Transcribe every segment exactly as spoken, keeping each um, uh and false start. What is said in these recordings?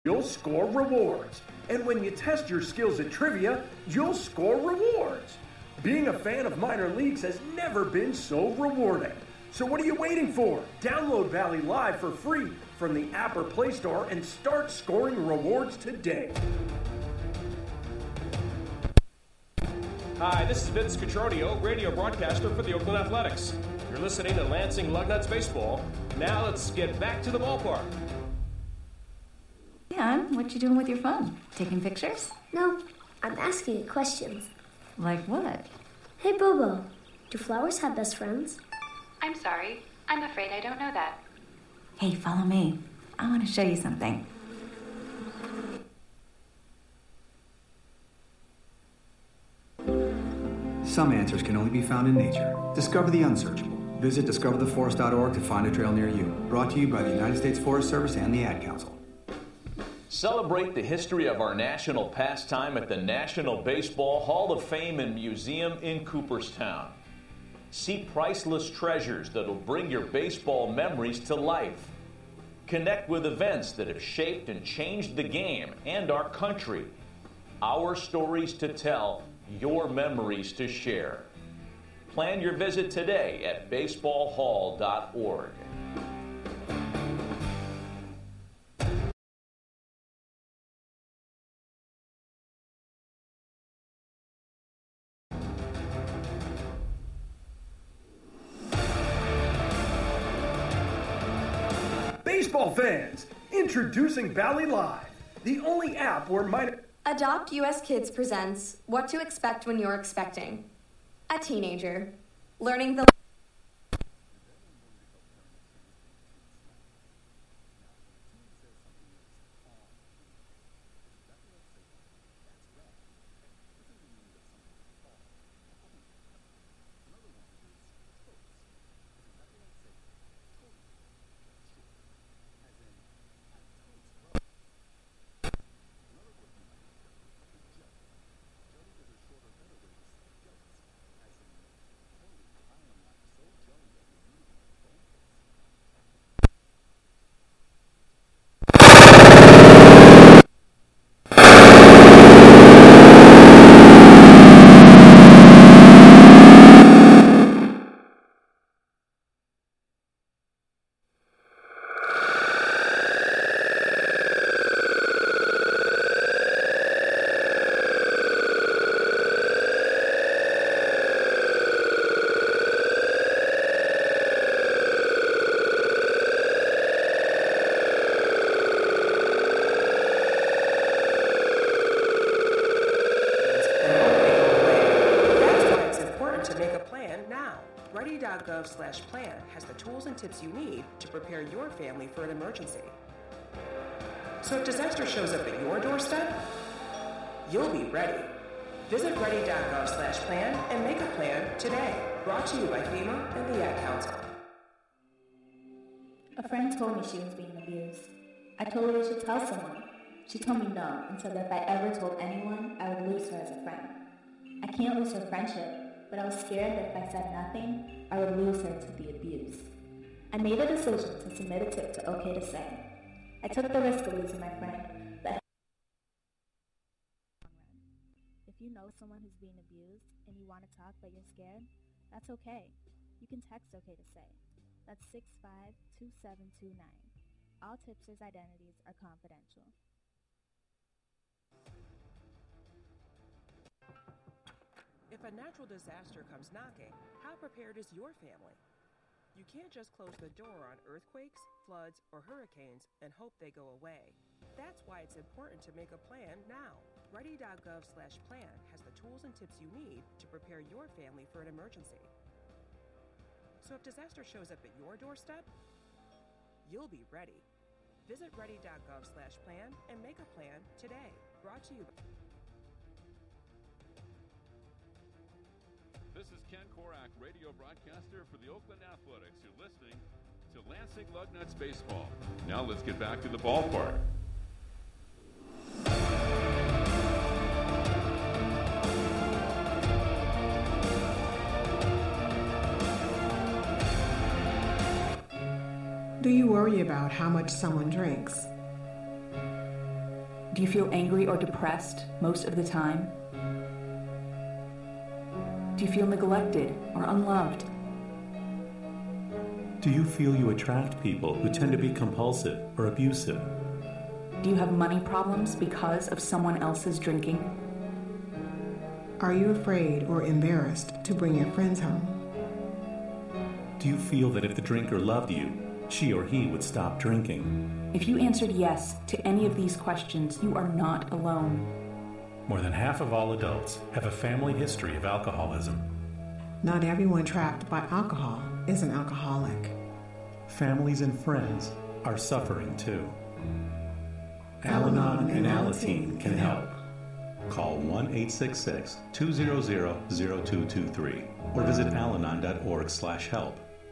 you'll score rewards. And when you test your skills at trivia, you'll score rewards. Being a fan of minor leagues has never been so rewarding. So what are you waiting for? Download Valley Live for free from the app or Play Store and start scoring rewards today. Hi, this is Vince Cotroneo, radio broadcaster for the Oakland Athletics. You're listening to Lansing Lugnuts Baseball. Now let's get back to the ballpark. Leon, what you doing with your phone? Taking pictures? No, I'm asking it questions. Like what? Hey, Bobo, do flowers have best friends? I'm sorry. I'm afraid I don't know that. Hey, follow me. I want to show you something. Some answers can only be found in nature. Discover the unsearchable. Visit discover the forest dot org to find a trail near you. Brought to you by the United States Forest Service and the Ad Council. Celebrate the history of our national pastime at the National Baseball Hall of Fame and Museum in Cooperstown. See priceless treasures that'll bring your baseball memories to life. Connect with events that have shaped and changed the game and our country. Our stories to tell, your memories to share. Plan your visit today at baseball hall dot org. Baseball fans, introducing Valley Live, the only app where minor... Adopt U S Kids presents What to Expect When You're Expecting. A teenager. Learning the... slash plan has the tools and tips you need to prepare your family for an emergency. So if disaster shows up at your doorstep, you'll be ready. Visit ready dot gov slash plan and make a plan today. Brought to you by FEMA and the Ad Council. A friend told me she was being abused. I told her she should tell someone. She told me no, and said that if I ever told anyone, I would lose her as a friend. I can't lose her friendship, but I was scared that if I said nothing, I would lose her to the abuse. I made a decision to submit a tip to OK to Say. I took the risk of losing my friend, but if you know someone who's being abused and you want to talk but you're scared, that's okay. You can text OK to Say. That's six five two seven two nine. All tipsters' identities are confidential. If a natural disaster comes knocking, how prepared is your family? You can't just close the door on earthquakes, floods, or hurricanes and hope they go away. That's why it's important to make a plan now. ready dot gov slash plan has the tools and tips you need to prepare your family for an emergency. So if disaster shows up at your doorstep, you'll be ready. Visit ready dot gov slash plan and make a plan today. Brought to you by... This is Ken Korak, radio broadcaster for the Oakland Athletics. You're listening to Lansing Lugnuts Baseball. Now let's get back to the ballpark. Do you worry about how much someone drinks? Do you feel angry or depressed most of the time? Do you feel neglected or unloved? Do you feel you attract people who tend to be compulsive or abusive? Do you have money problems because of someone else's drinking? Are you afraid or embarrassed to bring your friends home? Do you feel that if the drinker loved you, she or he would stop drinking? If you answered yes to any of these questions, you are not alone. More than half of all adults have a family history of alcoholism. Not everyone trapped by alcohol is an alcoholic. Families and friends are suffering too. Al-Anon and Alateen can help. Call one eight six six, two zero zero, zero two two three or visit alanon dot org slash help.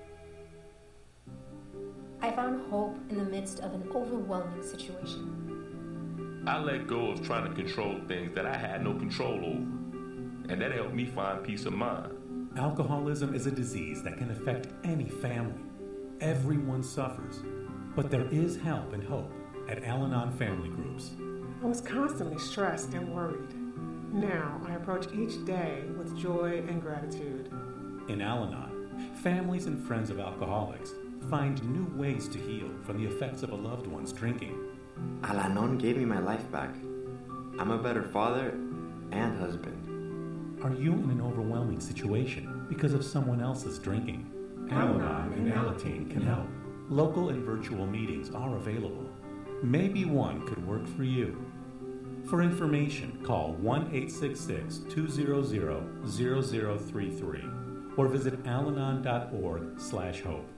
I found hope in the midst of an overwhelming situation. I let go of trying to control things that I had no control over, and that helped me find peace of mind. Alcoholism is a disease that can affect any family. Everyone suffers, but there is help and hope at Al-Anon Family Groups. I was constantly stressed and worried. Now I approach each day with joy and gratitude. In Al-Anon, families and friends of alcoholics find new ways to heal from the effects of a loved one's drinking. Al-Anon gave me my life back. I'm a better father and husband. Are you in an overwhelming situation because of someone else's drinking? Al-Anon and Alateen can help. Local and virtual meetings are available. Maybe one could work for you. For information, call one eight six six, two zero zero, zero zero three three or visit alanon dot org slash hope.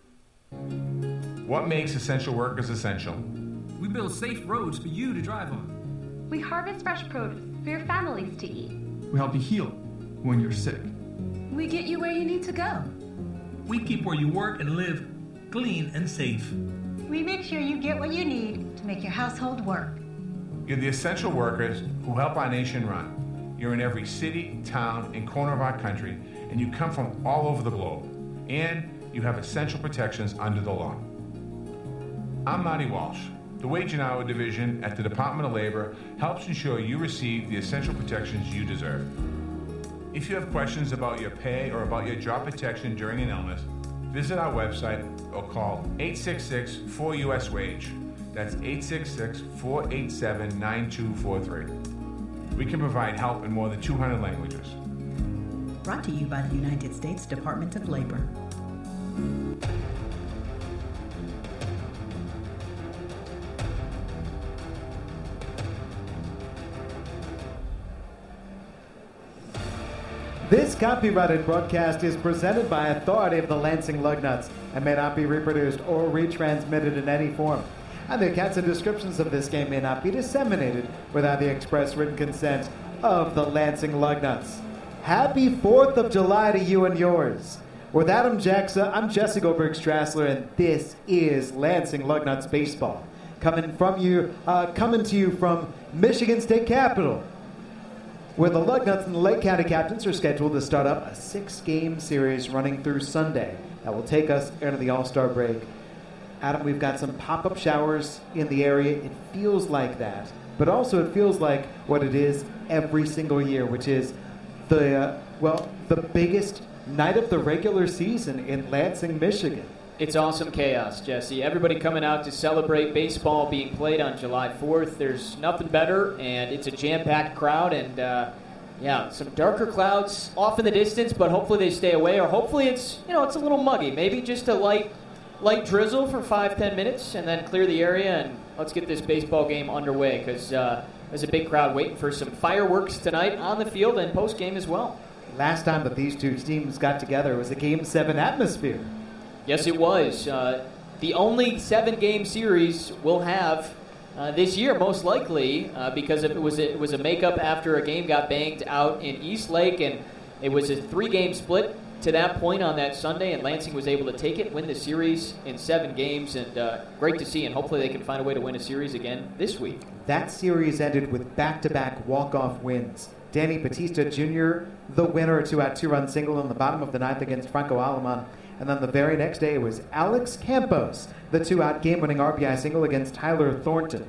What makes essential workers essential? We build safe roads for you to drive on. We harvest fresh produce for your families to eat. We help you heal when you're sick. We get you where you need to go. We keep where you work and live clean and safe. We make sure you get what you need to make your household work. You're the essential workers who help our nation run. You're in every city, town, and corner of our country, and you come from all over the globe. And you have essential protections under the law. I'm Marty Walsh. The Wage and Hour Division at the Department of Labor helps ensure you receive the essential protections you deserve. If you have questions about your pay or about your job protection during an illness, visit our website or call eight six six, four U S wage. That's eight six six, four eight seven, nine two four three. We can provide help in more than two hundred languages. Brought to you by the United States Department of Labor. This copyrighted broadcast is presented by authority of the Lansing Lugnuts and may not be reproduced or retransmitted in any form. And the accounts and descriptions of this game may not be disseminated without the express written consent of the Lansing Lugnuts. Happy fourth of July to you and yours. With Adam Jackson, I'm Jesse Goldberg-Strassler, and this is Lansing Lugnuts Baseball. Coming from you, uh, coming to you from Michigan State Capitol, where the Lugnuts and the Lake County Captains are scheduled to start up a six-game series running through Sunday that will take us into the All-Star break. Adam, we've got some pop-up showers in the area. It feels like that, but also it feels like what it is every single year, which is the, uh, well, the biggest night of the regular season in Lansing, Michigan. It's awesome chaos, Jesse. Everybody coming out to celebrate baseball being played on July fourth. There's nothing better, and it's a jam-packed crowd. And, uh, yeah, some darker clouds off in the distance, but hopefully they stay away. Or hopefully it's, you know, it's a little muggy. Maybe just a light, light drizzle for five, ten minutes, and then clear the area, and let's get this baseball game underway. Because uh, there's a big crowd waiting for some fireworks tonight on the field and post-game as well. Last time that these two teams got together, it was a Game seven atmosphere. Yes, it was. Uh, the only seven-game series we'll have uh, this year, most likely, uh, because it was a, it was a makeup after a game got banged out in East Lake, and it was a three-game split to that point on that Sunday, and Lansing was able to take it, win the series in seven games, and uh, great to see, and hopefully they can find a way to win a series again this week. That series ended with back-to-back walk-off wins. Danny Batista Junior, the winner, a two-out, two-run single in the bottom of the ninth against Franco Aleman. And then the very next day, it was Alex Campos, the two-out game-winning R B I single against Tyler Thornton.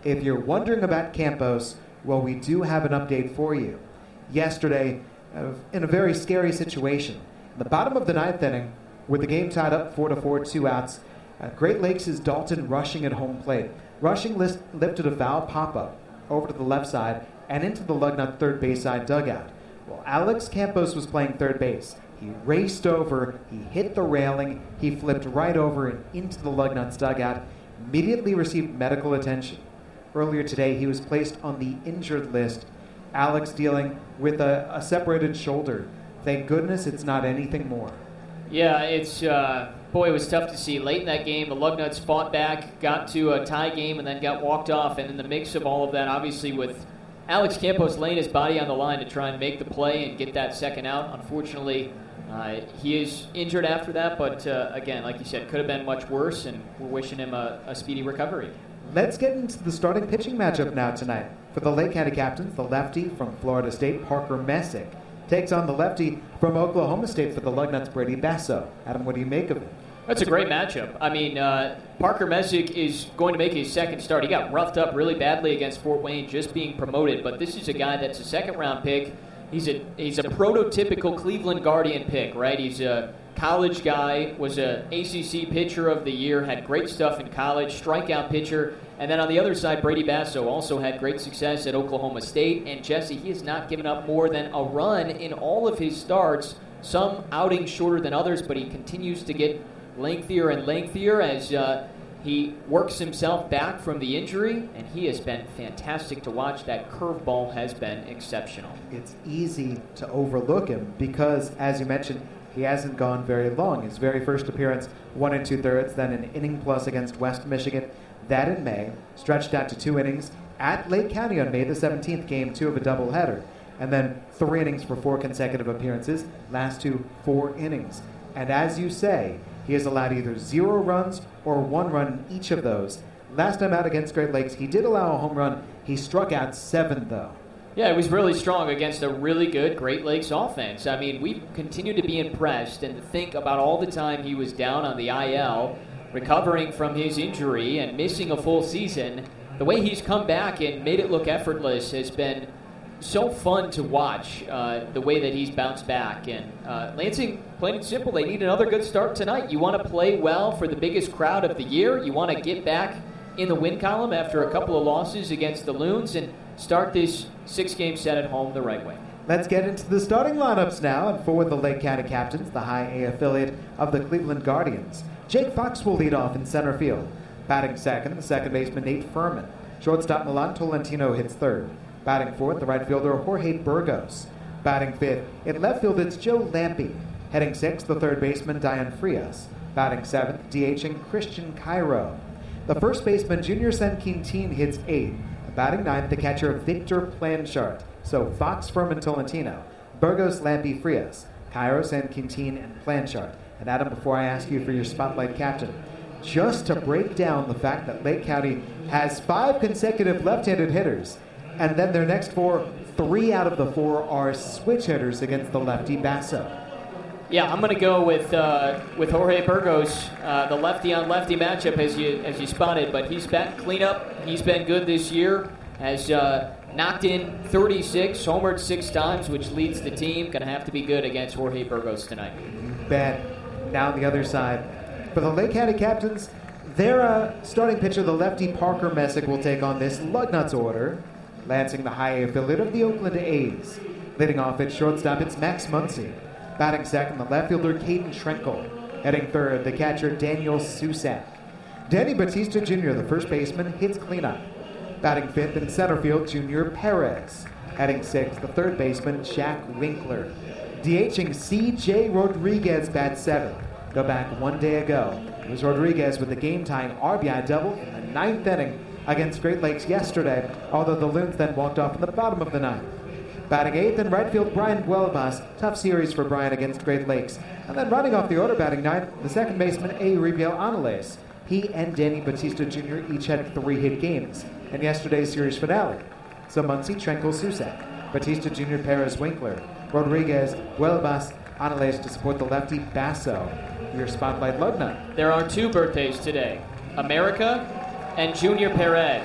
If you're wondering about Campos, well, we do have an update for you. Yesterday, uh, in a very scary situation, in the bottom of the ninth inning, with the game tied up four to four, two outs, uh, Great Lakes' Dalton Rushing at home plate. Rushing list, lifted a foul pop-up over to the left side and into the Lugnut third base side dugout. Well, Alex Campos was playing third base. He raced over, he hit the railing, he flipped right over and into the Lugnuts dugout, immediately received medical attention. Earlier today, he was placed on the injured list. Alex dealing with a, a separated shoulder. Thank goodness it's not anything more. Yeah, it's, uh, boy, it was tough to see. Late in that game, the Lugnuts fought back, got to a tie game, and then got walked off. And in the mix of all of that, obviously with Alex Campos laying his body on the line to try and make the play and get that second out, unfortunately, uh, he is injured after that. But, uh, again, like you said, could have been much worse, and we're wishing him a, a speedy recovery. Let's get into the starting pitching matchup now tonight. For the Lake County Captains, the lefty from Florida State, Parker Messick, takes on the lefty from Oklahoma State for the Lugnuts, Brady Basso. Adam, what do you make of it? That's a great matchup. I mean, uh, Parker Messick is going to make his second start. He got roughed up really badly against Fort Wayne just being promoted, but this is a guy that's a second-round pick. He's a he's a prototypical Cleveland Guardian pick, right? He's a college guy, was a A C C pitcher of the year, had great stuff in college, strikeout pitcher. And then on the other side, Brady Basso also had great success at Oklahoma State. And Jesse, he has not given up more than a run in all of his starts, some outings shorter than others, but he continues to get lengthier and lengthier as uh, he works himself back from the injury, and he has been fantastic to watch. That curveball has been exceptional. It's easy to overlook him because, as you mentioned, he hasn't gone very long. His very first appearance, one and two-thirds, then an inning plus against West Michigan. That in May, stretched out to two innings at Lake County on May the seventeenth, game two of a doubleheader. And then three innings for four consecutive appearances, last two, four innings. And as you say, he has allowed either zero runs or one run in each of those. Last time out against Great Lakes, he did allow a home run. He struck out seven, though. Yeah, it was really strong against a really good Great Lakes offense. I mean, we continue to be impressed and to think about all the time he was down on the I L, recovering from his injury and missing a full season. The way he's come back and made it look effortless has been so fun to watch, uh, the way that he's bounced back. And uh, Lansing, plain and simple, they need another good start tonight. You want to play well for the biggest crowd of the year. You want to get back in the win column after a couple of losses against the Loons and start this six-game set at home the right way. Let's get into the starting lineups now. And for the Lake County Captains, the High A affiliate of the Cleveland Guardians, Jake Fox will lead off in center field. Batting second, the second baseman Nate Furman. Shortstop Milan Tolentino hits third. Batting fourth, the right fielder Jorge Burgos. Batting fifth, in left field it's Joe Lampe. Heading sixth, the third baseman Diane Frias. Batting seventh, DHing Christian Cairo. The first baseman Junior San Quintin hits eighth. Batting ninth, the catcher Victor Planchart. So Fox, Furman, Tolentino, Burgos, Lampe, Frias, Cairo, San Quintin, and Planchart. And Adam, before I ask you for your spotlight captain, just to break down the fact that Lake County has five consecutive left-handed hitters, and then their next four, three out of the four are switch hitters against the lefty Basso. Yeah, I'm going to go with uh, with Jorge Burgos, uh, the lefty-on-lefty matchup, as you as you spotted. But he's back cleanup. He's been good this year. Has uh, knocked in thirty-six, homered six times, which leads the team. Going to have to be good against Jorge Burgos tonight. Bet. Now on the other side, for the Lake County Captains, their uh, starting pitcher, the lefty Parker Messick, will take on this Lugnuts order. Lansing, the High A affiliate of the Oakland A's. Leading off at shortstop, it's Max Muncy. Batting second, the left fielder Caden Schrenkel. Heading third, the catcher Daniel Susak. Danny Batista Junior, the first baseman, hits cleanup. Batting fifth in center field, Junior Perez. Heading sixth, the third baseman Jack Winkler. DHing C J Rodriguez bats seventh. Go back one day ago. It was Rodriguez with the game-tying R B I double in the ninth inning against Great Lakes yesterday, although the Loons then walked off in the bottom of the ninth. Batting eighth in right field, Brian Buelabas. Tough series for Brian against Great Lakes. And then running off the order, batting ninth, the second baseman, Euripiel Anales. He and Danny Batista Junior each had three hit games in yesterday's series finale. So Muncy, Schrenkel, Susak, Batista Junior, Perez, Winkler, Rodriguez, Buelabas, Anales to support the lefty Basso. Your spotlight Lugnut. There are two birthdays today, America and Junior Perez.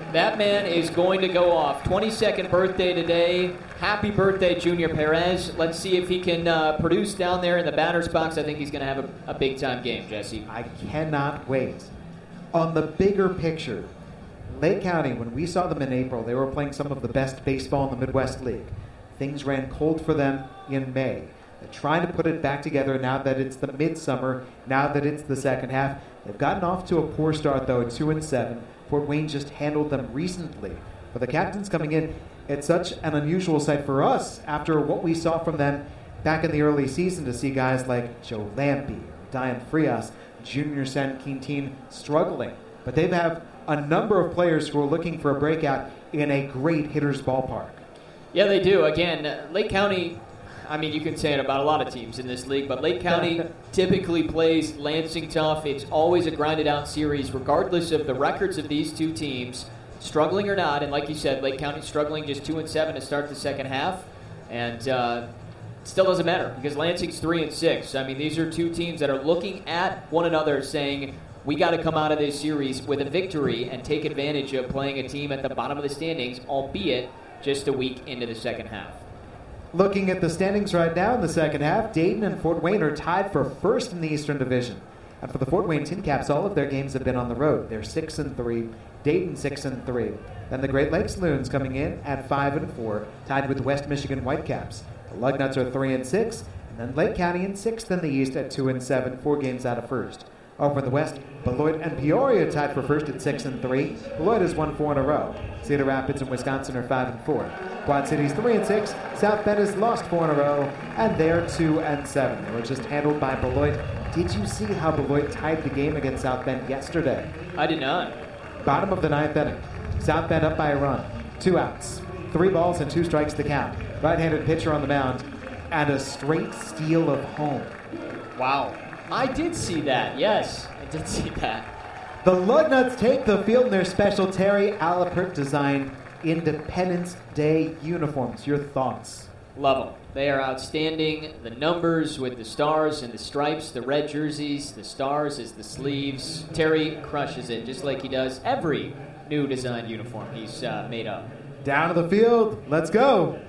That man is going to go off. twenty-second birthday today. Happy birthday, Junior Perez. Let's see if he can uh, produce down there in the batter's box. I think he's going to have a, a big-time game, Jesse. I cannot wait. On the bigger picture, Lake County, when we saw them in April, they were playing some of the best baseball in the Midwest League. Things ran cold for them in May. They're trying to put it back together now that it's the midsummer, now that it's the second half. They've gotten off to a poor start, though, two and seven. Fort Wayne just handled them recently. But the captains coming in, it's such an unusual sight for us after what we saw from them back in the early season to see guys like Joe Lampe, Diane Frias, Junior San Quintin struggling. But they have a number of players who are looking for a breakout in a great hitter's ballpark. Yeah, they do. Again, Lake County, I mean, you can say it about a lot of teams in this league, but Lake County typically plays Lansing tough. It's always a grinded-out series, regardless of the records of these two teams, struggling or not. And like you said, Lake County struggling just two and seven to start the second half, and uh, it still doesn't matter because Lansing's three and six. I mean, these are two teams that are looking at one another, saying, we got to come out of this series with a victory and take advantage of playing a team at the bottom of the standings, albeit just a week into the second half. Looking at the standings right now in the second half, Dayton and Fort Wayne are tied for first in the Eastern Division. And for the Fort Wayne Tin Caps, all of their games have been on the road. They're six and three. Dayton six and three. Then the Great Lakes Loons coming in at five and four, tied with West Michigan Whitecaps. The Lugnuts are three and six, and then Lake County in sixth in the East at two and seven, four games out of first. Over in the West, Beloit and Peoria tied for first at six and three. Beloit has won four in a row. Cedar Rapids and Wisconsin are five and four. Quad Cities three and six. South Bend has lost four in a row, and they're two and seven. They were just handled by Beloit. Did you see how Beloit tied the game against South Bend yesterday? I did not. Bottom of the ninth inning. South Bend up by a run. Two outs. Three balls and two strikes to count. Right-handed pitcher on the mound, and a straight steal of home. Wow. I did see that, yes. I did see that. The Lugnuts take the field in their special Terry Alipert designed Independence Day uniforms. Your thoughts? Love them. They are outstanding. The numbers with the stars and the stripes, the red jerseys, the stars as the sleeves. Terry crushes it, just like he does every new design uniform he's uh, made up. Down to the field. Let's go.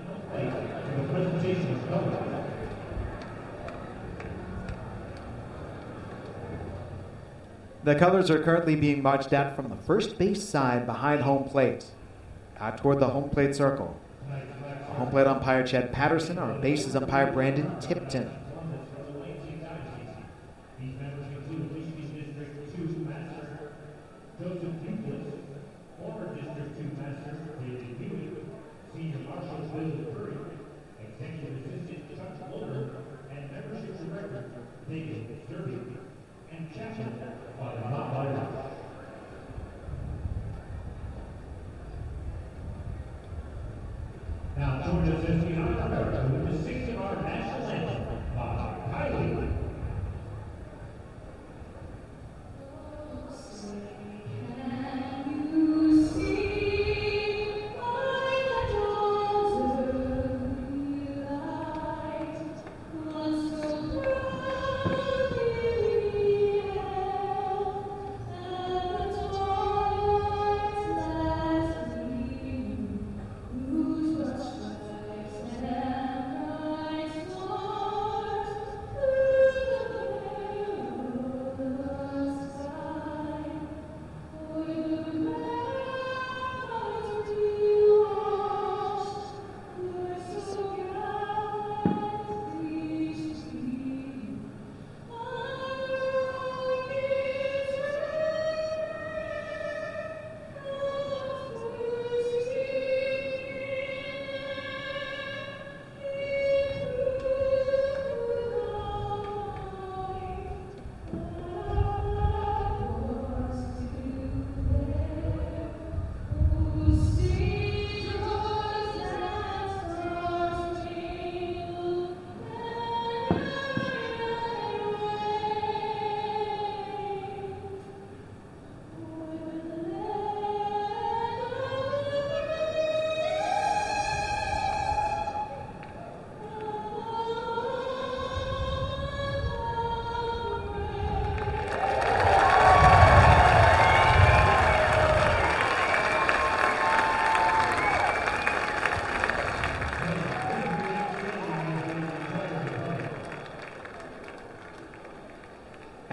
The colors are currently being marched out from the first base side behind home plate, out toward the home plate circle. Our home plate umpire Chad Patterson, our bases umpire Brandon Tipton. Now, join us as we honor with the singing of our national anthem by Kylie.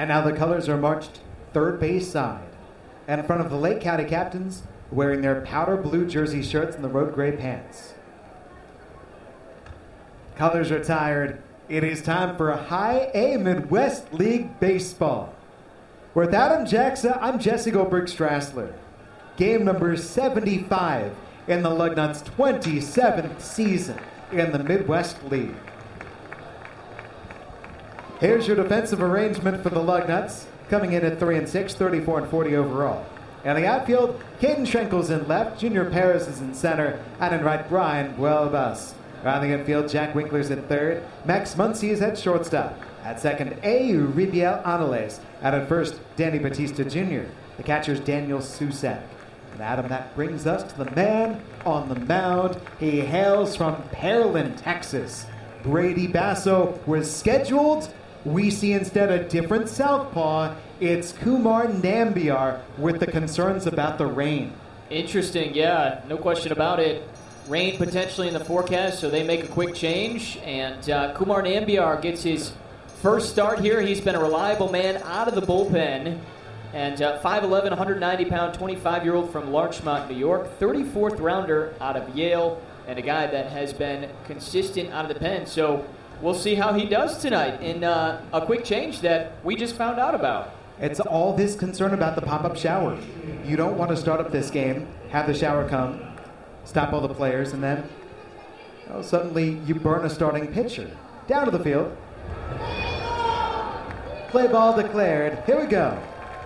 And now the colors are marched third base side. And in front of the Lake County captains, wearing their powder blue jersey shirts and the road gray pants. Colors retired. It is time for High A Midwest League Baseball. With Adam Jackson, I'm Jesse Goldberg Strassler. Game number seventy-five in the Lugnuts' twenty-seventh season in the Midwest League. Here's your defensive arrangement for the Lugnuts, coming in at three and six, thirty-four and forty overall. In the outfield, Caden Schenkel's in left, Junior Perez is in center, and in right, Brian Buelbas. Around the infield, Jack Winkler's at third, Max Muncy is at shortstop. At second, A. Ribiel Anales. And at first, Danny Batista Junior The catcher's Daniel Susak. And Adam, that brings us to the man on the mound. He hails from Pearland, Texas. Brady Basso was scheduled. We see instead a different southpaw. It's Kumar Nambiar with the concerns about the rain. Interesting, yeah, no question about it. Rain potentially in the forecast, so they make a quick change. And uh, Kumar Nambiar gets his first start here. He's been a reliable man out of the bullpen. And uh, five eleven, one ninety pound, twenty-five-year-old from Larchmont, New York. thirty-fourth rounder out of Yale. And a guy that has been consistent out of the pen. So we'll see how he does tonight in uh, a quick change that we just found out about. It's all this concern about the pop-up shower. You don't want to start up this game, have the shower come, stop all the players, and then oh, suddenly you burn a starting pitcher. Down to the field. Play ball declared. Here we go.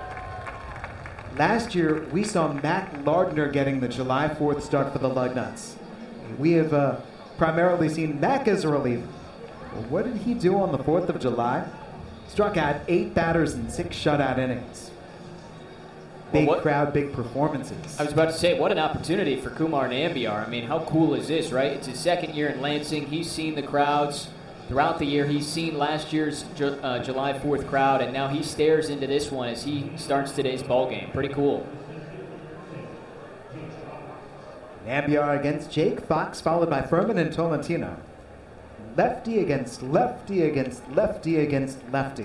Last year, we saw Matt Lardner getting the July fourth start for the Lugnuts. We have uh, primarily seen Mac as a reliever. Well, what did he do on the fourth of July? Struck out eight batters in six shutout innings. Big well, what, crowd, big performances. I was about to say, what an opportunity for Kumar Nambiar. I mean, how cool is this, right? It's his second year in Lansing. He's seen the crowds throughout the year. He's seen last year's ju- uh, July fourth crowd, and now he stares into this one as he starts today's ball game. Pretty cool. Nambiar against Jake Fox, followed by Furman and Tolentino. Lefty against lefty against lefty against lefty.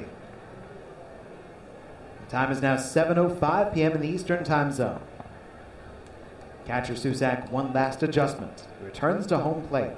The time is now seven oh five p.m. in the Eastern Time Zone. Catcher Susak, one last adjustment. He returns to home plate.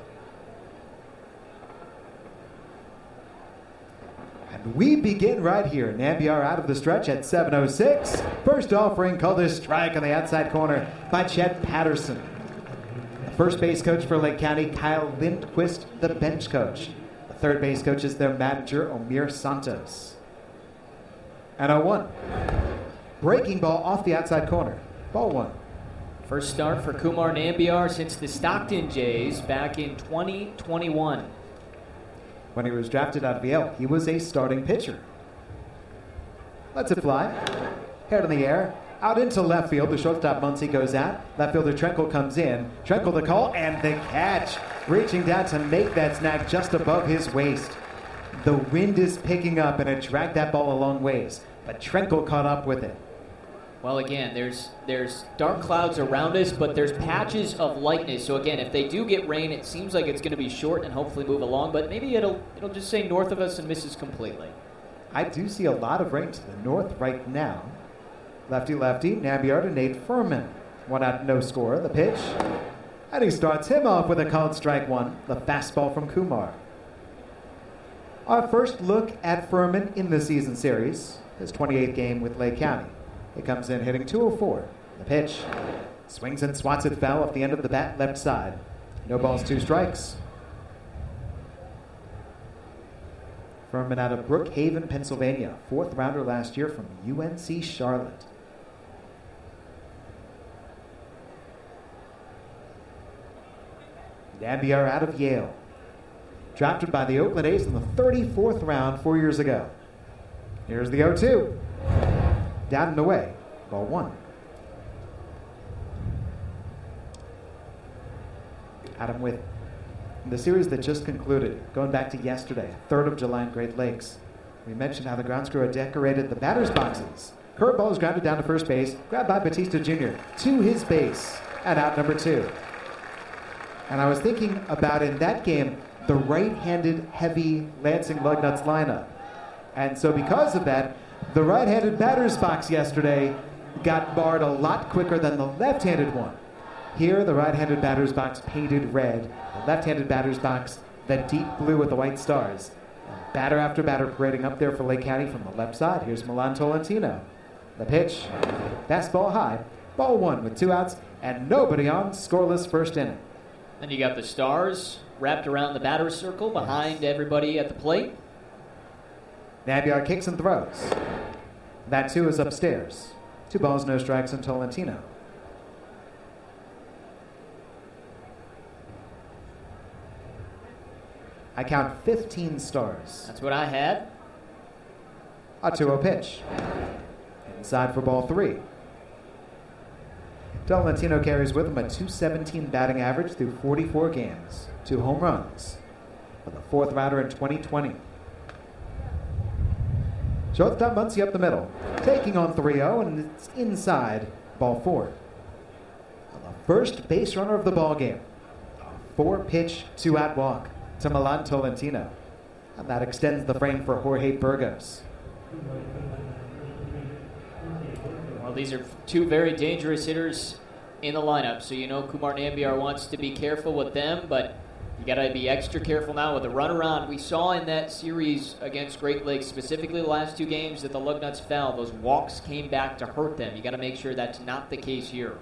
And we begin right here. Nambiar out of the stretch at seven oh six. First offering called a strike on the outside corner by Chet Patterson. First base coach for Lake County, Kyle Lindquist, the bench coach. The third base coach is their manager, Omir Santos. And oh one. Breaking ball off the outside corner. Ball one. First start for Kumar Nambiar since the Stockton Jays back in twenty twenty-one. When he was drafted out of Yale, he was a starting pitcher. Lets it fly. Head in the air. Out into left field, the shortstop Muncy goes out. Left fielder Trenkel comes in. Trenkel the call and the catch. Reaching down to make that snag just above his waist. The wind is picking up and it dragged that ball a long ways. But Trenkel caught up with it. Well, again, there's there's dark clouds around us, but there's patches of lightness. So again, if they do get rain, it seems like it's going to be short and hopefully move along. But maybe it'll it'll just say north of us and miss us completely. I do see a lot of rain to the north right now. Lefty-lefty, Nambiar to Nate Furman. One out, no score. The pitch. And he starts him off with a called strike one. The fastball from Kumar. Our first look at Furman in the season series. His twenty-eighth game with Lake County. He comes in hitting two oh four. The pitch. Swings and swats it foul off the end of the bat left side. No balls, two strikes. Furman out of Brookhaven, Pennsylvania. Fourth rounder last year from U N C Charlotte. Nambiar out of Yale. Drafted by the Oakland A's in the thirty-fourth round four years ago. Here's the oh two. Down and away. Ball one. Adam, with the series that just concluded, going back to yesterday, third of July in Great Lakes, we mentioned how the grounds crew had decorated the batter's boxes. Curveball is grounded down to first base, grabbed by Batista Junior to his base, and out number two. And I was thinking about, in that game, the right-handed heavy Lansing Lugnuts lineup. And so because of that, The right-handed batter's box yesterday got barred a lot quicker than the left-handed one. Here, the right-handed batter's box painted red. The left-handed batter's box, the deep blue with the white stars. Batter after batter parading up there for Lake County from the left side. Here's Milan Tolentino. The pitch, fastball high, ball one with two outs and nobody on, scoreless first inning. Then you got the stars wrapped around the batter's circle behind everybody at the plate. Nabiar kicks and throws. That two is upstairs. Two balls, no strikes, and Tolentino. I count fifteen stars. That's what I had. A two oh pitch. Inside for ball three. Tolentino carries with him a two seventeen batting average through forty-four games. Two home runs. For the fourth rounder in twenty twenty. Shortstop Muncie up the middle. Taking on three oh, and it's inside ball four. The first base runner of the ball game. A four-pitch, two-out walk to Milan Tolentino. And that extends the frame for Jorge Burgos. Well, these are two very dangerous hitters in the lineup, so you know Kumar Nambiar wants to be careful with them, but you got to be extra careful now with the runaround. We saw in that series against Great Lakes, specifically the last two games that the Lugnuts fell, those walks came back to hurt them. You got to make sure that's not the case here.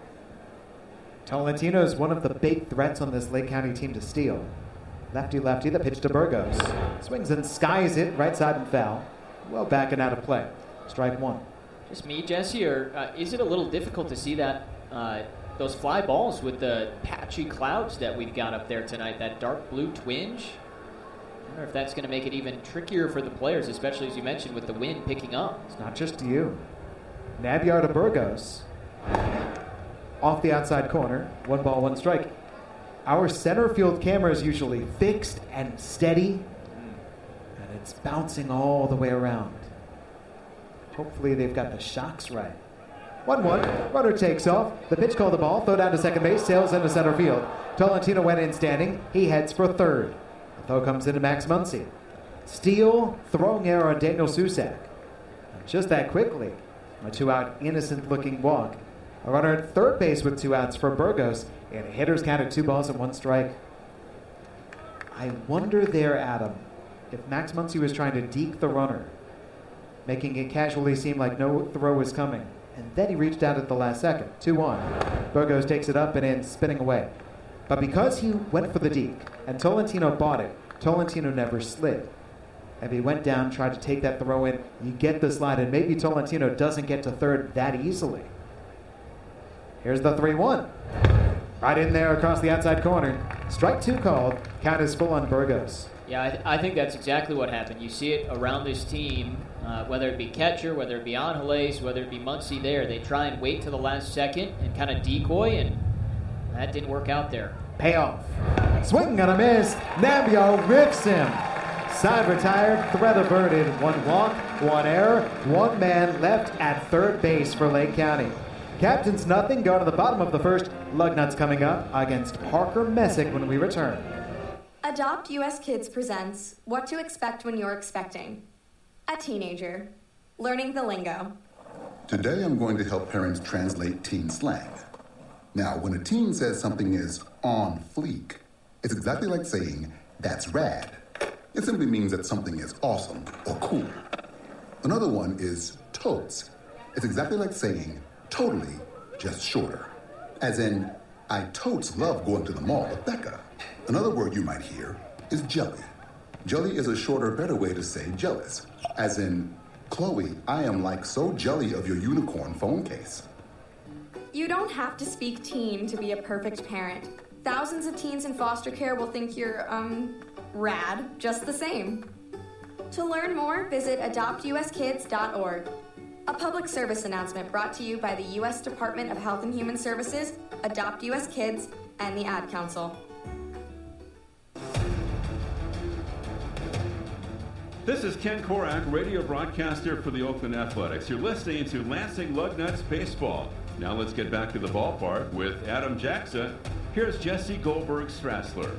Tolentino is one of the big threats on this Lake County team to steal. Lefty-lefty, the pitch to Burgos. Swings and skies it, right side and foul. Well back and out of play. Strike one. Just me, Jesse, or uh, is it a little difficult to see that uh, those fly balls with the patchy clouds that we've got up there tonight, that dark blue twinge? I wonder if that's going to make it even trickier for the players, especially as you mentioned with the wind picking up. It's not just you. Nabiar to Burgos. Off the outside corner. One ball, one strike. Our center field camera is usually fixed and steady, and it's bouncing all the way around. Hopefully they've got the shocks right. one one, runner takes off. The pitch called the ball, throw down to second base, sails into center field. Tolentino went in standing. He heads for third. The throw comes into Max Muncie. Steal, throwing error on Daniel Susak. And just that quickly, a two-out innocent-looking walk. A runner at third base with two outs for Burgos. And hitters counted two balls and one strike. I wonder there, Adam, if Max Muncie was trying to deke the runner, making it casually seem like no throw was coming. And then he reached out at the last second. two one. Burgos takes it up and in, spinning away. But because he went for the deke, and Tolentino bought it, Tolentino never slid. If he went down, tried to take that throw in, you get the slide, and maybe Tolentino doesn't get to third that easily. Here's the three one. Right in there across the outside corner. Strike two called. Count is full on Burgos. Yeah, I, th- I think that's exactly what happened. You see it around this team, uh, whether it be catcher, whether it be Angeles, whether it be Muncie there. They try and wait to the last second and kind of decoy, and that didn't work out there. Payoff. Swing and a miss. Nabiar rips him. Side retired, threat averted. One walk, one error, one man left at third base for Lake County. Captains nothing, go to the bottom of the first. Lugnuts coming up against Parker Messick when we return. Adopt U S Kids presents What to Expect When You're Expecting. A teenager. Learning the lingo. Today I'm going to help parents translate teen slang. Now, when a teen says something is on fleek, it's exactly like saying, that's rad. It simply means that something is awesome or cool. Another one is totes. It's exactly like saying, totally, just shorter. As in, I totes love going to the mall with Becca. Another word you might hear is jelly. Jelly is a shorter, better way to say jealous. As in, Chloe, I am like so jelly of your unicorn phone case. You don't have to speak teen to be a perfect parent. Thousands of teens in foster care will think you're, um, rad just the same. To learn more, visit adopt u s kids dot org. A public service announcement brought to you by the U S Department of Health and Human Services, Adopt U S Kids, and the Ad Council. This is Ken Korak, radio broadcaster for the Oakland Athletics. You're listening to Lansing Lugnuts Baseball. Now let's get back to the ballpark with Adam Jackson. Here's Jesse Goldberg-Strassler.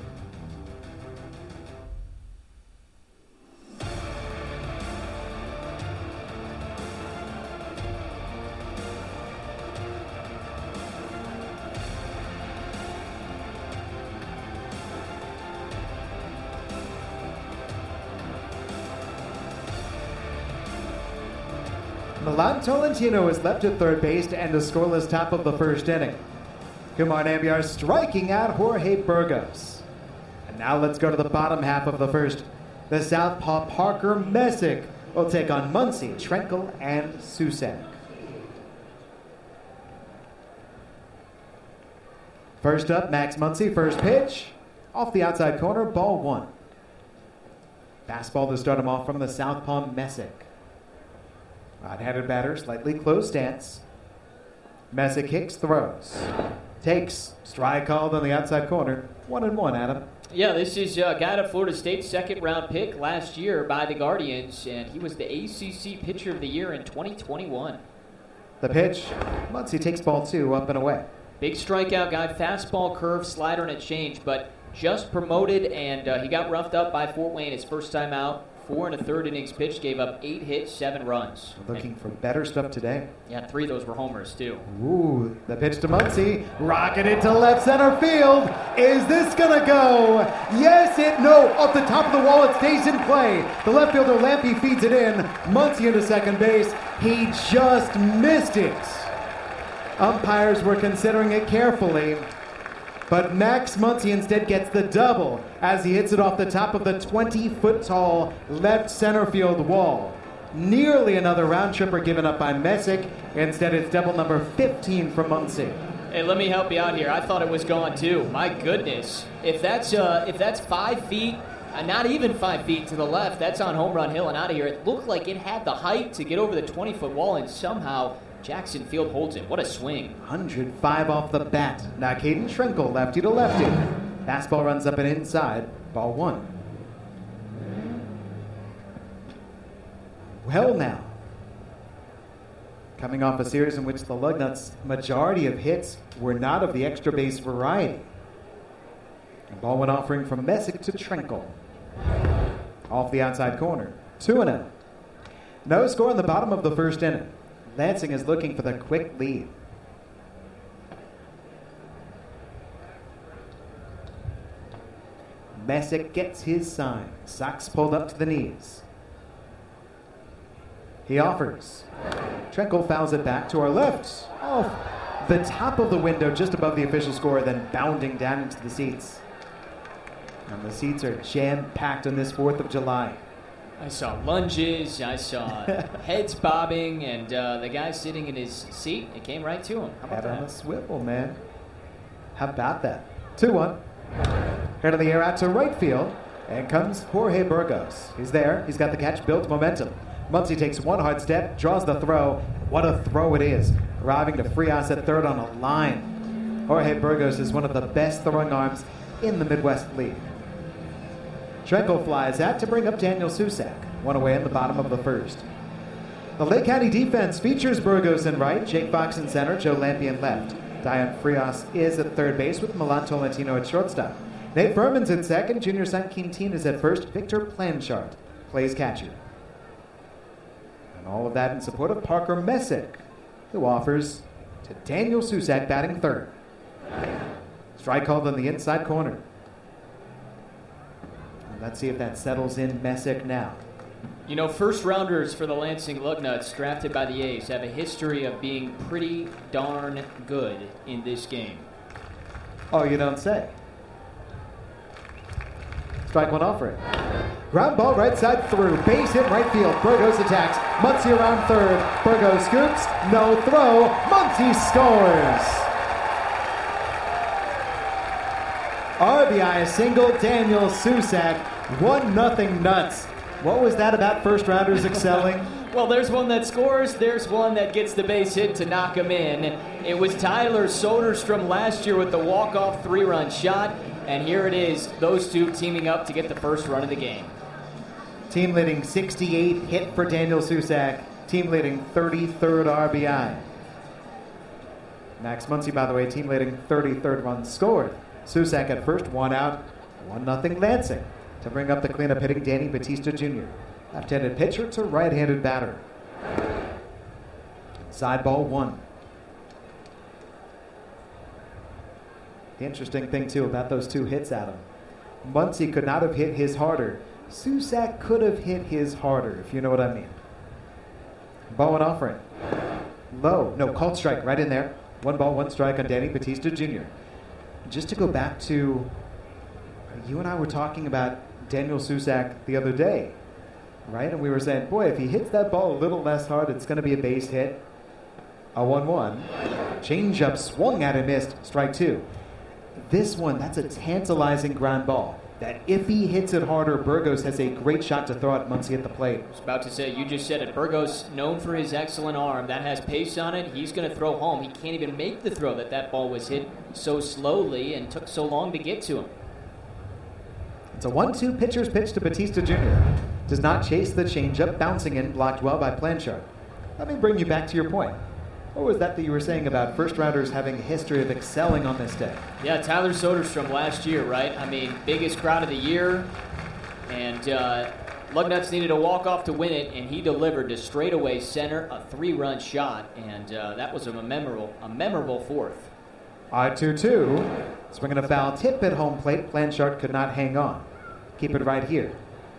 Milan Tolentino is left at third base to end a scoreless top of the first inning. Kumar Nambiar striking out Jorge Burgos. And now let's go to the bottom half of the first. The southpaw Parker Messick will take on Muncie, Trenkel, and Susak. First up, Max Muncie, first pitch. Off the outside corner, ball one. Fastball to start him off from the southpaw Messick. Right-handed batter, slightly closed stance. Messick kicks, throws. Takes, strike called on the outside corner. One and one, Adam. Yeah, this is a guy to Florida State's second-round pick last year by the Guardians, and he was the A C C Pitcher of the Year in twenty twenty-one. The pitch, Muncie takes ball two, up and away. Big strikeout guy, fastball, curve, slider, and a change, but just promoted, and uh, he got roughed up by Fort Wayne his first time out. Four and a third innings pitched, gave up eight hits, seven runs. Looking and, for better stuff today. Yeah, three of those were homers, too. Ooh, the pitch to Muncie. Rocketed to left center field. Is this going to go? Yes, it, no. Off the top of the wall, it stays in play. The left fielder, Lampy, feeds it in. Muncie into second base. He just missed it. Umpires were considering it carefully. But Max Muncie instead gets the double as he hits it off the top of the twenty-foot-tall left center field wall. Nearly another round tripper given up by Messick. Instead, it's double number fifteen from Muncie. Hey, let me help you out here. I thought it was gone, too. My goodness. If that's uh, if that's five feet, uh, not even five feet to the left, that's on Home Run Hill and out of here. It looked like it had the height to get over the twenty-foot wall, and somehow Jackson Field holds it. What a swing. one oh five off the bat. Now Caden Trenkel, lefty to lefty. Fastball runs up and inside. Ball one. Well now. Coming off a series in which the Lugnuts' majority of hits were not of the extra base variety. And ball one offering from Messick to Trenkel. Off the outside corner. two and oh. No score in the bottom of the first inning. Lansing is looking for the quick lead. Messick gets his sign. Socks pulled up to the knees. He offers. Trenkel fouls it back to our left. Off the top of the window, just above the official score, then bounding down into the seats. And the seats are jam-packed on this fourth of July. I saw lunges, I saw heads bobbing, and uh, the guy sitting in his seat, it came right to him. How about Head that? on a swivel, man. How about that? two one. Head of the air out to right field, and comes Jorge Burgos. He's there. He's got the catch, built momentum. Muncie takes one hard step, draws the throw. What a throw it is. Arriving to Frias at third on a line. Jorge Burgos is one of the best throwing arms in the Midwest League. Trenkel flies out to bring up Daniel Susak. One away in the bottom of the first. The Lake County defense features Burgos in right, Jake Fox in center, Joe Lampy in left. Diane Frias is at third base with Milan Tolentino at shortstop. Nate Furman's in second, junior son Quintin is at first, Victor Planchard plays catcher. And all of that in support of Parker Messick, who offers to Daniel Susak batting third. Strike called on the inside corner. Let's see if that settles in Messick now. You know, first-rounders for the Lansing Lugnuts drafted by the A's have a history of being pretty darn good in this game. Oh, you don't say. Strike one offering. Ground ball right side through. Base hit right field. Burgos attacks. Muncie around third. Burgos scoops. No throw. Muncie scores. R B I single, Daniel Susak. one nothing Nuts. What was that about first-rounders excelling? Well, there's one that scores. There's one that gets the base hit to knock him in. It was Tyler Soderstrom last year with the walk-off three-run shot. And here it is, those two teaming up to get the first run of the game. Team leading sixty-eight hit for Daniel Susak. Team leading thirty-third R B I. Max Muncie, by the way, team leading thirty-third runs scored. Susak at first, one out, one nothing Lansing. To bring up the cleanup hitting Danny Batista Junior Left-handed pitcher to right-handed batter. Side ball one. The interesting thing, too, about those two hits, Adam. Muncie could not have hit his harder. Susak could have hit his harder, if you know what I mean. Ball and offering. Low. No, called strike right in there. One ball, one strike on Danny Batista Junior Just to go back to, you and I were talking about Daniel Susac the other day, right? And we were saying, boy, if he hits that ball a little less hard, it's going to be a base hit. A one one. Changeup swung at and missed. Strike two. This one, that's a tantalizing ground ball that if he hits it harder, Burgos has a great shot to throw it once he hit the plate. I was about to say, you just said it. Burgos, known for his excellent arm, that has pace on it. He's going to throw home. He can't even make the throw that that ball was hit so slowly and took so long to get to him. It's a one two pitcher's pitch to Batista Junior Does not chase the changeup, bouncing in, blocked well by Blanchard. Let me bring you back to your point. What was that that you were saying about first-rounders having a history of excelling on this day? Yeah, Tyler Soderstrom last year, right? I mean, biggest crowd of the year, and uh, Lugnuts needed a walk-off to win it, and he delivered to straightaway center, a three-run shot, and uh, that was a memorable, a memorable fourth. I two two. Swinging a foul tip at home plate. Blanchard could not hang on. Keep it right here.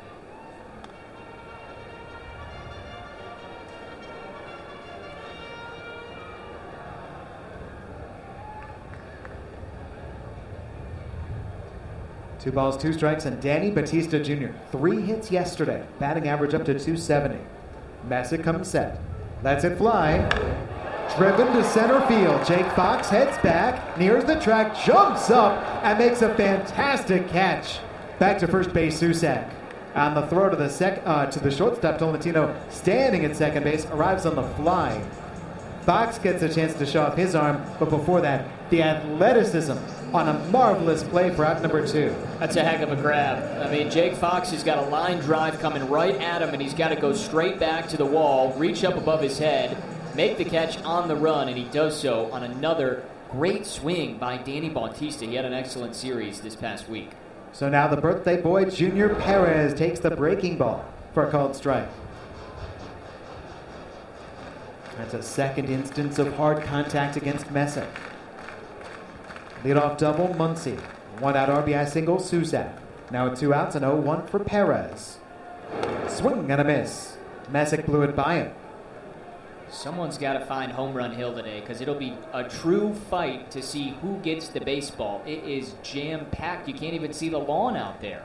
Two balls, two strikes, and Danny Batista Junior Three hits yesterday. Batting average up to two seventy. Messick comes set. Lets it fly. Driven to center field. Jake Fox heads back, nears the track, jumps up, and makes a fantastic catch. Back to first base, Susac. On the throw to the sec uh, to the shortstop, Tolentino, standing at second base, arrives on the fly. Fox gets a chance to show off his arm, but before that, the athleticism on a marvelous play for out number two. That's a heck of a grab. I mean, Jake Fox has got a line drive coming right at him, and he's got to go straight back to the wall, reach up above his head, make the catch on the run, and he does so on another great swing by Danny Bautista. He had an excellent series this past week. So now the birthday boy, Junior Perez, takes the breaking ball for a called strike. That's a second instance of hard contact against Messick. Leadoff double, Muncy. One out R B I single, Susac. Now with two outs and oh one for Perez. Swing and a miss. Messick blew it by him. Someone's got to find Home Run Hill today because it'll be a true fight to see who gets the baseball. It is jam-packed. You can't even see the lawn out there.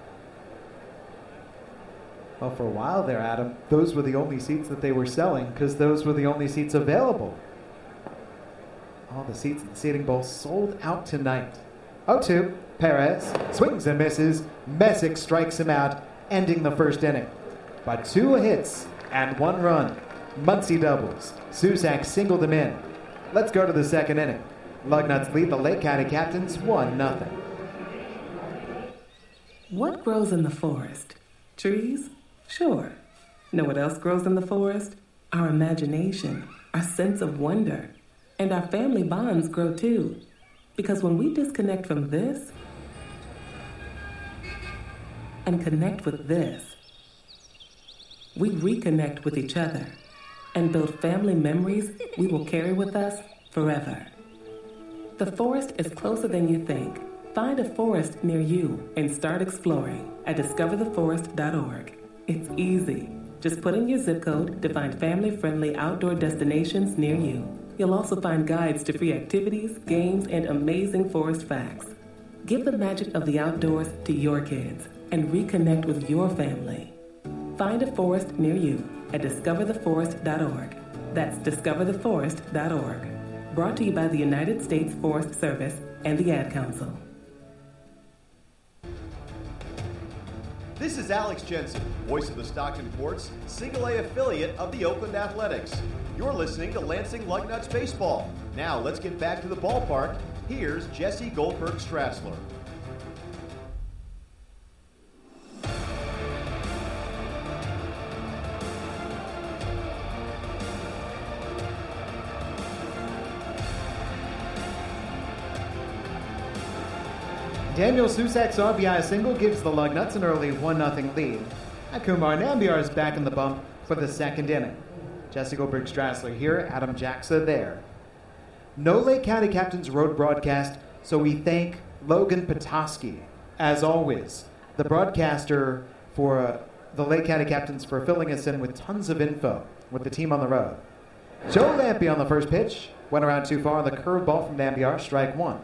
Well, for a while there, Adam, those were the only seats that they were selling because those were the only seats available. All the seats in the seating bowl sold out tonight. oh two, Perez swings and misses. Messick strikes him out, ending the first inning. By two hits and one run, Muncy doubles. Susac singled him in. Let's go to the second inning. Lugnuts lead the Lake County Captains one nothing. What grows in the forest? Trees? Sure. Know what else grows in the forest? Our imagination, our sense of wonder, and our family bonds grow too. Because when we disconnect from this and connect with this, we reconnect with each other and build family memories we will carry with us forever. The forest is closer than you think. Find a forest near you and start exploring at discover the forest dot org. It's easy. Just put in your zip code to find family-friendly outdoor destinations near you. You'll also find guides to free activities, games, and amazing forest facts. Give the magic of the outdoors to your kids and reconnect with your family. Find a forest near you at discover the forest dot org. That's discover the forest dot org. Brought to you by the United States Forest Service and the Ad Council. This is Alex Jensen, voice of the Stockton Ports, single A affiliate of the Oakland Athletics. You're listening to Lansing Lugnuts Baseball. Now let's get back to the ballpark. Here's Jesse Goldberg-Strassler. Daniel Susac's R B I single gives the Lugnuts an early one nothing lead. Kumar Nambiar is back in the bump for the second inning. Jesse Goldberg-Strassler here, Adam Jaxa there. No Lake County Captains road broadcast, so we thank Logan Petoskey, as always, the broadcaster for the Lake County captains, for filling us in with tons of info with the team on the road. Joe Lampe on the first pitch. Went around too far on the curveball from Nambiar, strike one.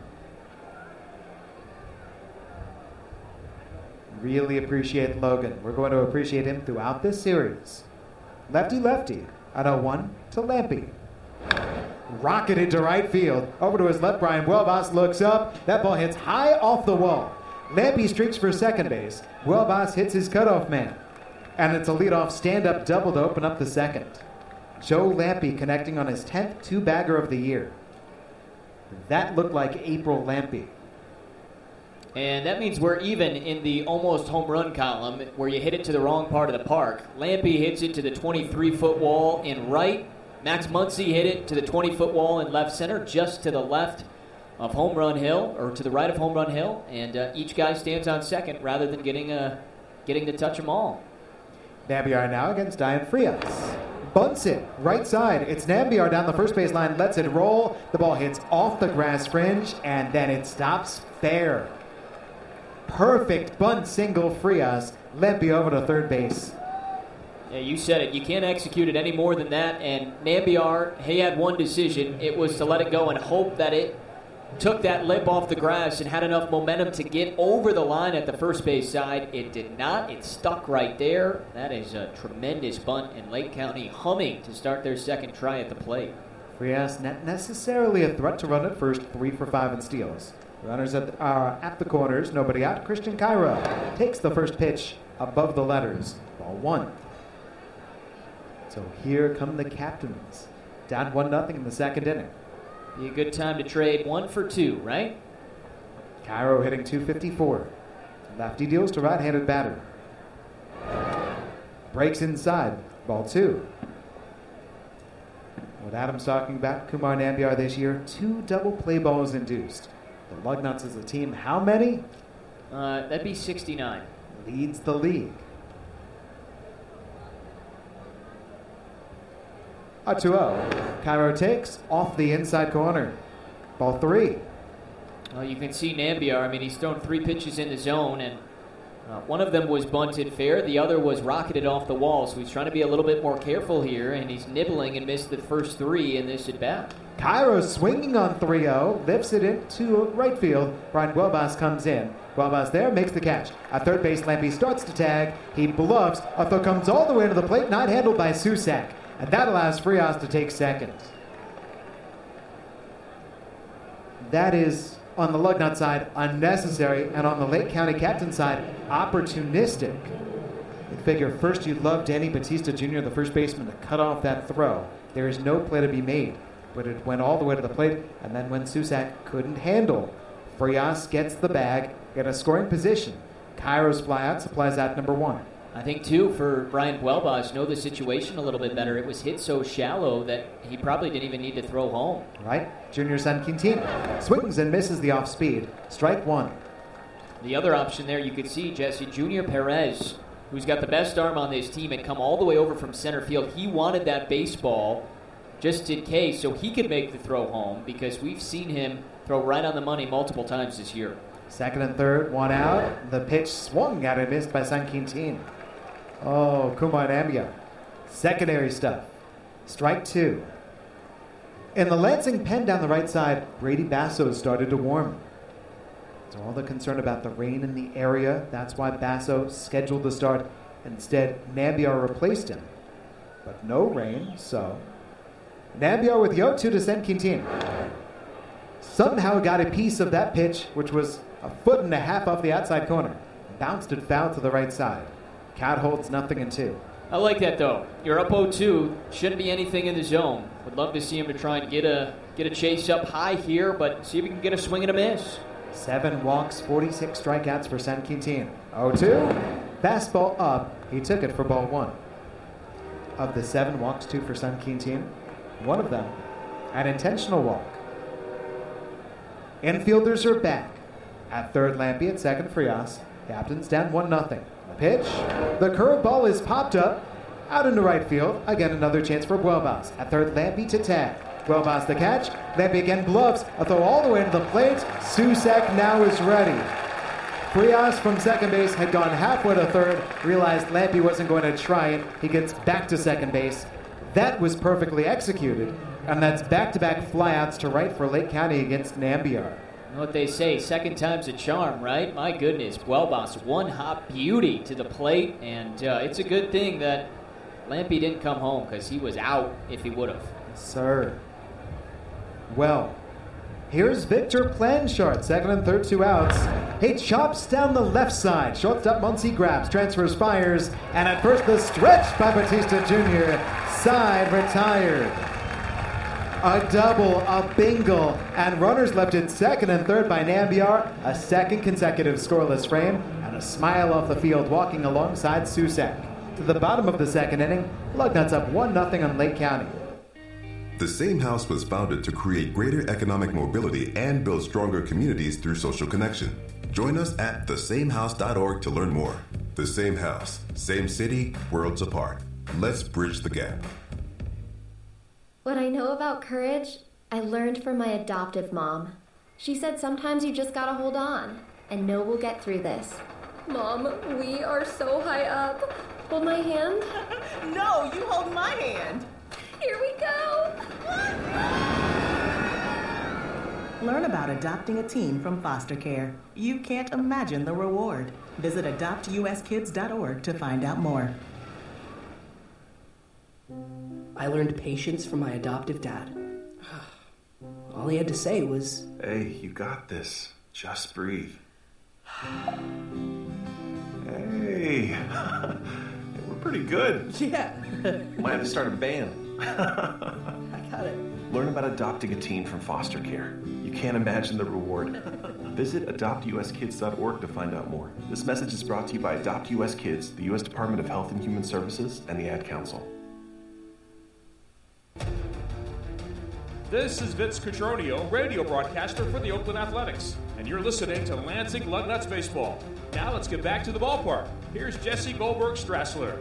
Really appreciate Logan. We're going to appreciate him throughout this series. Lefty-lefty at oh one to Lampe. Rocketed to right field. Over to his left, Brian Welbas looks up. That ball hits high off the wall. Lampe streaks for second base. Welbas hits his cutoff man. And it's a leadoff stand-up double to open up the second. Joe Lampe connecting on his tenth two-bagger of the year. That looked like April Lampe. And that means we're even in the almost home run column where you hit it to the wrong part of the park. Lampe hits it to the twenty-three-foot wall in right. Max Muncy hit it to the twenty-foot wall in left center, just to the left of Home Run Hill, or to the right of Home Run Hill. And uh, each guy stands on second rather than getting, uh, getting to touch them all. Nambiar now against Diane Frias. Bunts it, right side. It's Nambiar down the first base line, lets it roll. The ball hits off the grass fringe, and then it stops fair. Perfect bunt single, Frias. Lampe over to third base. Yeah, you said it. You can't execute it any more than that. And Nambiar, he had one decision. It was to let it go and hope that it took that lip off the grass and had enough momentum to get over the line at the first base side. It did not. It stuck right there. That is a tremendous bunt, and Lake County humming to start their second try at the plate. Frias not necessarily a threat to run at first, three for five in steals. Runners at the, are at the corners, nobody out. Christian Cairo takes the first pitch above the letters. Ball one. So here come the captains. Down one nothing in the second inning. Be a good time to trade one for two, right? Cairo hitting two fifty-four. Lefty deals to right-handed batter. Breaks inside. Ball two. What Adam's talking about, Kumar Nambiar this year, two double play balls induced. The Lugnuts as a team, how many? Uh, that'd be sixty-nine. Leads the league. A two oh. Cairo takes off the inside corner. Ball three. Well, you can see Nambiar. I mean, he's thrown three pitches in the zone, and uh, one of them was bunted fair. The other was rocketed off the wall, so he's trying to be a little bit more careful here, and he's nibbling and missed the first three in this at-bat. Cairo swinging on three oh, lifts it into right field. Brian Welbas comes in. Welbas there, makes the catch. At third base, Lampe starts to tag. He bluffs. A throw comes all the way to the plate, not handled by Susak. And that allows Frias to take second. That is, on the Lugnut side, unnecessary, and on the Lake County captain side, opportunistic. You figure first you'd love Danny Batista Junior, the first baseman, to cut off that throw. There is no play to be made. But it went all the way to the plate, and then when Susak couldn't handle, Frias gets the bag in a scoring position. Cairo's flyout supplies out number one. I think, too, for Brian Welbas, know the situation a little bit better. It was hit so shallow that he probably didn't even need to throw home. Right. Junior San Quintino swings and misses the off-speed. Strike one. The other option there, you could see, Jesse, Junior Perez, who's got the best arm on this team, and come all the way over from center field. He wanted that baseball just in case, so he could make the throw home, because we've seen him throw right on the money multiple times this year. Second and third, one out. The pitch swung at and missed by San Quintin. Oh, Kumar Nambiar. Secondary stuff. Strike two. In the Lansing pen down the right side, Brady Basso started to warm. So all the concern about the rain in the area, that's why Basso scheduled the start. Instead, Nambiar replaced him. But no rain, so Nambiar with the oh two to San Quintin. Somehow got a piece of that pitch, which was a foot and a half off the outside corner. Bounced it foul to the right side. Count holds nothing in two. I like that, though. You're up oh two. Shouldn't be anything in the zone. Would love to see him to try and get a get a chase up high here, but see if he can get a swing and a miss. Seven walks, forty-six strikeouts for San Quintin. oh two. Fastball up. He took it for ball one. Of the seven walks, two for San Quintin. One of them, an intentional walk. Infielders are back. At third, Lampe. At second, Frias. Captains down one nothing. The pitch. The curveball is popped up. Out into right field. Again, another chance for Welbas. At third, Lampe to tag. Welbas the catch. Lampe again bluffs. A throw all the way to the plate. Susak now is ready. Frias from second base had gone halfway to third, realized Lampy wasn't going to try it. He gets back to second base. That was perfectly executed, and that's back-to-back flyouts to right for Lake County against Nambiar. You know what they say, second time's a charm, right? My goodness, Buelbas, one hot beauty to the plate, and uh, it's a good thing that Lampy didn't come home because he was out if he would have. Sir. Well, here's Victor Planchard, second and third, two outs. He chops down the left side. Shortstop Muncie grabs, transfers, fires, and at first the stretch by Batista Junior Side retired. A double, a bingle, and runners left in second and third by Nambiar. A second consecutive scoreless frame, and a smile off the field walking alongside Susak. To the bottom of the second inning, Lugnuts up one nothing on Lake County. The Same House was founded to create greater economic mobility and build stronger communities through social connection. Join us at the same house dot org to learn more. The Same House, same city, worlds apart. Let's bridge the gap. What I know about courage, I learned from my adoptive mom. She said sometimes you just gotta hold on and know we'll get through this. Mom, we are so high up. Hold my hand. No, you hold my hand. Here we go. Learn about adopting a teen from foster care. You can't imagine the reward. Visit adopt u s kids dot org to find out more. I learned patience from my adoptive dad. All he had to say was, "Hey, you got this. Just breathe." Hey, we're pretty good. Yeah. We might have to start a band. I got it. Learn about adopting a teen from foster care. You can't imagine the reward. Visit adopt u s kids dot org to find out more. This message is brought to you by Adopt U S Kids, the U S Department of Health and Human Services, and the Ad Council. This is Vince Cotroneo, radio broadcaster for the Oakland Athletics, and you're listening to Lansing Lugnuts Baseball. Now let's get back to the ballpark. Here's Jesse Goldberg-Strassler.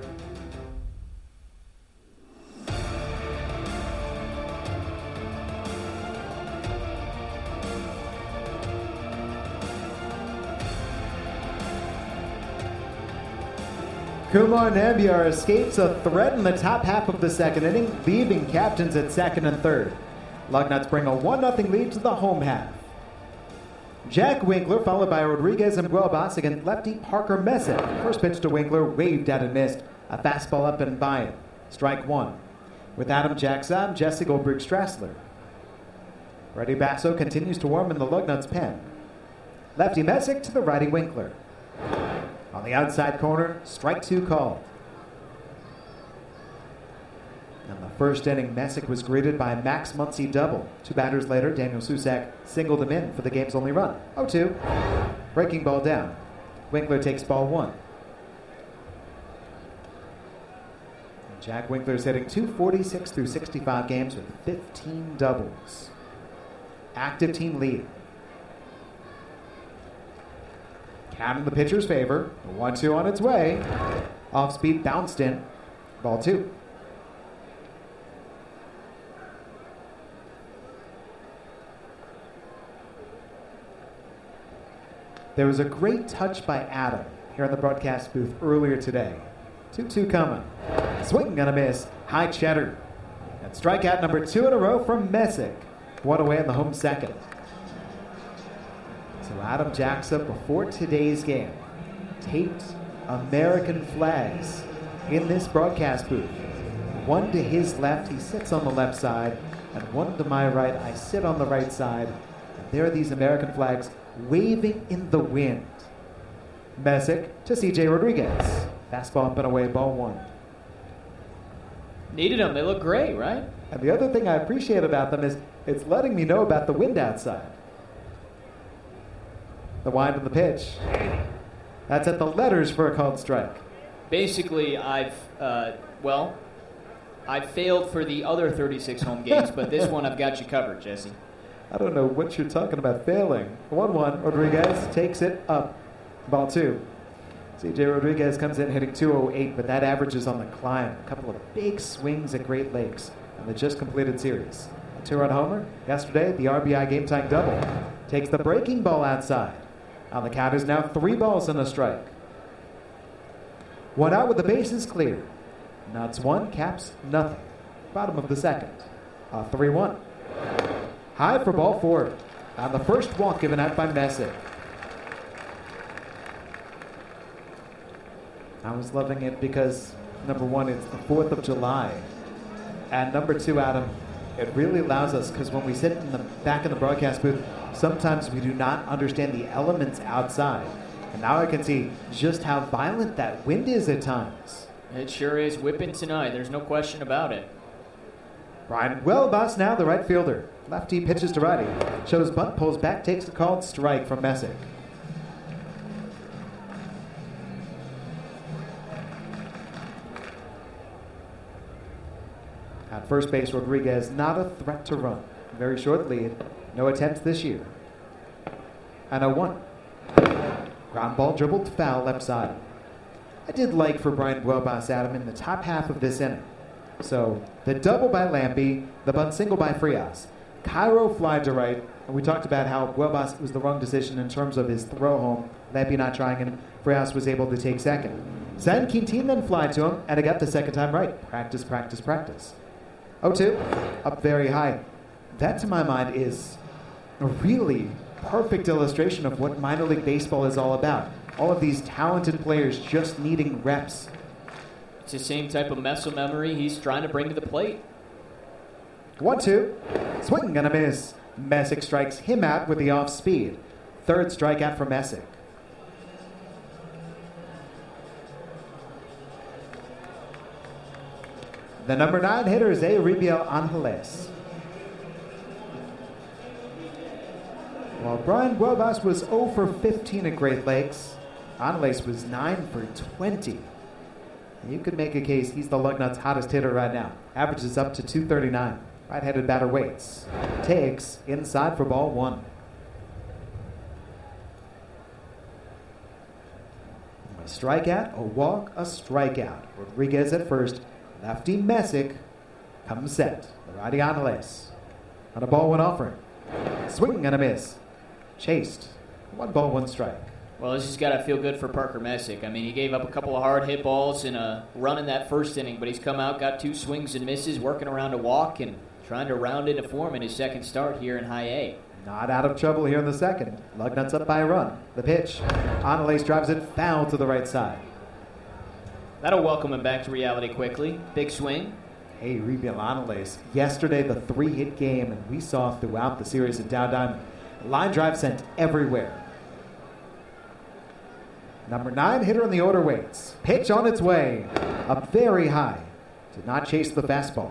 Kumar Nambiar escapes a threat in the top half of the second inning, leaving captains at second and third. Lugnuts bring a one nothing lead to the home half. Jack Winkler, followed by Rodriguez and Buelbas against lefty Parker Messick. First pitch to Winkler, waved at and missed. A fastball up and by it. Strike one. With Adam Jackson, I'm Jesse Goldberg-Strassler. Reddy Basso continues to warm in the Lugnuts pen. Lefty Messick to the righty Winkler. On the outside corner, strike two called. In the first inning, Messick was greeted by a Max Muncie double. Two batters later, Daniel Susak singled him in for the game's only run. oh two. Breaking ball down. Winkler takes ball one. Jack Winkler's hitting two forty-six through sixty-five games with fifteen doubles. Active team lead. Count in the pitcher's favor. The one two on its way. Off speed, bounced in. Ball two. There was a great touch by Adam here in the broadcast booth earlier today. two two coming. Swing and a miss. High cheddar. And strikeout number two in a row from Messick. One away in the home second. So Adam Jackson, before today's game, taped American flags in this broadcast booth. One to his left, he sits on the left side, and one to my right, I sit on the right side. And there are these American flags waving in the wind. Messick to C J Rodriguez. Fastball up and away, ball one. Needed them. They look great, right? And the other thing I appreciate about them is it's letting me know about the wind outside. The wind of the pitch. That's at the letters for a called strike. Basically, I've, uh, well, I've failed for the other thirty-six home games, but this one I've got you covered, Jesse. I don't know what you're talking about failing. one one, Rodriguez takes it up. Ball two. C J Rodriguez comes in hitting two oh eight, but that averages on the climb. A couple of big swings at Great Lakes on the just completed series. A two-run homer yesterday, the R B I game-tying double. Takes the breaking ball outside. And the count is now three balls and a strike. One out with the bases clear. Nuts one, Caps nothing. Bottom of the second. A three one. High for ball four. And the first walk given out by Messick. I was loving it because, number one, it's the fourth of July. And number two, Adam, it really allows us, because when we sit in the back in the broadcast booth, sometimes we do not understand the elements outside. And now I can see just how violent that wind is at times. It sure is whipping tonight. There's no question about it. Brian Welbas now the right fielder. Lefty pitches to righty. Shows bunt, pulls back, takes the called strike from Messick. At first base, Rodriguez not a threat to run. Very short lead. No attempts this year. And a one. Ground ball dribbled foul left side. I did like for Brian Welbas, Adam, in the top half of this inning. So, the double by Lampy, the bunt single by Frias. Cairo fly to right, and we talked about how Welbas was the wrong decision in terms of his throw home. Lampy not trying, and Frias was able to take second. San Quintin then fly to him, and it got the second time right. Practice, practice, practice. oh two, up very high. That, to my mind, is a really perfect illustration of what minor league baseball is all about. All of these talented players just needing reps. It's the same type of muscle memory he's trying to bring to the plate. one two. Swing and a miss. Messick strikes him out with the off speed. Third strikeout for Messick. The number nine hitter is Euribiel Angeles. While Brian Welbas was oh for fifteen at Great Lakes, Angeles was nine for twenty. You could make a case he's the Lugnuts' hottest hitter right now. Averages up to two thirty-nine. Right-handed batter waits. Takes inside for ball one. A strikeout, a walk, a strikeout. Rodriguez at first. Lefty Messick comes set. The righty Angeles. On a ball, one offering. Swing and a miss. Chased. One ball, one strike. Well, this has got to feel good for Parker Messick. I mean, he gave up a couple of hard hit balls in a run in that first inning, but he's come out, got two swings and misses, working around a walk and trying to round into form in his second start here in High A. Not out of trouble here in the second. Lugnuts up by a run. The pitch. Angeles drives it foul to the right side. That'll welcome him back to reality quickly. Big swing. Hey, Euribiel Angeles. Yesterday, the three-hit game, and we saw throughout the series at Dow Diamond. Line drive sent everywhere. Number nine hitter in the order waits. Pitch on its way. Up very high. Did not chase the fastball.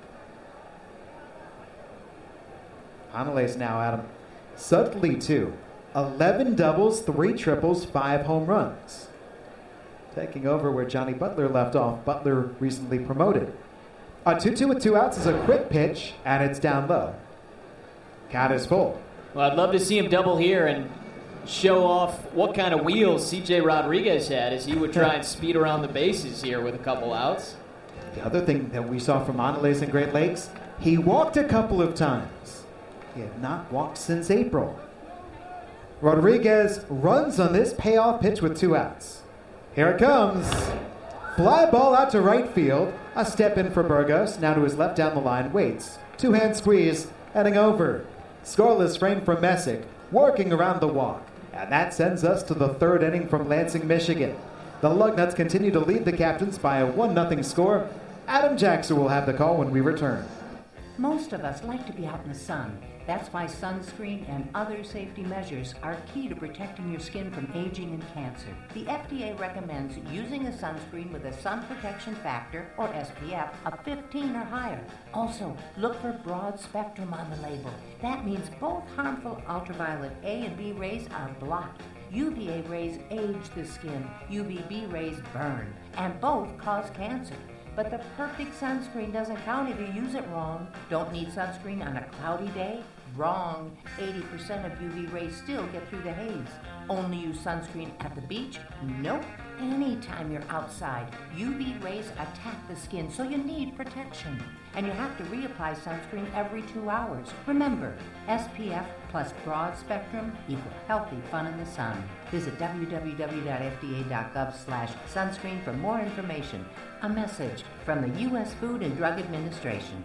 Angeles now, Adam. Subtly, too. eleven doubles, three triples, five home runs. Taking over where Johnny Butler left off. Butler recently promoted. A two two with two outs is a quick pitch, and it's down low. Count is full. Well, I'd love to see him double here and show off what kind of wheels C J Rodriguez had as he would try and speed around the bases here with a couple outs. The other thing that we saw from Angeles in Great Lakes, he walked a couple of times. He had not walked since April. Rodriguez runs on this payoff pitch with two outs. Here it comes. Fly ball out to right field. A step in for Burgos. Now to his left down the line. Waits. Two-hand squeeze. Heading over. Scoreless frame from Messick. Working around the walk. And that sends us to the third inning from Lansing, Michigan. The Lugnuts continue to lead the Captains by a one nothing score. Adam Jackson will have the call when we return. Most of us like to be out in the sun. That's why sunscreen and other safety measures are key to protecting your skin from aging and cancer. The F D A recommends using a sunscreen with a sun protection factor, or S P F, of fifteen or higher. Also, look for broad spectrum on the label. That means both harmful ultraviolet A and B rays are blocked. U V A rays age the skin, U V B rays burn, and both cause cancer. But the perfect sunscreen doesn't count if you use it wrong. Don't need sunscreen on a cloudy day? Wrong. eighty percent of U V rays still get through the haze. only use sunscreen at the beach? Nope. Anytime you're outside, U V rays attack the skin, so you need protection. And you have to reapply sunscreen every two hours. Remember, S P F plus broad spectrum equal healthy fun in the sun. Visit w w w dot f d a dot gov slash sunscreen for more information. A message from the U S Food and Drug Administration.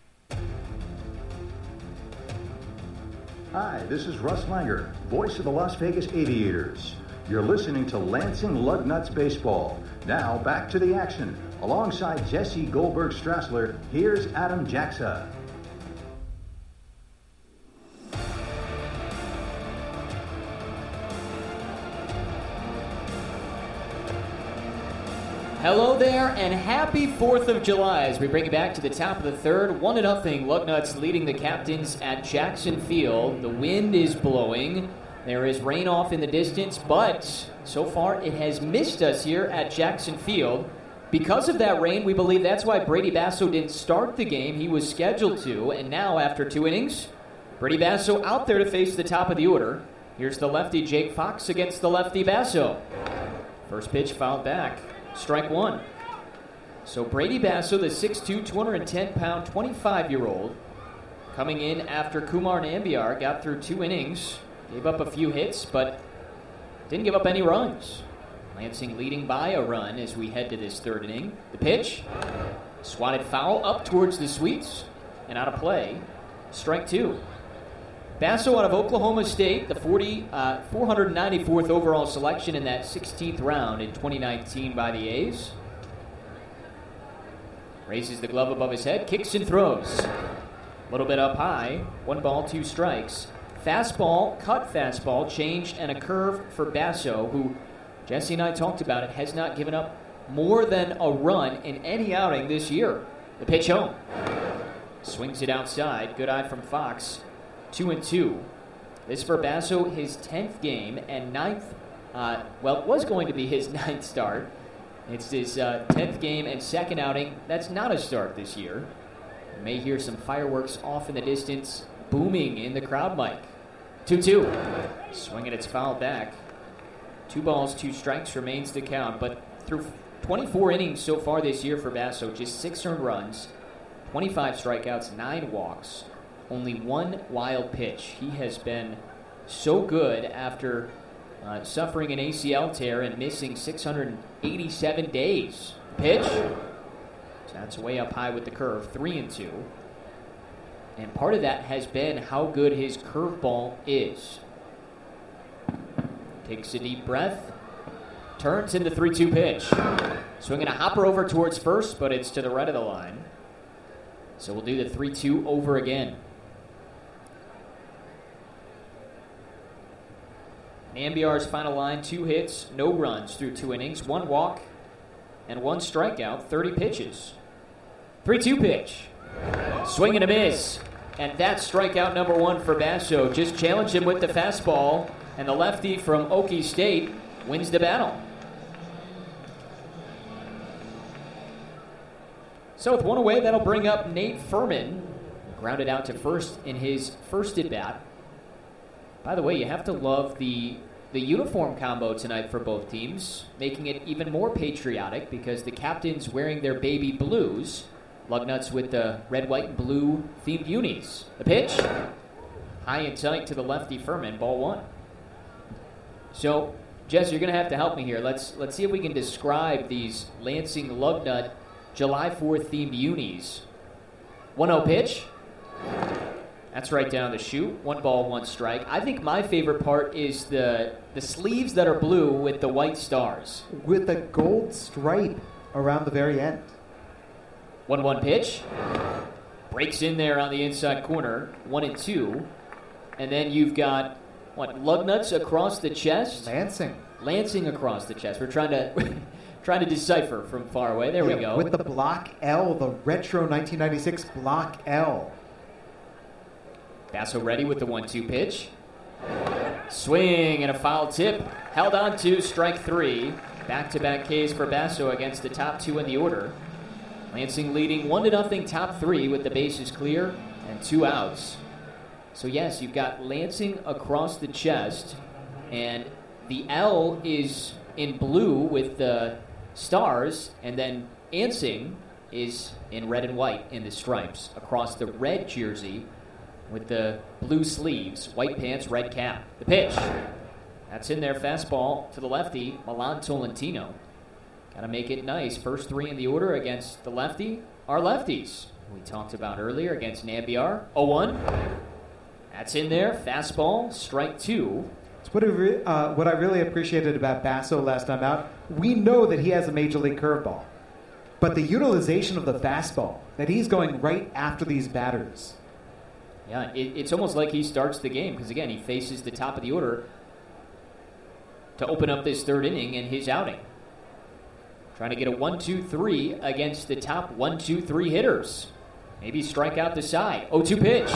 Hi, this is Russ Langer, voice of the Las Vegas Aviators. You're listening to Lansing Lugnuts Baseball. Now back to the action. Alongside Jesse Goldberg-Strassler, here's Adam Jaxa. Hello there, and happy fourth of July as we bring it back to the top of the third. One to nothing, Lugnuts leading the Captains at Jackson Field. The wind is blowing. There is rain off in the distance, but so far it has missed us here at Jackson Field. Because of that rain, we believe that's why Brady Basso didn't start the game. He was scheduled to, and now after two innings, Brady Basso out there to face the top of the order. Here's the lefty Jake Fox against the lefty Basso. First pitch fouled back. Strike one. So Brady Basso, the six two, two hundred ten pound, twenty-five-year-old, coming in after Kumar Nambiar got through two innings, gave up a few hits, but didn't give up any runs. Lansing leading by a run as we head to this third inning. The pitch, swatted foul up towards the sweeps and out of play. Strike two. Basso out of Oklahoma State, the forty, uh, four hundred ninety-fourth overall selection in that sixteenth round in twenty nineteen by the A's. Raises the glove above his head, kicks and throws. A little bit up high, one ball, two strikes. Fastball, cut fastball, changed, and a curve for Basso, who, Jesse and I talked about it, has not given up more than a run in any outing this year. The pitch home. Swings it outside, good eye from Fox. Two and two. This for Basso, his tenth game and ninth, uh, well, it was going to be his ninth start. It's his uh, tenth game and second outing. That's not a start this year. You may hear some fireworks off in the distance, booming in the crowd mic. two two. Swinging, it's fouled back. Two balls, two strikes remains the count, but through twenty-four innings so far this year for Basso, just six earned runs, twenty-five strikeouts, nine walks. Only one wild pitch. He has been so good after uh, suffering an A C L tear and missing six hundred eighty-seven days. Pitch. So that's way up high with the curve. Three and two. And part of that has been how good his curveball is. Takes a deep breath. Turns into three two pitch. Swinging a hopper over towards first, but it's to the right of the line. So we'll do the three two over again. Nambiar's final line, two hits, no runs through two innings, one walk, and one strikeout, thirty pitches. three two pitch. Swing and a miss. And that's strikeout number one for Basso. Just challenged him with the fastball, and the lefty from Okie State wins the battle. So with one away, that'll bring up Nate Furman. Grounded out to first in his first at-bat. By the way, you have to love the the uniform combo tonight for both teams, making it even more patriotic because the captains wearing their baby blues, Lugnuts with the red, white, and blue themed unis. The pitch, high and tight to the lefty Furman, ball one. So, Jess, you're going to have to help me here. Let's let's see if we can describe these Lansing Lugnut July fourth themed unis. one oh pitch. That's right down the chute. One ball, one strike. I think my favorite part is the the sleeves that are blue with the white stars. With a gold stripe around the very end. one one pitch. Breaks in there on the inside corner. One and two. And then you've got, what, Lugnuts across the chest? Lansing. Lansing across the chest. We're trying to trying to decipher from far away. There yeah, we go. With the block L, the retro nineteen ninety-six block L. Basso ready with the one two pitch. Swing and a foul tip. Held on to strike three. Back-to-back Ks for Basso against the top two in the order. Lansing leading one to nothing top three with the bases clear and two outs. So yes, you've got Lansing across the chest, and The L is in blue with the stars, and then Ansing is in red and white in the stripes across the red jersey with the blue sleeves, white pants, red cap. The pitch. That's in there. Fastball to the lefty, Milan Tolentino. Got to make it nice. First three in the order against the lefty are lefties. We talked about earlier against Nambiar. oh one. That's in there. Fastball, strike two. It's what, I re- uh, what I really appreciated about Basso last time out. We know that he has a major league curveball. But the utilization of the fastball, that he's going right after these batters. Yeah, it, it's almost like he starts the game because, again, he faces the top of the order to open up this third inning in his outing. Trying to get a one two three against the top one two three hitters. Maybe strike out the side. oh two pitch.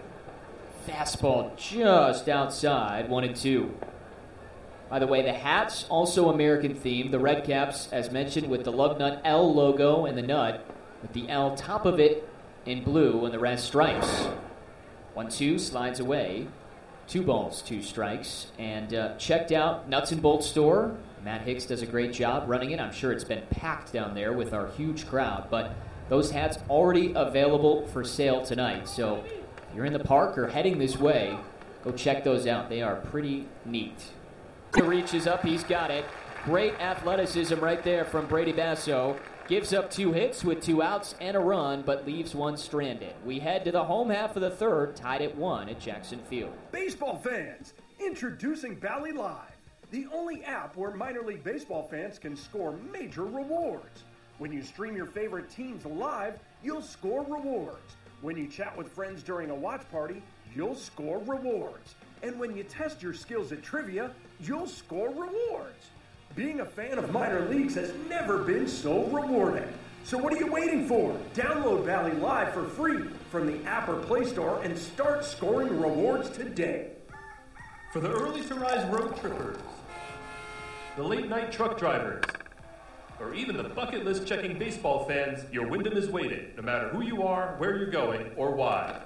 Fastball just outside, one and two. By the way, the hats also American themed. The red caps, as mentioned, with the Lugnut L logo and the nut, with the L top of it in blue and the rest stripes. one two slides away. Two balls, two strikes. And uh, checked out Nuts and Bolts store. Matt Hicks does a great job running it. I'm sure it's been packed down there with our huge crowd. But those hats already available for sale tonight. So if you're in the park or heading this way, go check those out. They are pretty neat. He reaches up. He's got it. Great athleticism right there from Brady Basso. Gives up two hits with two outs and a run, but leaves one stranded. We head to the home half of the third, tied at one at Jackson Field. Baseball fans, introducing Bally Live, the only app where minor league baseball fans can score major rewards. When you stream your favorite teams live, you'll score rewards. When you chat with friends during a watch party, you'll score rewards. And when you test your skills at trivia, you'll score rewards. Being a fan of minor leagues has never been so rewarding. So what are you waiting for? Download Bally Live for free from the app or Play Store and start scoring rewards today. For the early to rise road trippers, the late night truck drivers, or even the bucket list checking baseball fans, your Wyndham is waiting, no matter who you are, where you're going, or why.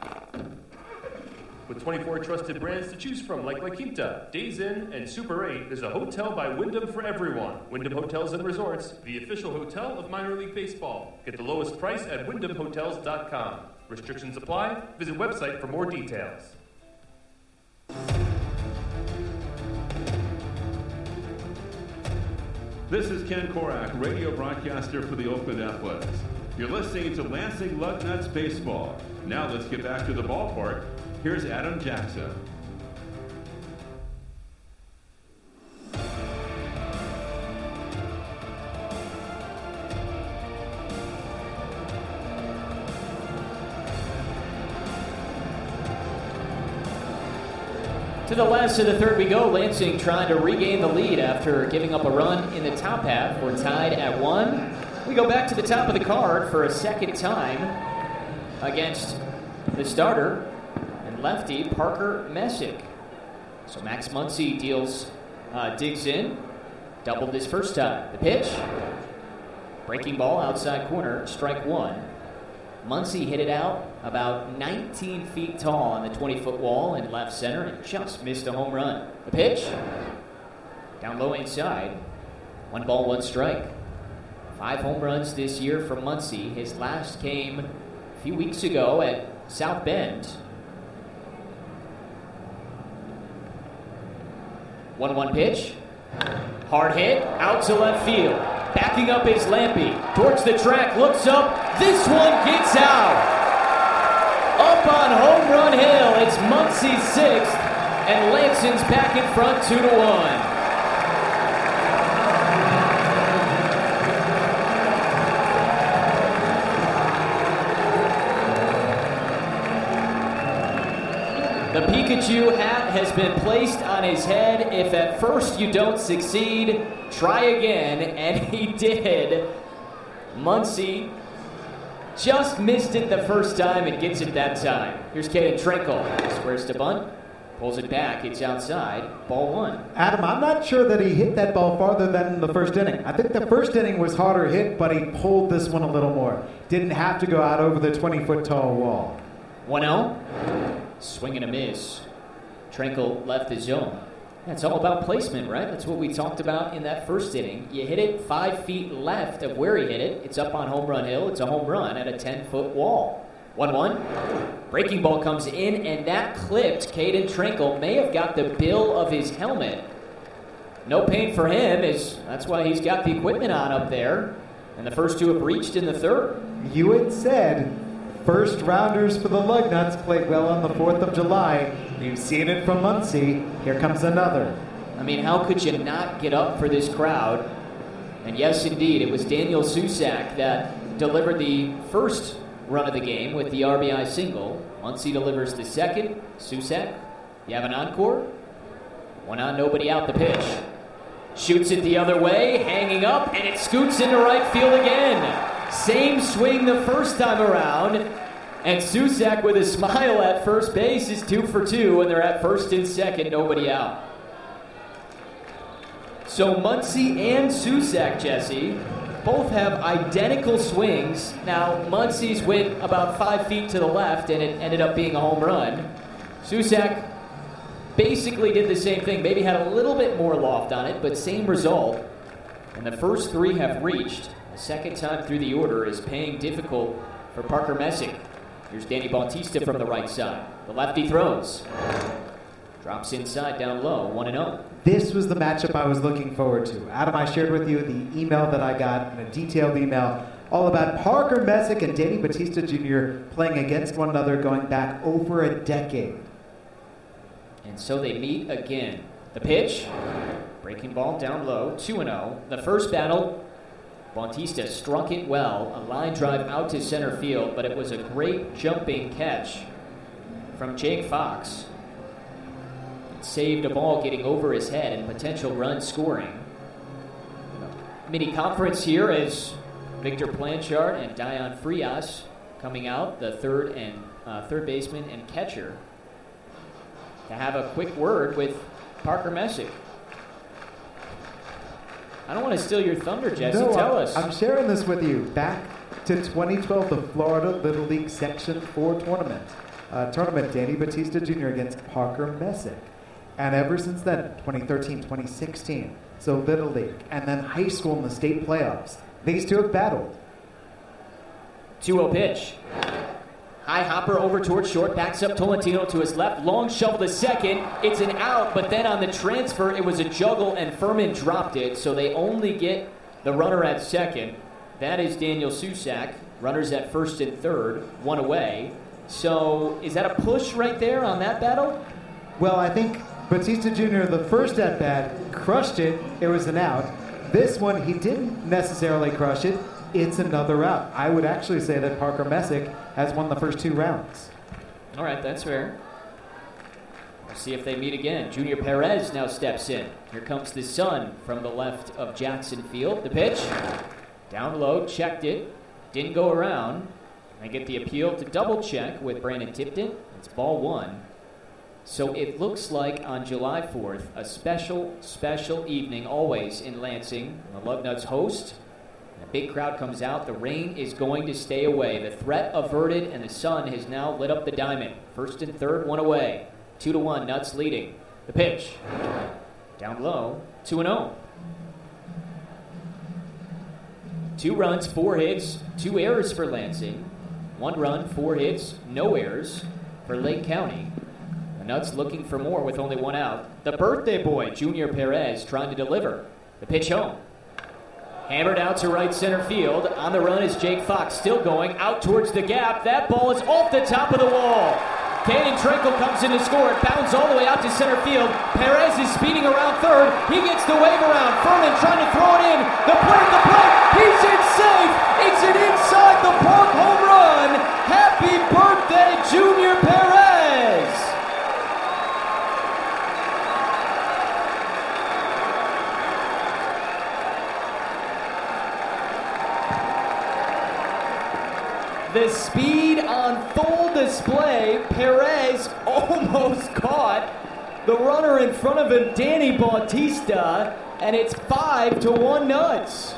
With twenty-four trusted brands to choose from like La Quinta, Days Inn, and Super eight, there's a hotel by Wyndham for everyone. Wyndham Hotels and Resorts, the official hotel of minor league baseball. Get the lowest price at wyndham hotels dot com. Restrictions apply. Visit website for more details. This is Ken Korak, radio broadcaster for the Oakland Athletics. You're listening to Lansing Lugnuts Baseball. Now let's get back to the ballpark. Here's Adam Jackson. To the last of the third we go. Lansing trying to regain the lead after giving up a run in the top half. We're tied at one. We go back to the top of the card for a second time against the starter and lefty Parker Messick. So Max Muncy deals, uh, digs in, doubled his first time. The pitch, breaking ball outside corner, strike one. Muncy hit it out about nineteen feet tall on the twenty-foot wall in left center and just missed a home run. The pitch, down low inside, one ball, one strike. Five home runs this year from Muncy. His last came a few weeks ago at South Bend. one one pitch, hard hit, out to left field. Backing up is Lampy, towards the track, looks up, this one gets out. Up on Home Run Hill, it's Muncy's sixth, and Lansing's back in front two to one. The Pikachu hat has been placed on his head. If at first you don't succeed, try again, and he did. Muncy just missed it the first time and gets it that time. Here's Caden Trinkle. Squares to bunt, pulls it back, it's outside, ball one. Adam, I'm not sure that he hit that ball farther than the first inning. I think the first inning was harder hit, but he pulled this one a little more. Didn't have to go out over the twenty-foot tall wall. one oh. Swing and a miss. Trinkle left the zone. It's all about placement, right? That's what we talked about in that first inning. You hit it five feet left of where he hit it. It's up on Home Run Hill. It's a home run at a ten-foot wall. one one. Breaking ball comes in, and that clipped Caden Trinkle. May have got the bill of his helmet. No pain for him, as that's why he's got the equipment on up there. And the first two have reached in the third. You had said first rounders for the Lugnuts played well on the fourth of July. You've seen it from Muncie. Here comes another. I mean, how could you not get up for this crowd? And yes, indeed, it was Daniel Susak that delivered the first run of the game with the R B I single. Muncie delivers the second. Susak, you have an encore? One on, nobody out, the pitch. Shoots it the other way, hanging up, and it scoots into right field again. Same swing the first time around, and Susak with a smile at first base is two for two, and they're at first and second, nobody out. So Muncie and Susak, Jesse, both have identical swings. Now, Muncie's went about five feet to the left, and it ended up being a home run. Susak basically did the same thing, maybe had a little bit more loft on it, but same result. And the first three have reached. The second time through the order is paying difficult for Parker Messick. Here's Danny Bautista from the right side. The lefty throws. Drops inside, down low, one and oh. This was the matchup I was looking forward to. Adam, I shared with you the email that I got, and a detailed email, all about Parker Messick and Danny Bautista Junior playing against one another going back over a decade. And so they meet again. The pitch, breaking ball down low, two and oh. The first battle, Bautista struck it well, a line drive out to center field, but it was a great jumping catch from Jake Fox. It saved a ball getting over his head and potential run scoring. Mini conference here as Victor Blanchard and Dion Frias coming out, the third and uh, third baseman and catcher, to have a quick word with Parker Messick. I don't want to steal your thunder, Jesse. No, Tell I'm, us. I'm sharing this with you. Back to twenty twelve, the Florida Little League Section four tournament. Uh, tournament, Danny Bautista Junior against Parker Messick. And ever since then, twenty thirteen, twenty sixteen, so Little League, and then high school in the state playoffs, these two have battled. two oh pitch. High hopper over towards short, backs up Tolentino to his left, long shovel to second. It's an out, but then on the transfer, it was a juggle, and Furman dropped it, so they only get the runner at second. That is Daniel Susak. Runners at first and third, one away. So is that a push right there on that battle? Well, I think Bautista Junior, the first at-bat, crushed it. It was an out. This one, he didn't necessarily crush it. It's another out. I would actually say that Parker Messick has won the first two rounds. All right, that's fair. We'll see if they meet again. Junior Perez now steps in. Here comes the son from the left of Jackson Field. The pitch, down low, checked it, didn't go around. They get the appeal to double check with Brandon Tipton. It's ball one. So it looks like on July fourth, a special, special evening always in Lansing. The Lugnuts host. A big crowd comes out. The rain is going to stay away. The threat averted, and the sun has now lit up the diamond. First and third, one away. Two to one, Nuts leading. The pitch. Down low, two and oh. Two runs, four hits, two errors for Lansing. One run, four hits, no errors for Lake County. The Nuts looking for more with only one out. The birthday boy, Junior Perez, trying to deliver. The pitch home. Hammered out to right center field. On the run is Jake Fox, still going out towards the gap. That ball is off the top of the wall. Caden Trinkle comes in to score. It bounds all the way out to center field. Perez is speeding around third. He gets the wave around. Furman trying to throw it in. The plate, the plate. He's in safe. It's an inside the park home run. Happy birthday, Junior Perez. The speed on full display. Perez almost caught the runner in front of him, Danny Bautista, and it's five to one Nuts.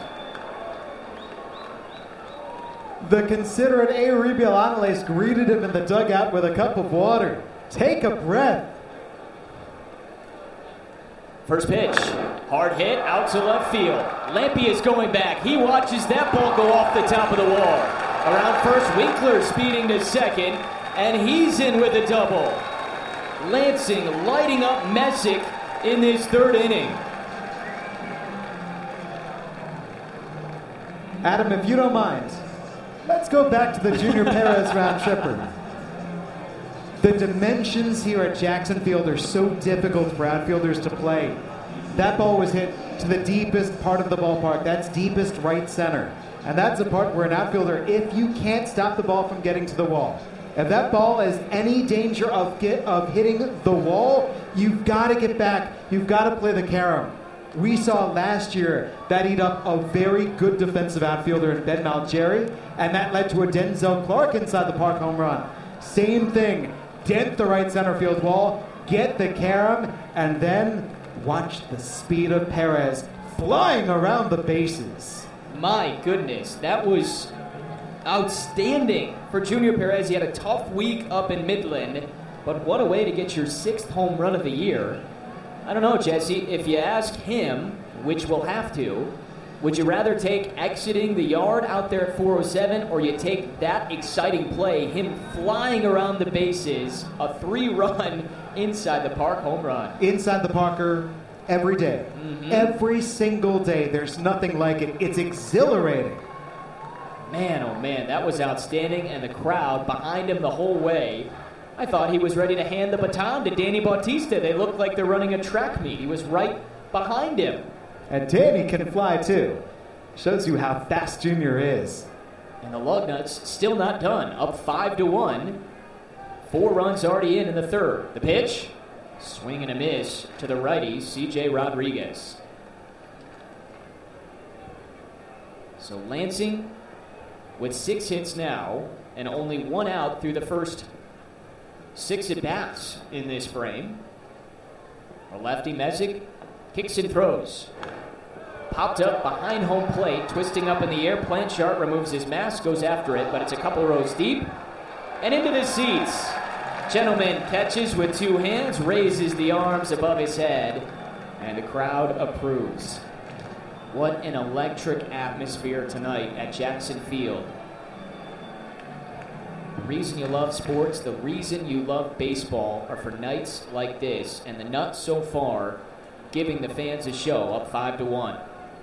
The considerate Euribiel Angeles greeted him in the dugout with a cup of water. Take a breath. First pitch, hard hit out to left field. Lampy is going back. He watches that ball go off the top of the wall. Around first, Winkler speeding to second, and he's in with a double. Lansing lighting up Messick in this third inning. Adam, if you don't mind, let's go back to the Junior Perez round tripper. The dimensions here at Jackson Field are so difficult for outfielders to play. That ball was hit to the deepest part of the ballpark. That's deepest right center. And that's the part where an outfielder, if you can't stop the ball from getting to the wall, if that ball has any danger of get, of hitting the wall, you've got to get back. You've got to play the carom. We saw last year that eat up a very good defensive outfielder in Ben Malgeri, and that led to a Denzel Clark inside the park home run. Same thing. Dent the right center field wall, get the carom, and then watch the speed of Perez flying around the bases. My goodness, that was outstanding for Junior Perez. He had a tough week up in Midland, but what a way to get your sixth home run of the year. I don't know, Jesse, if you ask him, which we'll have to, would you rather take exiting the yard out there at four oh seven, or you take that exciting play, him flying around the bases, a three-run inside the park home run? Inside the Parker every day. Mm-hmm. Every single day. There's nothing like it. It's exhilarating. Man, oh man, that was outstanding, and the crowd behind him the whole way. I thought he was ready to hand the baton to Danny Bautista. They looked like they're running a track meet. He was right behind him. And Danny can fly too. Shows you how fast Junior is. And the Lugnuts still not done. Up five to one. Four runs already in in the third. The pitch, swing and a miss to the righty, C J Rodriguez. So Lansing with six hits now and only one out through the first six at-bats in this frame. A lefty Messick kicks and throws. Popped up behind home plate, twisting up in the air. Blanchard removes his mask, goes after it, but it's a couple rows deep. And into the seats. Gentleman catches with two hands, raises the arms above his head, and the crowd approves. What an electric atmosphere tonight at Jackson Field. The reason you love sports, the reason you love baseball are for nights like this, and the Nuts so far giving the fans a show, up five to one.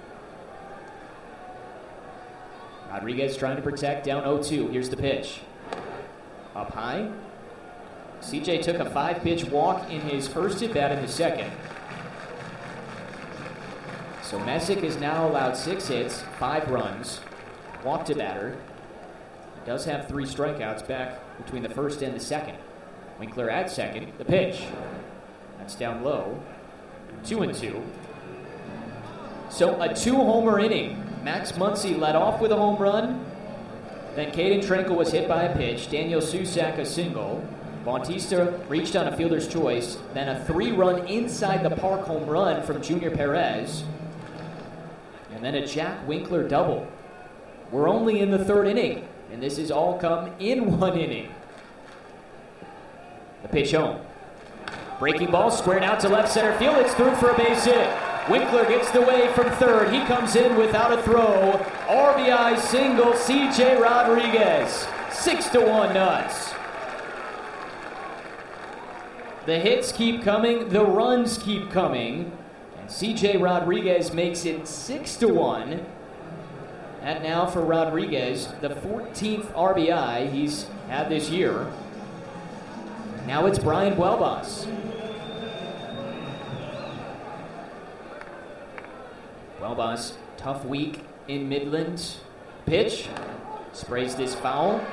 Rodriguez trying to protect, down oh two. Here's the pitch. Up high. C J took a five-pitch walk in his first at-bat in the second. So Messick is now allowed six hits, five runs, walked a batter. He does have three strikeouts back between the first and the second. Winkler at second. The pitch. That's down low. Two and two. So a two-homer inning. Max Muncy led off with a home run. Then Caden Trankel was hit by a pitch. Daniel Susak a single. Bautista reached on a fielder's choice. Then a three-run inside the park home run from Junior Perez. And then a Jack Winkler double. We're only in the third inning, and this has all come in one inning. The pitch home. Breaking ball squared out to left center field. It's through for a base hit. Winkler gets the wave from third. He comes in without a throw. R B I single, C J Rodriguez. Six to one Nuts. The hits keep coming. The runs keep coming. And C J Rodriguez makes it six to one. And now for Rodriguez, the fourteenth R B I he's had this year. Now it's Brian Buelbas. Buelbas, tough week in Midland. Pitch, sprays this foul.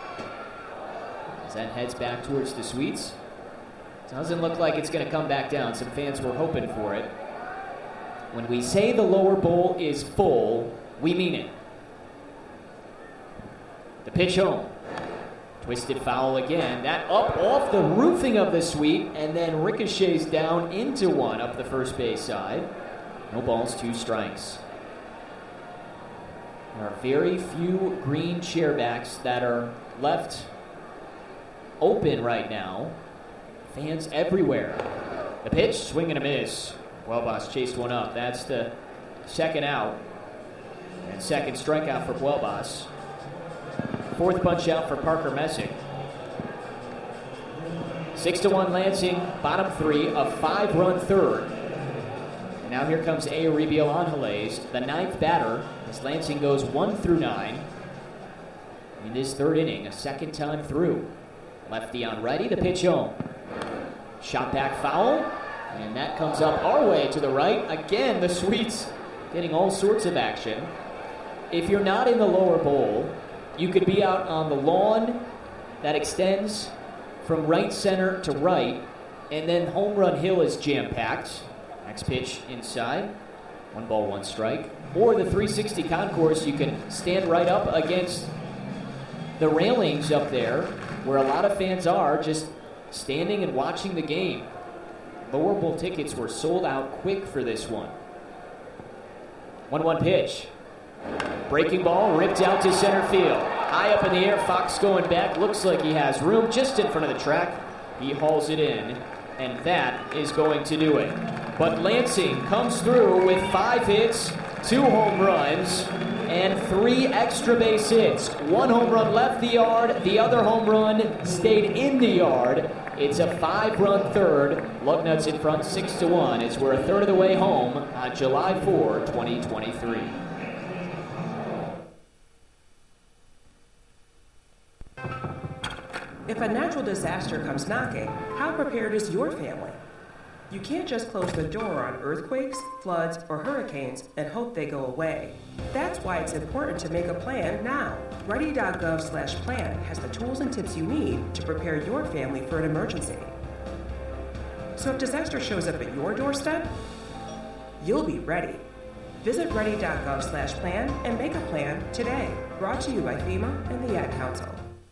As that heads back towards the suites. Doesn't look like it's going to come back down. Some fans were hoping for it. When we say the lower bowl is full, we mean it. The pitch home. Twisted foul again. That up off the roofing of the suite and then ricochets down into one up the first base side. No balls, two strikes. There are very few green chairbacks that are left open right now. Fans everywhere. The pitch, swing and a miss. Puelbas chased one up. That's the second out. And second strikeout for Puelbas. Fourth punch out for Parker Messick. Six to one Lansing, bottom three, a five-run third. And now here comes Euribiel Angeles, the ninth batter, as Lansing goes one through nine. In this third inning, a second time through. Lefty on righty, the pitch home. Shot back foul, and that comes up our way to the right. Again, the Sweets getting all sorts of action. If you're not in the lower bowl, you could be out on the lawn that extends from right center to right, and then Home Run Hill is jam-packed. Next pitch inside, one ball, one strike. Or the three sixty concourse, you can stand right up against the railings up there, where a lot of fans are just standing and watching the game. Lower bowl tickets were sold out quick for this one. one one pitch. Breaking ball ripped out to center field. High up in the air, Fox going back. Looks like he has room just in front of the track. He hauls it in, and that is going to do it. But Lansing comes through with five hits, two home runs, and three extra base hits. One home run left the yard, the other home run stayed in the yard. It's a five-run third. Lugnuts in front six to one as we're a third of the way home on July fourth, twenty twenty-three. If a natural disaster comes knocking, how prepared is your family? You can't just close the door on earthquakes, floods, or hurricanes and hope they go away. That's why it's important to make a plan now. Ready.gov slash plan has the tools and tips you need to prepare your family for an emergency. So if disaster shows up at your doorstep, you'll be ready. Visit ready.gov slash plan and make a plan today. Brought to you by FEMA and the Ad Council.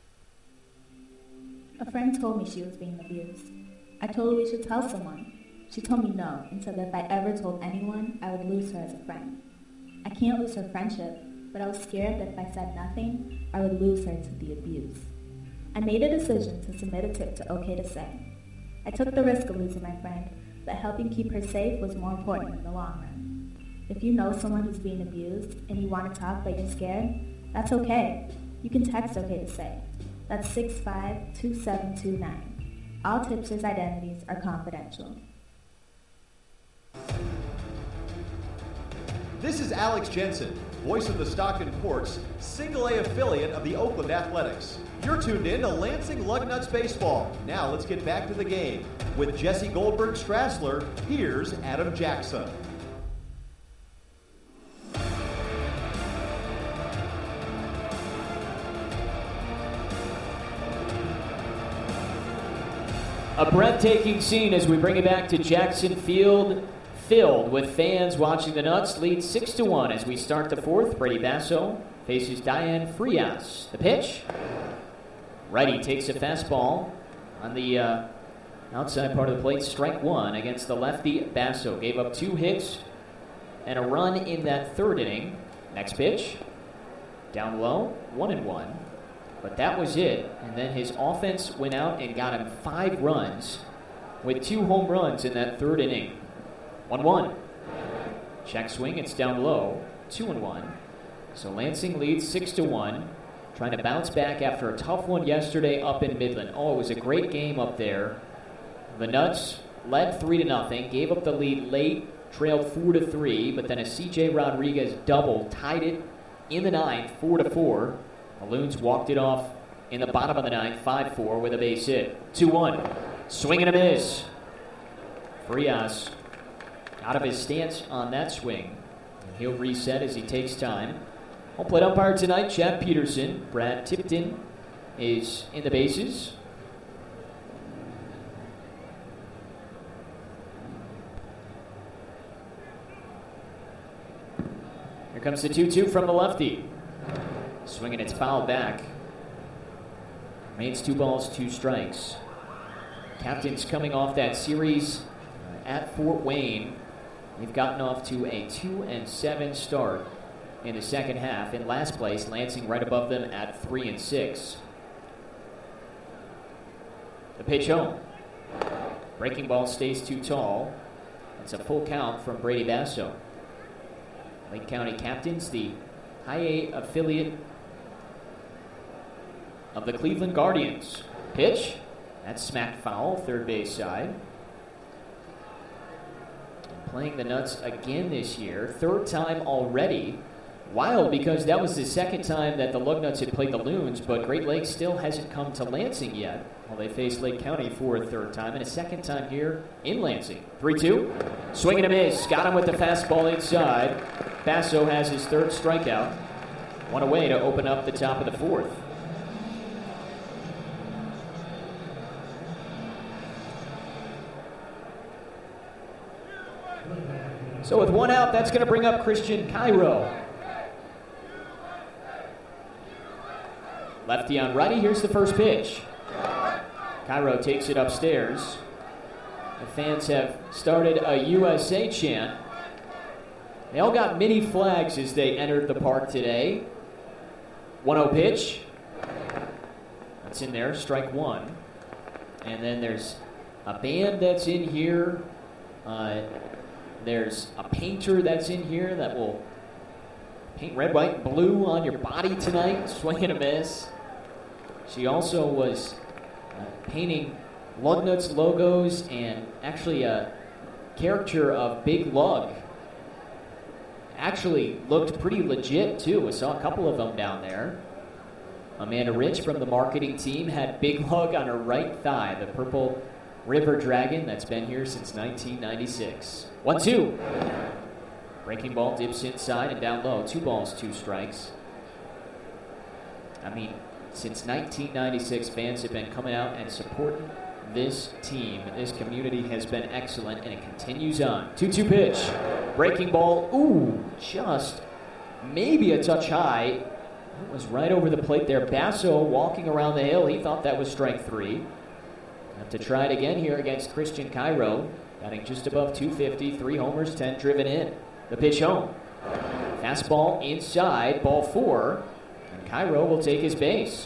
A friend told me she was being abused. I told her we should tell someone. She told me no, and said that if I ever told anyone, I would lose her as a friend. I can't lose her friendship, but I was scared that if I said nothing, I would lose her to the abuse. I made a decision to submit a tip to OK to Say. I took the risk of losing my friend, but helping keep her safe was more important in the long run. If you know someone who's being abused and you want to talk but you're scared, that's okay. You can text OK to Say. That's six five two seven two nine. All tipsters' identities are confidential. This is Alex Jensen, voice of the Stockton Ports, single A affiliate of the Oakland Athletics. You're tuned in to Lansing Lugnuts Baseball. Now let's get back to the game. With Jesse Goldberg Strassler, here's Adam Jackson. A breathtaking scene as we bring it back to Jackson Field, filled with fans watching the Nuts lead six to one as we start the fourth. Brady Basso faces Diane Frias. The pitch. Righty takes a fastball on the uh, outside part of the plate. Strike one against the lefty Basso. Gave up two hits and a run in that third inning. Next pitch. Down low, one and one. But that was it, and then his offense went out and got him five runs with two home runs in that third inning. one one. Check swing, it's down low, two and one. So Lansing leads six to one, trying to bounce back after a tough one yesterday up in Midland. Oh, it was a great game up there. The Nuts led three to nothing, gave up the lead late, trailed four to three, but then a C J Rodriguez double tied it in the ninth, four to four. The Loons walked it off in the bottom of the ninth, five four with a base hit. two one. Swing and a miss. Frias out of his stance on that swing. He'll reset as he takes time. Home plate umpire tonight, Chad Peterson. Brad Tipton is in the bases. Here comes the two two from the lefty. Swinging, it's fouled back. Remains two balls, two strikes. Captains coming off that series at Fort Wayne. They've gotten off to a two and seven start in the second half. In last place, Lansing right above them at three and six. The pitch home. Breaking ball stays too tall. It's a full count from Brady Basso. Lake County Captains, the high A affiliate of the Cleveland Guardians. Pitch. That's smacked foul, third base side. Playing the Nuts again this year, third time already. Wild, because that was the second time that the Lugnuts had played the Loons, but Great Lakes still hasn't come to Lansing yet. Well, they faced Lake County for a third time, and a second time here in Lansing. three two. Swing and a miss. Got him with the fastball inside. Basso has his third strikeout. One away to open up the top of the fourth. So with one out, that's going to bring up Christian Cairo. Lefty on righty, here's the first pitch. Cairo takes it upstairs. The fans have started a U S A chant. They all got mini flags as they entered the park today. one oh pitch. That's in there, strike one. And then there's a band that's in here. Uh, there's a painter that's in here that will paint red, white, and blue on your body tonight. Swing and a miss. She also was uh, painting Lugnuts logos and actually a caricature of Big Lug. Actually looked pretty legit, too. I saw a couple of them down there. Amanda Rich from the marketing team had Big Lug on her right thigh, the purple river dragon that's been here since nineteen ninety-six. one two. Breaking ball dips inside and down low. Two balls, two strikes. I mean, since nineteen ninety-six, fans have been coming out and supporting this team. This community has been excellent, and it continues on. two two pitch. Breaking ball. Ooh, just maybe a touch high. It was right over the plate there. Basso walking around the hill. He thought that was strike three. Have to try it again here against Christian Cairo. Batting just above two fifty. Three homers, ten driven in. The pitch home. Fastball inside, ball four. And Cairo will take his base.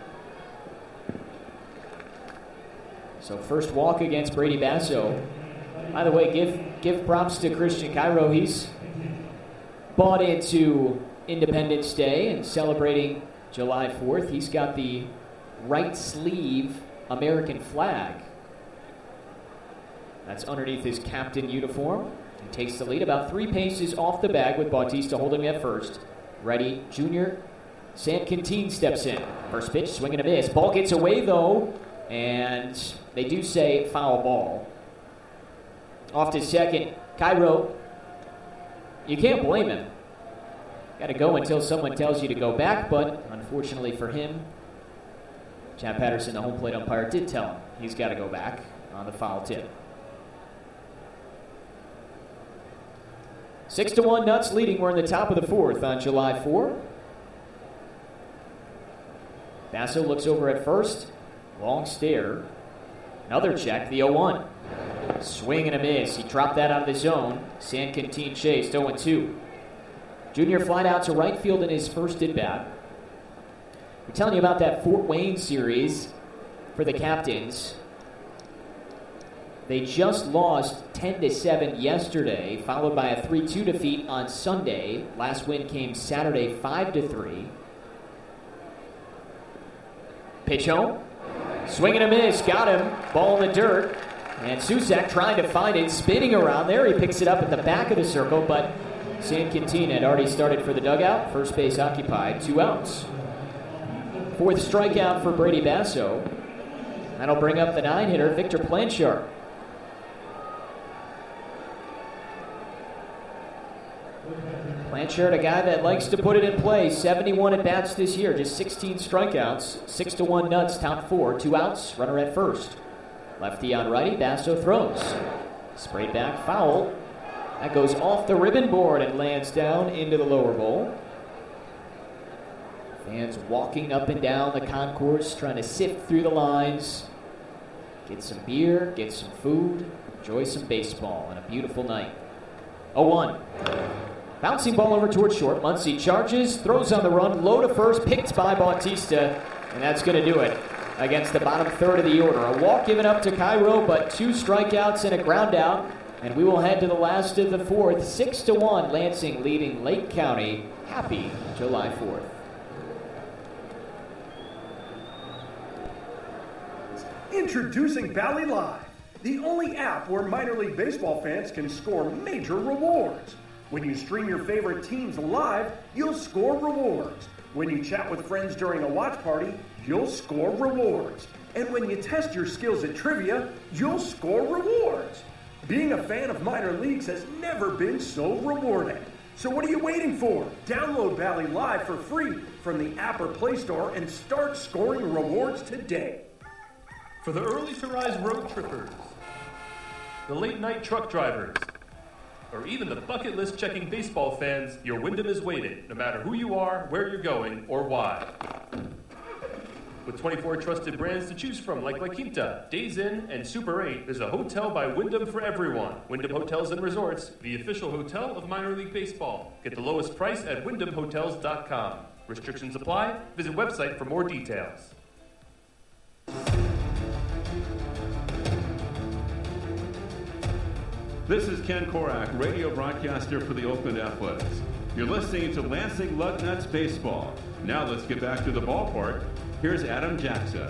So first walk against Brady Basso. By the way, give give props to Christian Cairo. He's bought into Independence Day and celebrating July fourth. He's got the right sleeve American flag. That's underneath his captain uniform. He takes the lead about three paces off the bag with Bautista holding at first. Righty, Junior Sanquintin steps in. First pitch, swing and a miss. Ball gets away, though, and they do say foul ball. Off to second, Cairo. You can't blame him. Got to go until someone tells you to go back, but unfortunately for him, Chad Patterson, the home plate umpire, did tell him he's got to go back on the foul tip. Six to one, Nuts leading. We're in the top of the fourth on July fourth. Basso looks over at first. Long stare. Another check, the oh one. Swing and a miss. He dropped that out of the zone. Sanquintin chased, oh two. Junior flied out to right field in his first at-bat. We're telling you about that Fort Wayne series for the Captains. They just lost ten to seven yesterday, followed by a three two defeat on Sunday. Last win came Saturday, five to three. Pitch home. Swing and a miss. Got him. Ball in the dirt. And Susak trying to find it, spinning around there. He picks it up at the back of the circle, but Sanquintin had already started for the dugout. First base occupied. Two outs. Fourth strikeout for Brady Basso. That'll bring up the nine-hitter, Victor Blanchard. Blanchard, a guy that likes to put it in play. seventy-one at-bats this year, just sixteen strikeouts. Six to one Nuts, top four. Two outs, runner at first. Lefty on righty, Basso throws. Sprayed back, foul. That goes off the ribbon board and lands down into the lower bowl. Fans walking up and down the concourse, trying to sift through the lines. Get some beer, get some food, enjoy some baseball on a beautiful night. oh one. Bouncing ball over towards short. Muncy charges, throws on the run, low to first, picked by Bautista, and that's going to do it against the bottom third of the order. A walk given up to Cairo, but two strikeouts and a ground out And we will head to the last of the fourth. Six to one, Lansing leading Lake County. Happy July fourth. Introducing Bally Live, the only app where minor league baseball fans can score major rewards. When you stream your favorite teams live, you'll score rewards. When you chat with friends during a watch party, you'll score rewards. And when you test your skills at trivia, you'll score rewards. Being a fan of minor leagues has never been so rewarding. So what are you waiting for? Download Bally Live for free from the app or Play Store and start scoring rewards today. For the early to rise road trippers, the late night truck drivers, or even the bucket list checking baseball fans, your Wyndham is waiting, no matter who you are, where you're going, or why. With twenty-four trusted brands to choose from like La Quinta, Days Inn, and Super eight, there's a hotel by Wyndham for everyone. Wyndham Hotels and Resorts, the official hotel of minor league baseball. Get the lowest price at wyndham hotels dot com. Restrictions apply. Visit website for more details. This is Ken Korak, radio broadcaster for the Oakland Athletics. You're listening to Lansing Lugnuts Baseball. Now let's get back to the ballpark. Here's Adam Jackson.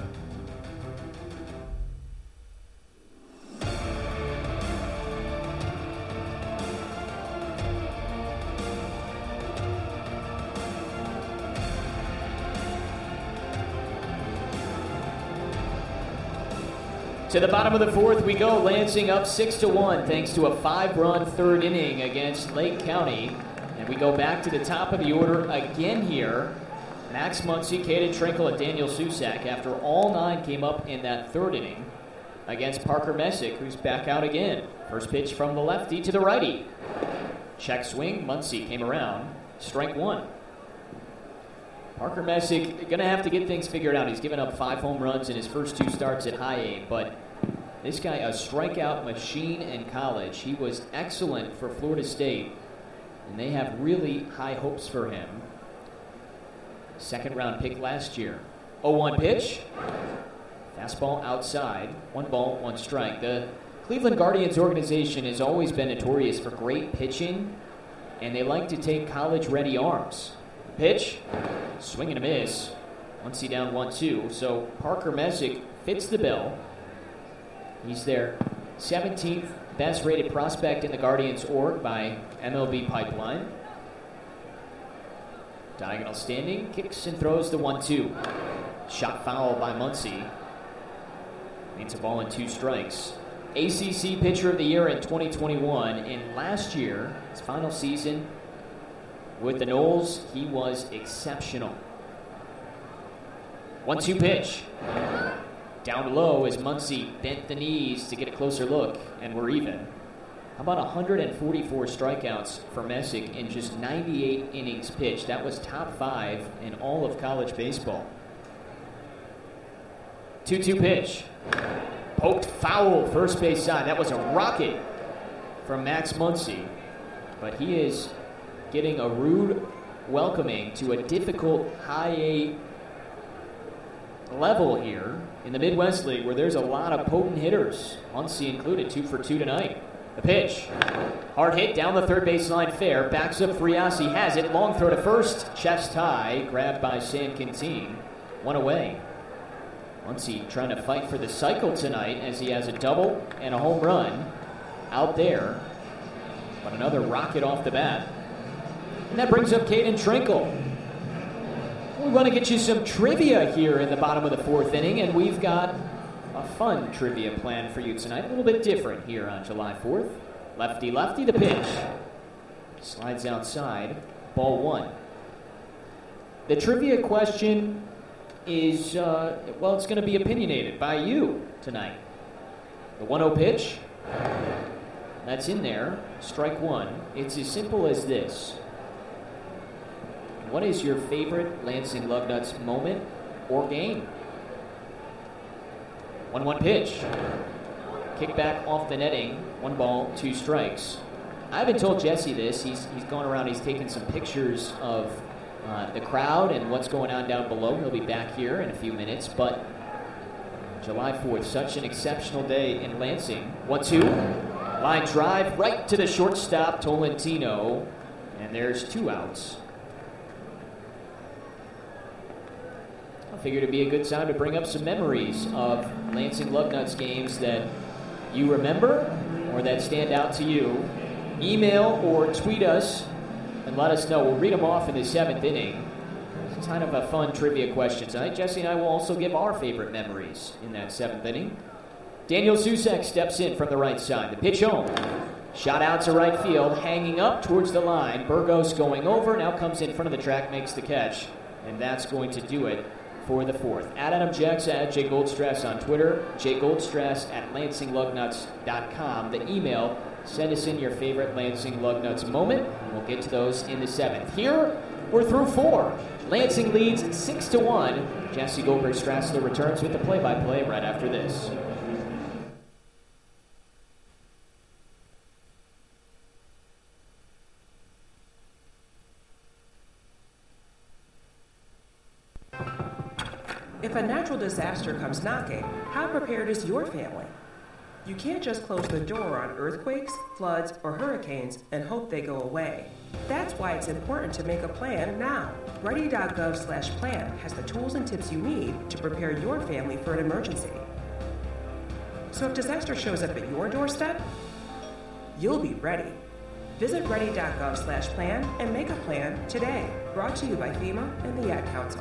To the bottom of the fourth we go. Lansing up six to one thanks to a five-run third inning against Lake County. And we go back to the top of the order again here. Max Muncy, Caden Trinkle, and Daniel Susak after all nine came up in that third inning against Parker Messick, who's back out again. First pitch from the lefty to the righty. Check swing. Muncy came around. Strike one. Parker Messick going to have to get things figured out. He's given up five home runs in his first two starts at high A, but this guy, a strikeout machine in college. He was excellent for Florida State, and they have really high hopes for him. Second round pick last year. oh one pitch. Fastball outside. One ball, one strike. The Cleveland Guardians organization has always been notorious for great pitching, and they like to take college-ready arms. Pitch, swing and a miss. Once he down one two. So Parker Messick fits the bill. He's their seventeenth best rated prospect in the Guardians org by M L B Pipeline. Diagonal standing, kicks and throws the one two. Shot foul by Muncy. Means a ball and two strikes. A C C Pitcher of the Year in twenty twenty-one. In last year, his final season with the Noles, he was exceptional. one two pitch. Down low as Muncy bent the knees to get a closer look, and we're even. How about one hundred forty-four strikeouts for Messick in just ninety-eight innings pitched? That was top five in all of college baseball. two two pitch. Poked foul, first base side. That was a rocket from Max Muncy. But he is getting a rude welcoming to a difficult high A level here in the Midwest League where there's a lot of potent hitters. Muncy included, two for two tonight. The pitch. Hard hit down the third baseline fair. Backs up Friasi, has it. Long throw to first. Chest high. Grabbed by Sam Quintin. One away. Muncy trying to fight for the cycle tonight as he has a double and a home run out there. But another rocket off the bat. And that brings up Caden Trinkle. We want to get you some trivia here in the bottom of the fourth inning, and we've got a fun trivia plan for you tonight. A little bit different here on July fourth. Lefty, lefty, the pitch. Slides outside. Ball one. The trivia question is, uh, well, it's going to be opinionated by you tonight. The one oh pitch. That's in there. Strike one. It's as simple as this. What is your favorite Lansing Lugnuts moment or game? one one pitch. Kick back off the netting. One ball, two strikes. I haven't told Jesse this. He's he's going around. He's taking some pictures of uh, the crowd and what's going on down below. He'll be back here in a few minutes. But July fourth, such an exceptional day in Lansing. one two. Line drive right to the shortstop, Tolentino. And there's two outs. I figured it'd be a good time to bring up some memories of Lansing Lugnuts games that you remember or that stand out to you. Email or tweet us and let us know. We'll read them off in the seventh inning. It's kind of a fun trivia question tonight. Jesse and I will also give our favorite memories in that seventh inning. Daniel Susek steps in from the right side. The pitch home. Shot out to right field, hanging up towards the line. Burgos going over, now comes in front of the track, makes the catch. And that's going to do it for the fourth. At Adam Jackson, at Jay Goldstrass on Twitter, Jay Goldstrass at Lansing Lugnuts dot com. The email, send us in your favorite Lansing Lugnuts moment. We'll get to those in the seventh. Here, we're through four. Lansing leads six to one. Jesse Goldberg-Strassler returns with the play-by-play right after this. If a natural disaster comes knocking, how prepared is your family? You can't just close the door on earthquakes, floods, or hurricanes and hope they go away. That's why it's important to make a plan now. Ready.gov slash plan has the tools and tips you need to prepare your family for an emergency. So if disaster shows up at your doorstep, you'll be ready. Visit ready.gov slash plan and make a plan today. Brought to you by FEMA and the Ad Council.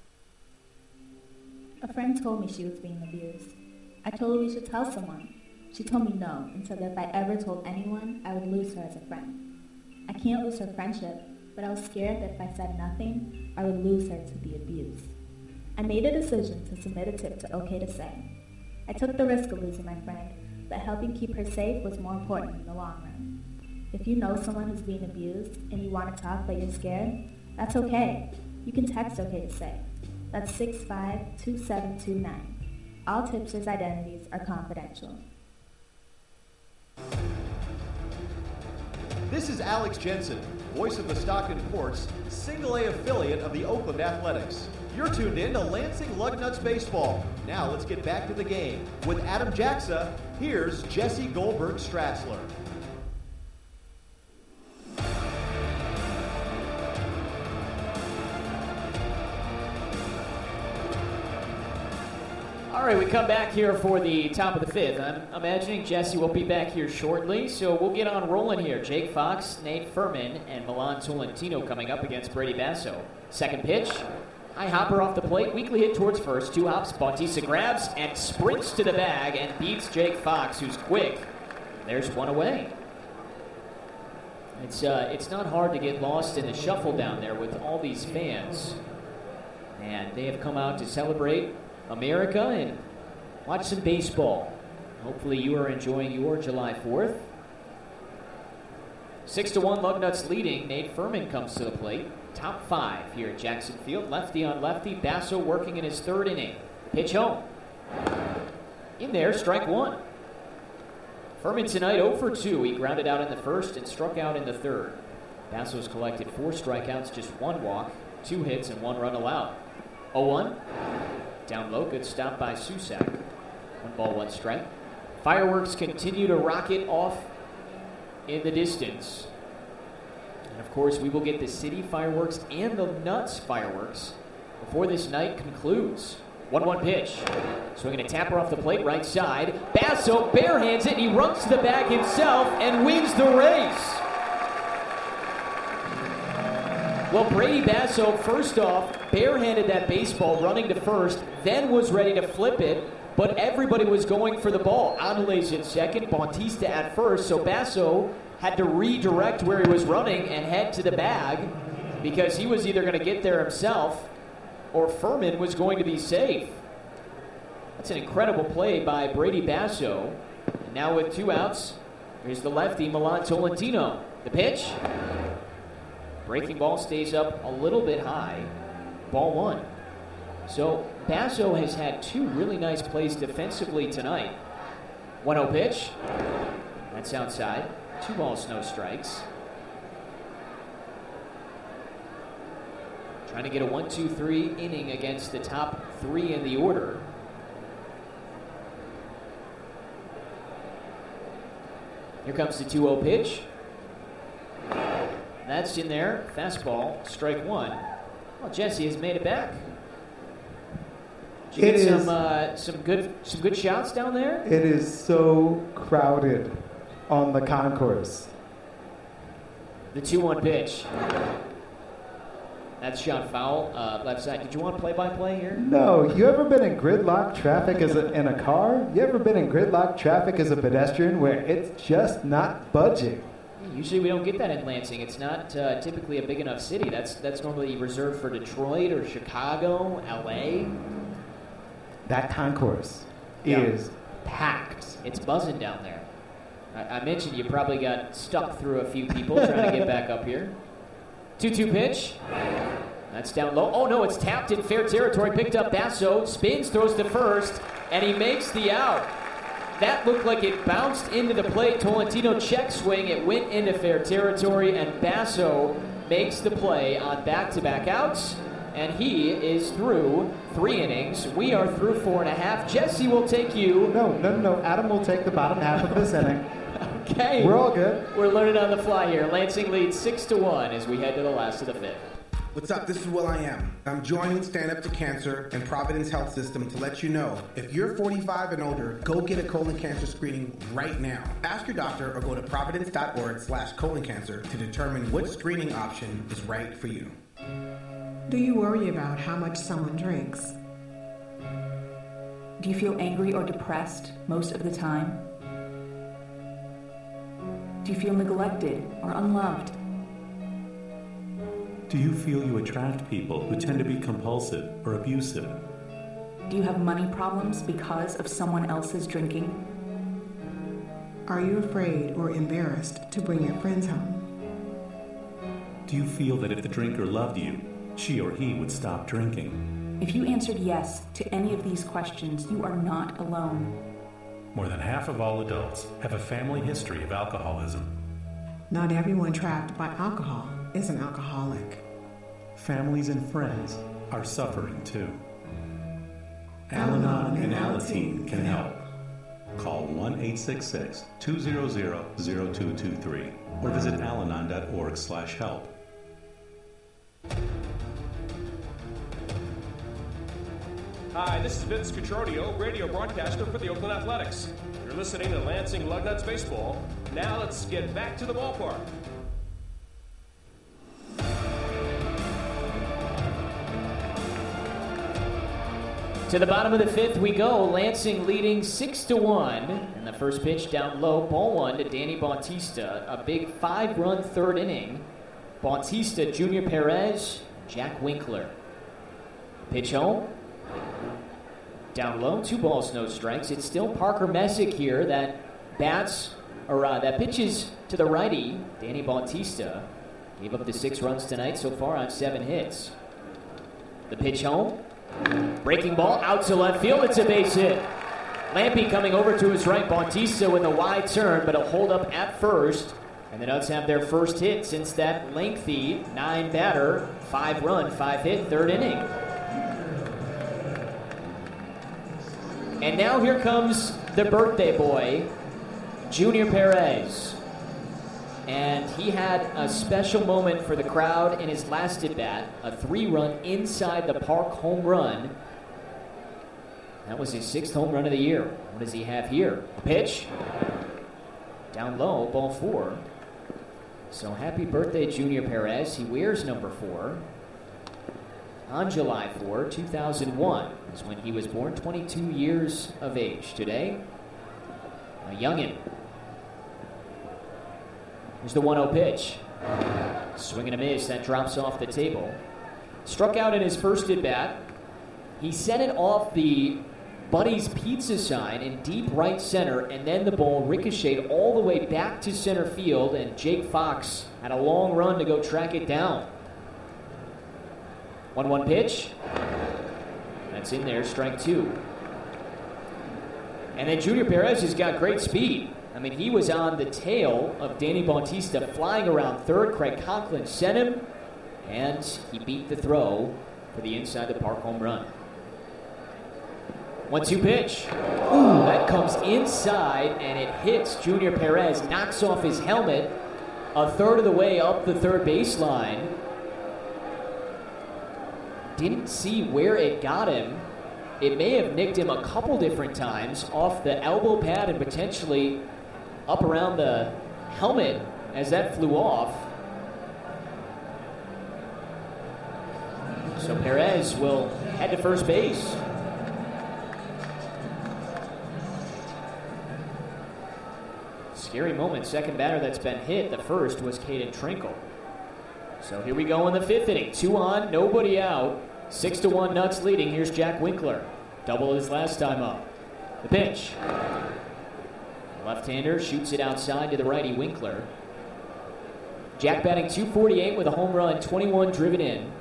A friend told me she was being abused. I told her we should tell someone. She told me no, and said that if I ever told anyone, I would lose her as a friend. I can't lose her friendship, but I was scared that if I said nothing, I would lose her to the abuse. I made a decision to submit a tip to OK to Say. I took the risk of losing my friend, but helping keep her safe was more important in the long run. If you know someone who's being abused and you want to talk but you're scared, that's okay. You can text OK to Say. That's six five two seven two nine. All tipsters' identities are confidential. This is Alex Jensen, voice of the Stockton Ports, single A affiliate of the Oakland Athletics. You're tuned in to Lansing Lugnuts Baseball. Now let's get back to the game. With Adam Jackson, here's Jesse Goldberg-Strassler. All right, we come back here for the top of the fifth. I'm imagining Jesse will be back here shortly, so we'll get on rolling here. Jake Fox, Nate Furman, and Milan Tolentino coming up against Brady Basso. Second pitch, high hopper off the plate, weakly hit towards first. Two hops, Bautista grabs and sprints to the bag and beats Jake Fox, who's quick. There's one away. It's uh, it's not hard to get lost in the shuffle down there with all these fans, and they have come out to celebrate America and watch some baseball. Hopefully you are enjoying your July fourth. Six to one, Lugnuts leading. Nate Furman comes to the plate. Top five here at Jackson Field. Lefty on lefty. Basso working in his third inning. Pitch home. In there, strike one. Furman tonight oh for two. He grounded out in the first and struck out in the third. Basso's collected four strikeouts, just one walk, two hits, and one run allowed. oh one. Down low, good stop by Susak. One ball, one strike. Fireworks continue to rocket off in the distance. And of course, we will get the city fireworks and the Nuts fireworks before this night concludes. one one pitch. Swinging a tapper off the plate, right side. Basso barehands it, and he runs to the bag himself and wins the race. Well, Brady Basso, first off, barehanded that baseball running to first, then was ready to flip it, but everybody was going for the ball. Adelez at second, Bautista at first, so Basso had to redirect where he was running and head to the bag because he was either going to get there himself or Furman was going to be safe. That's an incredible play by Brady Basso. And now with two outs, here's the lefty, Milan Tolentino. The pitch. Breaking ball stays up a little bit high. Ball one. So Basso has had two really nice plays defensively tonight. one oh pitch. That's outside. Two balls, no strikes. Trying to get a one two three inning against the top three in the order. Here comes the two oh pitch. That's in there. Fastball, strike one. Well, Jesse has made it back. Did you It get is- some uh, some good some good shots down there? It is so crowded on the concourse. The two one pitch. That's shot foul, uh, left side. Did you want play-by-play here? No, you ever been in gridlock traffic as a, in a car? You ever been in gridlock traffic as a pedestrian where it's just not budging? Usually we don't get that in Lansing. It's not uh, typically a big enough city. That's that's normally reserved for Detroit or Chicago, L A. That concourse Yeah. is packed. It's buzzing down there. I, I mentioned you probably got stuck through a few people trying to get back up here. two two pitch. That's down low. Oh, no, it's tapped in fair territory. Picked up Basso. Spins, throws to first, and he makes the out. That looked like it bounced into the plate. Tolentino check swing. It went into fair territory, and Basso makes the play on back-to-back outs. And he is through three innings. We are through four and a half. Jesse will take you. No, no, no. Adam will take the bottom half of this inning. Okay. We're all good. We're learning on the fly here. Lansing leads six to one as we head to the last of the fifth. What's up? This is Will I Am. I'm joining Stand Up to Cancer and Providence Health System to let you know if you're forty-five and older, go get a colon cancer screening right now. Ask your doctor or go to providence.org slash colon cancer to determine what screening option is right for you. Do you worry about how much someone drinks? Do you feel angry or depressed most of the time? Do you feel neglected or unloved? Do you feel you attract people who tend to be compulsive or abusive? Do you have money problems because of someone else's drinking? Are you afraid or embarrassed to bring your friends home? Do you feel that if the drinker loved you, she or he would stop drinking? If you answered yes to any of these questions, you are not alone. More than half of all adults have a family history of alcoholism. Not everyone trapped by alcohol is an alcoholic. Families and friends are suffering too. Al-Anon and Alateen can help. Call one eight six six, two zero zero, zero two two three or visit alanon dot org slash help. Hi, this is Vince Cotroneo, radio broadcaster for the Oakland Athletics. You're listening to Lansing Lugnuts Baseball. Now let's get back to the ballpark. To the bottom of the fifth we go. Lansing leading six to one. And the first pitch down low, ball one to Danny Bautista. A big five-run third inning. Bautista, Junior Perez, Jack Winkler. Pitch home. Down low, two balls, no strikes. It's still Parker Messick here that bats, or uh, that pitches to the righty, Danny Bautista. Gave up the six runs tonight so far on seven hits. The pitch home. Breaking ball out to left field. It's a base hit. Lampy coming over to his right. Bautista with a wide turn, but a hold up at first. And the Nuts have their first hit since that lengthy nine-batter, five-run, five-hit third inning. And now here comes the birthday boy, Junior Perez. And he had a special moment for the crowd in his last at-bat, a three-run inside the park home run. That was his sixth home run of the year. What does he have here? A pitch. Down low, ball four. So happy birthday, Junior Perez. He wears number four. On July fourth, two thousand one is when he was born, twenty-two years of age. Today, a youngin'. Here's the one oh pitch. Swing and a miss. That drops off the table. Struck out in his first at-bat. He sent it off the Buddy's Pizza sign in deep right center, and then the ball ricocheted all the way back to center field, and Jake Fox had a long run to go track it down. one one pitch. That's in there, strike two. And then Junior Perez has got great speed. I mean, he was on the tail of Danny Bautista, flying around third. Craig Conklin sent him, and he beat the throw for the inside the park home run. one two pitch. Ooh, that comes inside, and it hits Junior Perez, knocks off his helmet a third of the way up the third baseline. Didn't see where it got him. It may have nicked him a couple different times off the elbow pad and potentially up around the helmet as that flew off. So Perez will head to first base. Scary moment. Second batter that's been hit. The first was Caden Trinkle. So here we go in the fifth inning. Two on, nobody out. Six to one Nuts leading. Here's Jack Winkler. Double his last time up. The pitch. Left-hander shoots it outside to the righty Winkler. Jack batting two forty-eight with a home run, twenty-one driven in.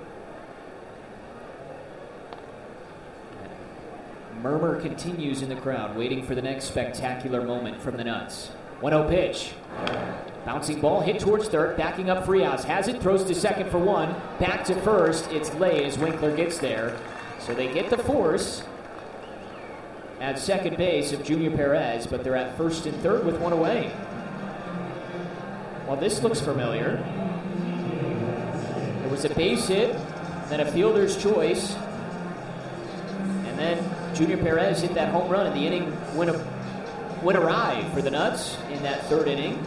Murmur continues in the crowd, waiting for the next spectacular moment from the Nuts. one oh pitch. Bouncing ball hit towards third, backing up Frias. Has it, throws to second for one. Back to first. It's late as Winkler gets there. So they get the force at second base of Junior Perez, but they're at first and third with one away. Well, this looks familiar. There was a base hit, then a fielder's choice, and then Junior Perez hit that home run, and the inning went, a, went awry for the Nuts in that third inning.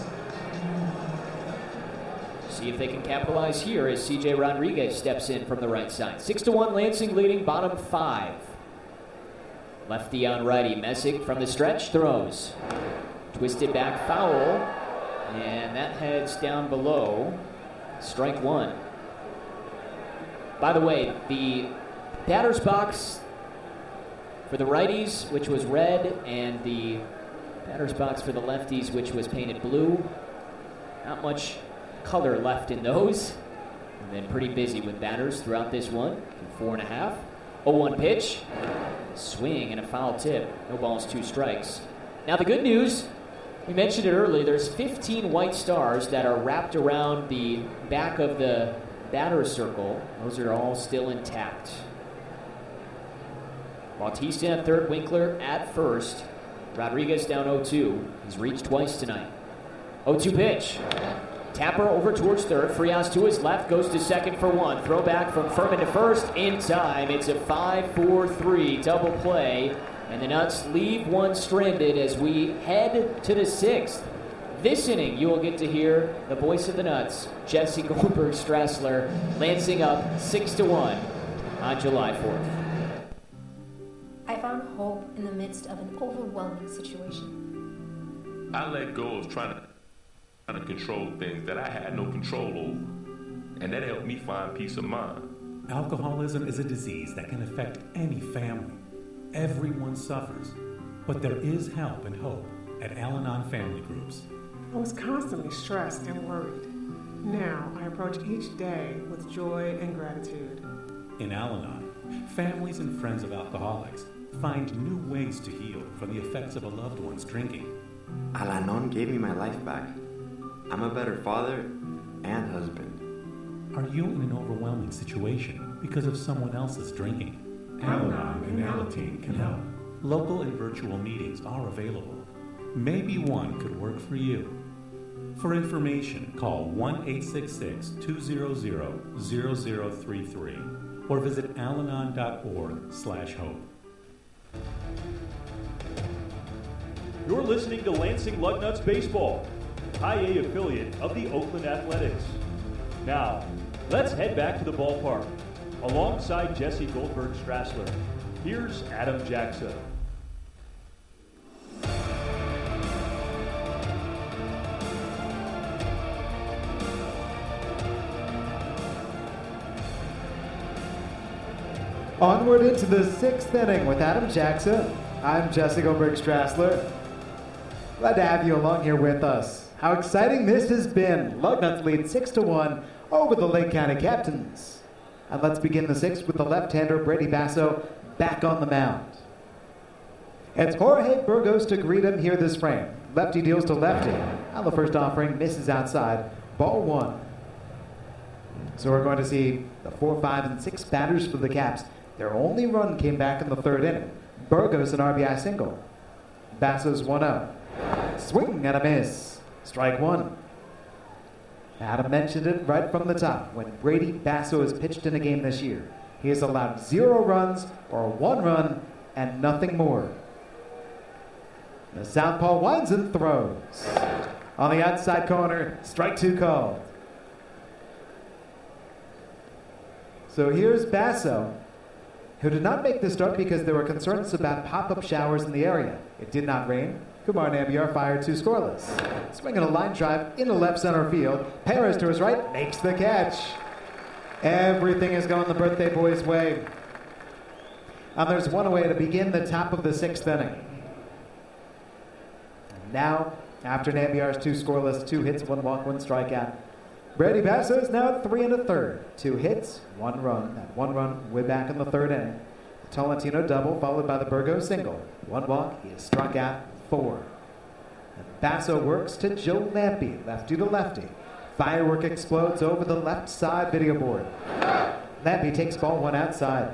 See if they can capitalize here as C J Rodriguez steps in from the right side. Six to one, Lansing leading, bottom five. Lefty on righty. Messick from the stretch throws. Twisted back foul, and that heads down below. Strike one. By the way, the batter's box for the righties, which was red, and the batter's box for the lefties, which was painted blue. Not much color left in those. And then pretty busy with batters throughout this one. Four and a half. oh one pitch. Swing and a foul tip. No balls, two strikes. Now the good news, we mentioned it earlier, there's fifteen white stars that are wrapped around the back of the batter's circle. Those are all still intact. Bautista at third, Winkler at first. Rodriguez down oh two. He's reached twice tonight. oh two pitch. Tapper over towards third. Frias to his left, goes to second for one. Throwback from Furman to first in time. It's a five four three double play, and the Nuts leave one stranded as we head to the sixth. This inning, you will get to hear the voice of the Nuts, Jesse Goldberg Strassler, Lansing up six to one on July fourth. I found hope in the midst of an overwhelming situation. I let go of trying to to control things that I had no control over, and that helped me find peace of mind. Alcoholism is a disease that can affect any family. Everyone suffers, but there is help and hope at Al-Anon Family Groups. I was constantly stressed and worried. Now I approach each day with joy and gratitude. In Al-Anon, families and friends of alcoholics find new ways to heal from the effects of a loved one's drinking. Al-Anon gave me my life back. I'm a better father and husband. Are you in an overwhelming situation because of someone else's drinking? Al-Anon and Alateen can help. Local and virtual meetings are available. Maybe one could work for you. For information, call one eight six six, two zero zero, zero zero three three or visit alanon dot org slash hope. You're listening to Lansing Lugnuts Baseball, High A affiliate of the Oakland Athletics. Now, let's head back to the ballpark. Alongside Jesse Goldberg Strassler, here's Adam Jackson. Onward into the sixth inning with Adam Jackson. I'm Jesse Goldberg Strassler. Glad to have you along here with us. How exciting this has been. Lugnuts lead six to one over the Lake County Captains. And let's begin the sixth with the left-hander Brady Basso back on the mound. It's Jorge Burgos to greet him here this frame. Lefty deals to lefty. On the first offering, misses outside. Ball one. So we're going to see the four, five, and six batters for the Caps. Their only run came back in the third inning. Burgos an R B I single. Basso's one oh. Swing and a miss. Strike one. Adam mentioned it right from the top. When Brady Basso has pitched in a game this year, he has allowed zero runs or one run and nothing more. The southpaw winds and throws. On the outside corner, strike two called. So here's Basso, who did not make the start because there were concerns about pop-up showers in the area. It did not rain. Kumar Nambiar fired two scoreless. Swinging a line drive into left center field. Perez to his right makes the catch. Everything is going the birthday boy's way. And there's one away to begin the top of the sixth inning. And now, after Nambiar's two scoreless, two hits, one walk, one strikeout, Brady Basso is now at three and a third. Two hits, one run. That one run way back in the third inning. The Tolentino double followed by the Burgos single. One walk, he is struck out four. And Basso works to Joe Lampe, lefty to lefty. Firework explodes over the left side video board. Lampe takes ball one outside.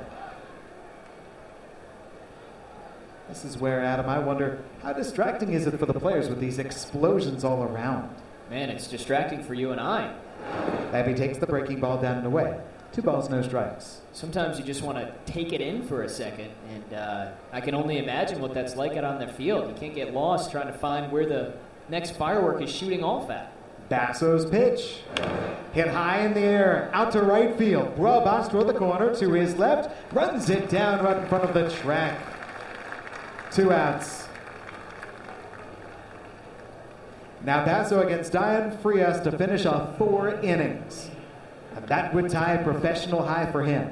This is where, Adam, I wonder, how distracting is it for the players with these explosions all around? Man, it's distracting for you and I. Lampe takes the breaking ball down and away. Two balls, no strikes. Sometimes you just want to take it in for a second, and uh, I can only imagine what that's like out on the field. You can't get lost trying to find where the next firework is shooting off at. Basso's pitch. Hit high in the air, out to right field. Rojas toward the corner, to his left, runs it down right in front of the track. Two outs. Now Basso against Diane Frias to finish off four innings. And that would tie a professional high for him.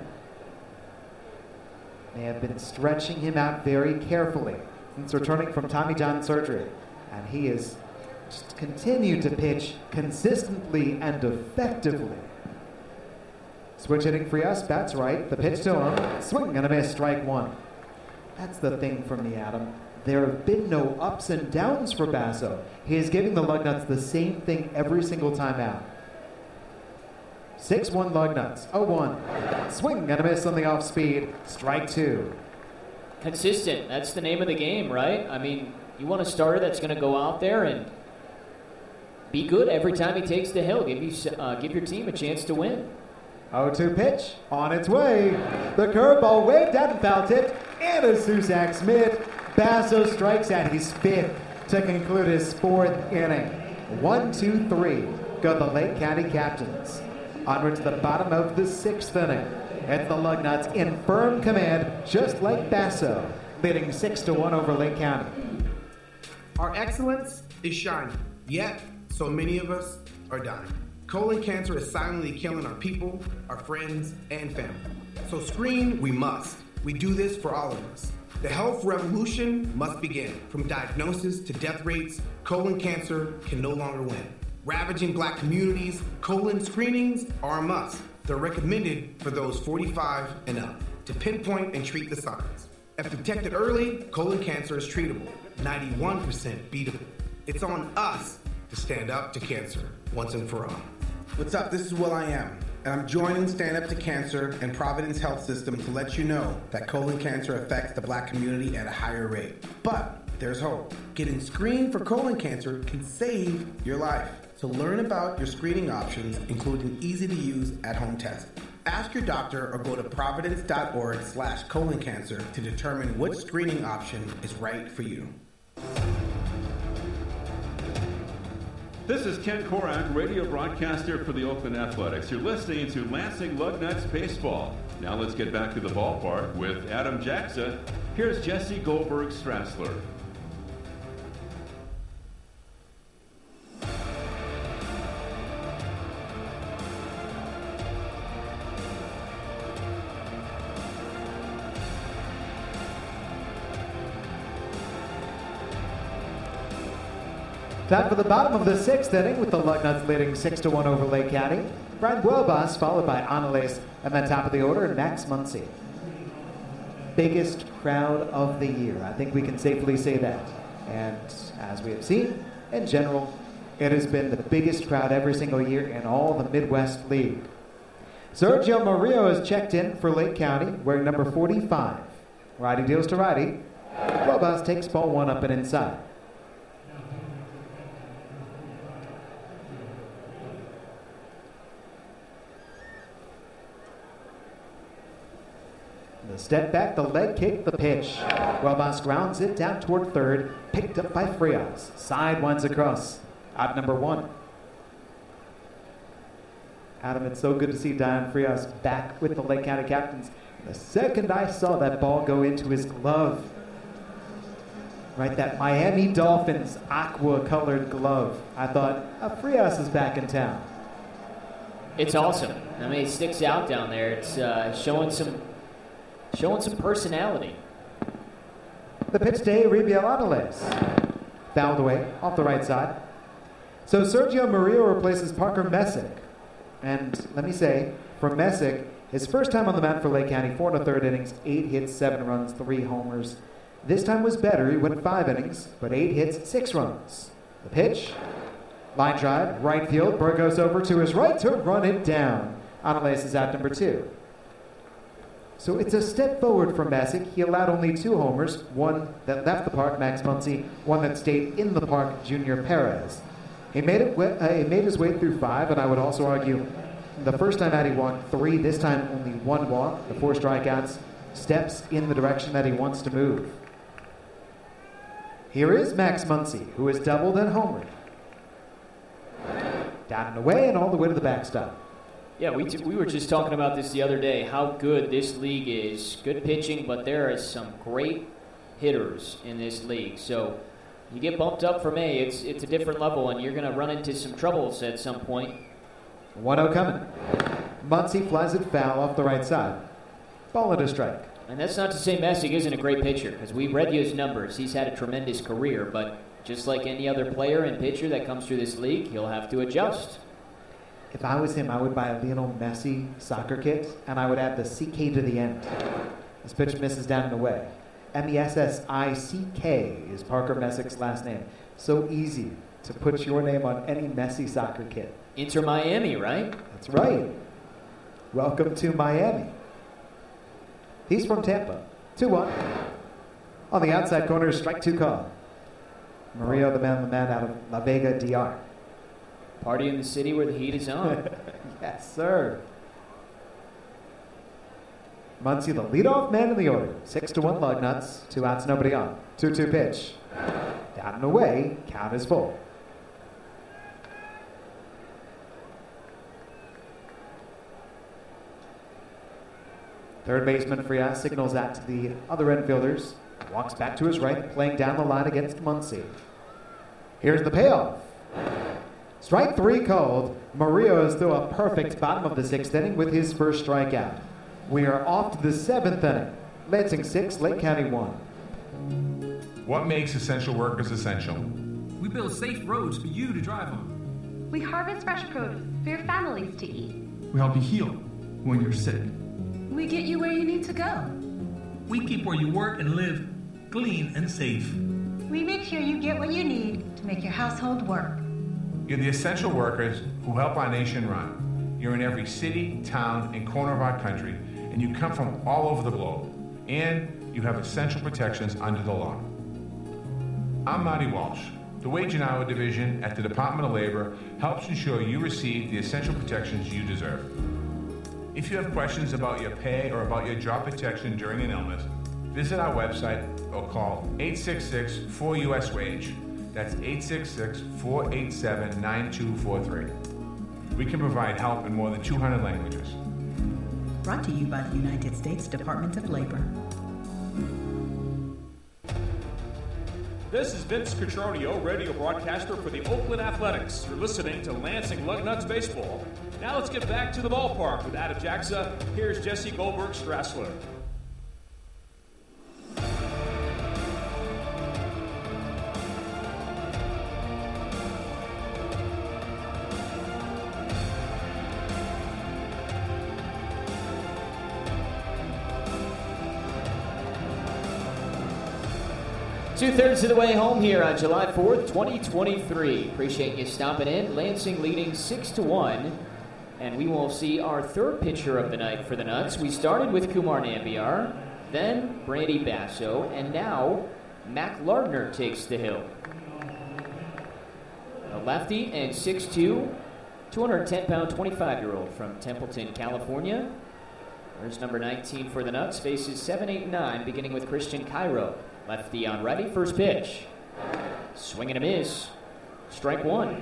They have been stretching him out very carefully since returning from Tommy John surgery. And he has just continued to pitch consistently and effectively. Switch hitting Frias, bats right, the pitch to him, swing and a miss, strike one. That's the thing for me, Adam. There have been no ups and downs for Basso. He is giving the Lugnuts the same thing every single time out. six one Lugnuts, oh one. Swing and a miss on the off speed, strike two. Consistent, that's the name of the game, right? I mean, you want a starter that's going to go out there and be good every time he takes the hill. Give, you, uh, give your team a chance to win. oh two pitch, on its way. The curveball waved out and foul tipped, and a Susac Smith. Basso strikes at his fifth to conclude his fourth inning. One, two, three go the Lake County Captains. Onward to the bottom of the sixth inning. It's the Lugnuts in firm command, just like Basso, leading six to one over Lake County. Our excellence is shining, yet so many of us are dying. Colon cancer is silently killing our people, our friends, and family. So screen we must. We do this for all of us. The health revolution must begin. From diagnosis to death rates, colon cancer can no longer win. Ravaging black communities, colon screenings are a must. They're recommended for those forty-five and up to pinpoint and treat the signs. If detected early, colon cancer is treatable, ninety-one percent beatable. It's on us to stand up to cancer once and for all. What's up? This is Will I Am, and I'm joining Stand Up to Cancer and Providence Health System to let you know that colon cancer affects the black community at a higher rate. But there's hope. Getting screened for colon cancer can save your life. So learn about your screening options, including easy-to-use at-home testing. Ask your doctor or go to providence.org slash colon cancer to determine which screening option is right for you. This is Ken Korak, radio broadcaster for the Oakland Athletics. You're listening to Lansing Lugnuts Baseball. Now let's get back to the ballpark with Adam Jackson. Here's Jesse Goldberg-Strassler. Time for the bottom of the sixth inning with the Lugnuts leading six to one over Lake County. Brian Buelbas followed by Anales, and then top of the order, Max Muncy. Biggest crowd of the year. I think we can safely say that. And as we have seen, in general, it has been the biggest crowd every single year in all the Midwest League. Sergio Murillo has checked in for Lake County, wearing number forty-five. Righty deals to righty. Rojas takes ball one up and inside. The step back, the leg kick, the pitch. Rojas grounds it down toward third, picked up by Frias. Side winds across. Out number one. Adam, it's so good to see Dion Frias back with the Lake County Captains. The second I saw that ball go into his glove, right, that Miami Dolphins aqua-colored glove, I thought, oh, Frias is back in town. It's awesome. I mean, it sticks out down there. It's uh, showing some showing some personality. The pitch to Aribiel Anales. Fouled away, off the right side. So Sergio Murillo replaces Parker Messick. And let me say, for Messick, his first time on the mat for Lake County, four and a third innings, eight hits, seven runs, three homers. This time was better. He went five innings, but eight hits, six runs. The pitch, line drive, right field. Burgos over to his right to run it down. Anales is out number two. So it's a step forward for Messick. He allowed only two homers, one that left the park, Max Muncy, one that stayed in the park, Junior Perez. He made it. Uh, he made his way through five, and I would also argue the first time out he walked three. This time only one walk. The four strikeouts. Steps in the direction that he wants to move. Here is Max Muncy, who has doubled and homered. Down and away, and all the way to the backstop. Yeah, we t- we were just talking about this the other day. How good this league is. Good pitching, but there is some great hitters in this league. So you get bumped up from A, it's it's a different level, and you're going to run into some troubles at some point. one oh coming. Muncy flies it foul off the right side. Ball at a strike. And that's not to say Messick isn't a great pitcher, because we read you his numbers. He's had a tremendous career, but just like any other player and pitcher that comes through this league, he'll have to adjust. If I was him, I would buy a Lionel Messi soccer kit, and I would add the C K to the end. This pitch misses down and away. M E S S I C K is Parker Messick's last name. So easy to put your name on any Messi soccer kit. Inter Miami, right? That's right. Welcome to Miami. He's from Tampa. two one. On the outside corner, strike two call. Murillo, the man, the man out of La Vega, D R. Party in the city where the heat is on. Yes, sir. Muncy, the leadoff man in the order. Six to one Lugnuts. Two outs, nobody on. two two pitch. Down and away. Count is full. Third baseman Frias signals out to the other infielders. Walks back to his right, playing down the line against Muncy. Here's the payoff. Strike three called. Murillo is through a perfect bottom of the sixth inning with his first strikeout. We are off to the seventh inning. Lansing six, Lake County one. What makes essential workers essential? We build safe roads for you to drive on. We harvest fresh produce for your families to eat. We help you heal when you're sick. We get you where you need to go. We keep where you work and live clean and safe. We make sure you get what you need to make your household work. You're the essential workers who help our nation run. You're in every city, town, and corner of our country, and you come from all over the globe. And you have essential protections under the law. I'm Marty Walsh. The Wage and Hour Division at the Department of Labor helps ensure you receive the essential protections you deserve. If you have questions about your pay or about your job protection during an illness, visit our website or call eight six six four U S WAGE. That's eight six six four eight seven nine two four three. We can provide help in more than two hundred languages. Brought to you by the United States Department of Labor. This is Vince Cotroneo, radio broadcaster for the Oakland Athletics. You're listening to Lansing Lugnuts Baseball. Now let's get back to the ballpark with Adam Jaxa. Here's Jesse Goldberg-Strassler. Two-thirds of the way home here on July fourth, twenty twenty-three. Appreciate you stopping in. Lansing leading six to one. And we will see our third pitcher of the night for the Nuts. We started with Kumar Nambiar. then Brandy Basso, and now Mac Lardner takes the hill. A lefty and six two, two hundred ten pound, twenty-five-year-old from Templeton, California. There's number nineteen for the Nuts, faces seven, eight, nine, beginning with Christian Cairo. Lefty on righty, first pitch. Swing and a miss. Strike one.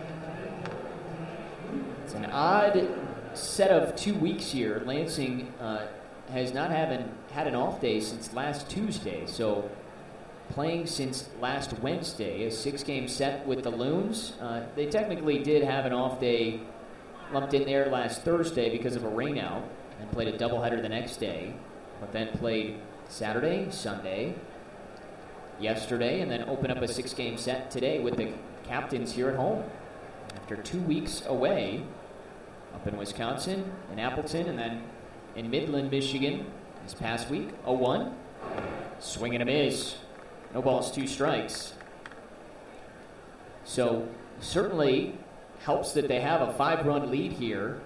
It's an odd set of two weeks here. Lansing uh, has not having, had an off day since last Tuesday, so playing since last Wednesday, a six-game set with the Loons. Uh, they technically did have an off day lumped in there last Thursday because of a rainout, and played a doubleheader the next day, but then played Saturday, Sunday, yesterday, and then open up a six-game set today with the Captains here at home. After two weeks away, up in Wisconsin, in Appleton, and then in Midland, Michigan this past week. oh one. Swing and a miss. No balls, two strikes. So certainly helps that they have a five-run lead here.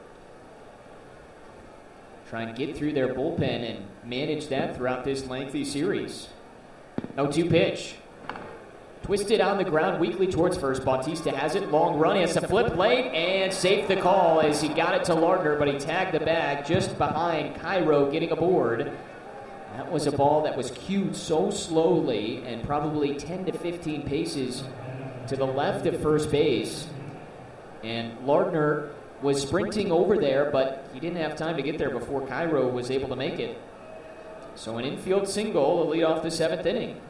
Trying to get through their bullpen and manage that throughout this lengthy series. oh two pitch. Twisted on the ground weakly towards first. Bautista has it. Long run. He has to flip late and safe the call as he got it to Lardner, but he tagged the bag just behind Cairo getting aboard. That was a ball that was cued so slowly and probably ten to fifteen paces to the left of first base. And Lardner was sprinting over there, but he didn't have time to get there before Cairo was able to make it. So an infield single to lead off the seventh inning.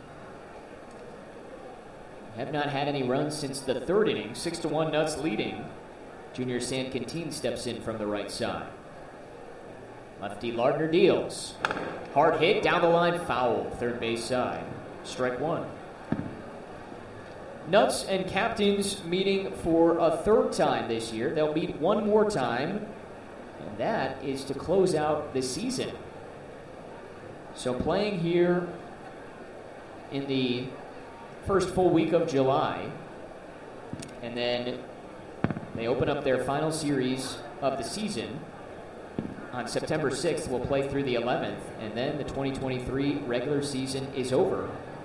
Have not had any runs since the third inning. Six to one Nuts leading. Junior Sanquintin steps in from the right side. Lefty Lardner deals. Hard hit, down the line, foul, third base side. Strike one. Nuts and Captains meeting for a third time this year. They'll meet one more time, and that is to close out the season. So playing here in the first full week of July, and then they open up their final series of the season on September sixth. We'll play through the eleventh, and then the twenty twenty-three regular season is over.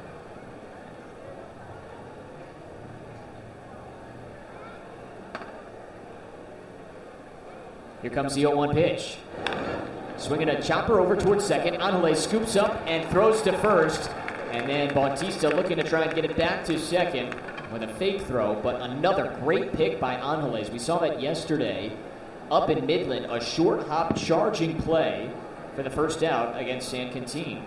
Here comes the oh one pitch. Swinging a chopper over towards second. Angeles scoops up and throws to first. And then Bautista looking to try and get it back to second with a fake throw, but another great pick by Angeles. We saw that yesterday up in Midland, a short hop charging play for the first out against Sanquintin.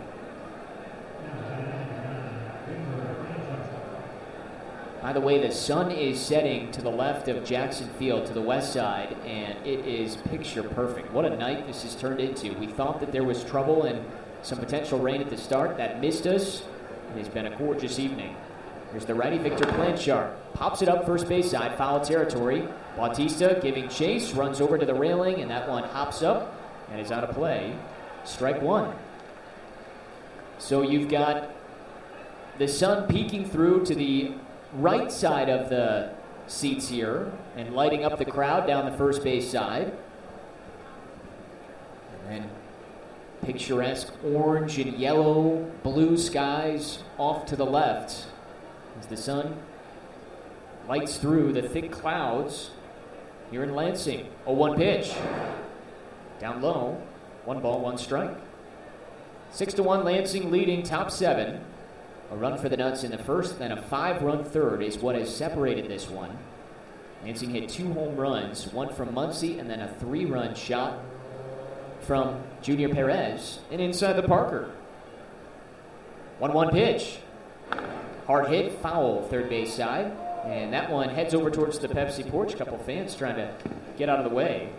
By the way, the sun is setting to the left of Jackson Field, to the west side, and it is picture perfect. What a night this has turned into. We thought that there was trouble and some potential rain at the start. That missed us. It has been a gorgeous evening. Here's the righty, Victor Blanchard. Pops it up first base side, foul territory. Bautista giving chase, runs over to the railing, and that one hops up and is out of play. Strike one. So you've got the sun peeking through to the right side of the seats here and lighting up the crowd down the first base side. And then picturesque orange and yellow, blue skies off to the left as the sun lights through the thick clouds here in Lansing. oh one pitch. Down low. One ball, one strike. Six to one Lansing leading top seven. A run for the Nuts in the first, then a five-run third is what has separated this one. Lansing hit two home runs, one from Muncie and then a three-run shot from Junior Perez and inside the Parker. one one pitch. Hard hit, foul, third base side. And that one heads over towards the Pepsi porch. A couple fans trying to get out of the way.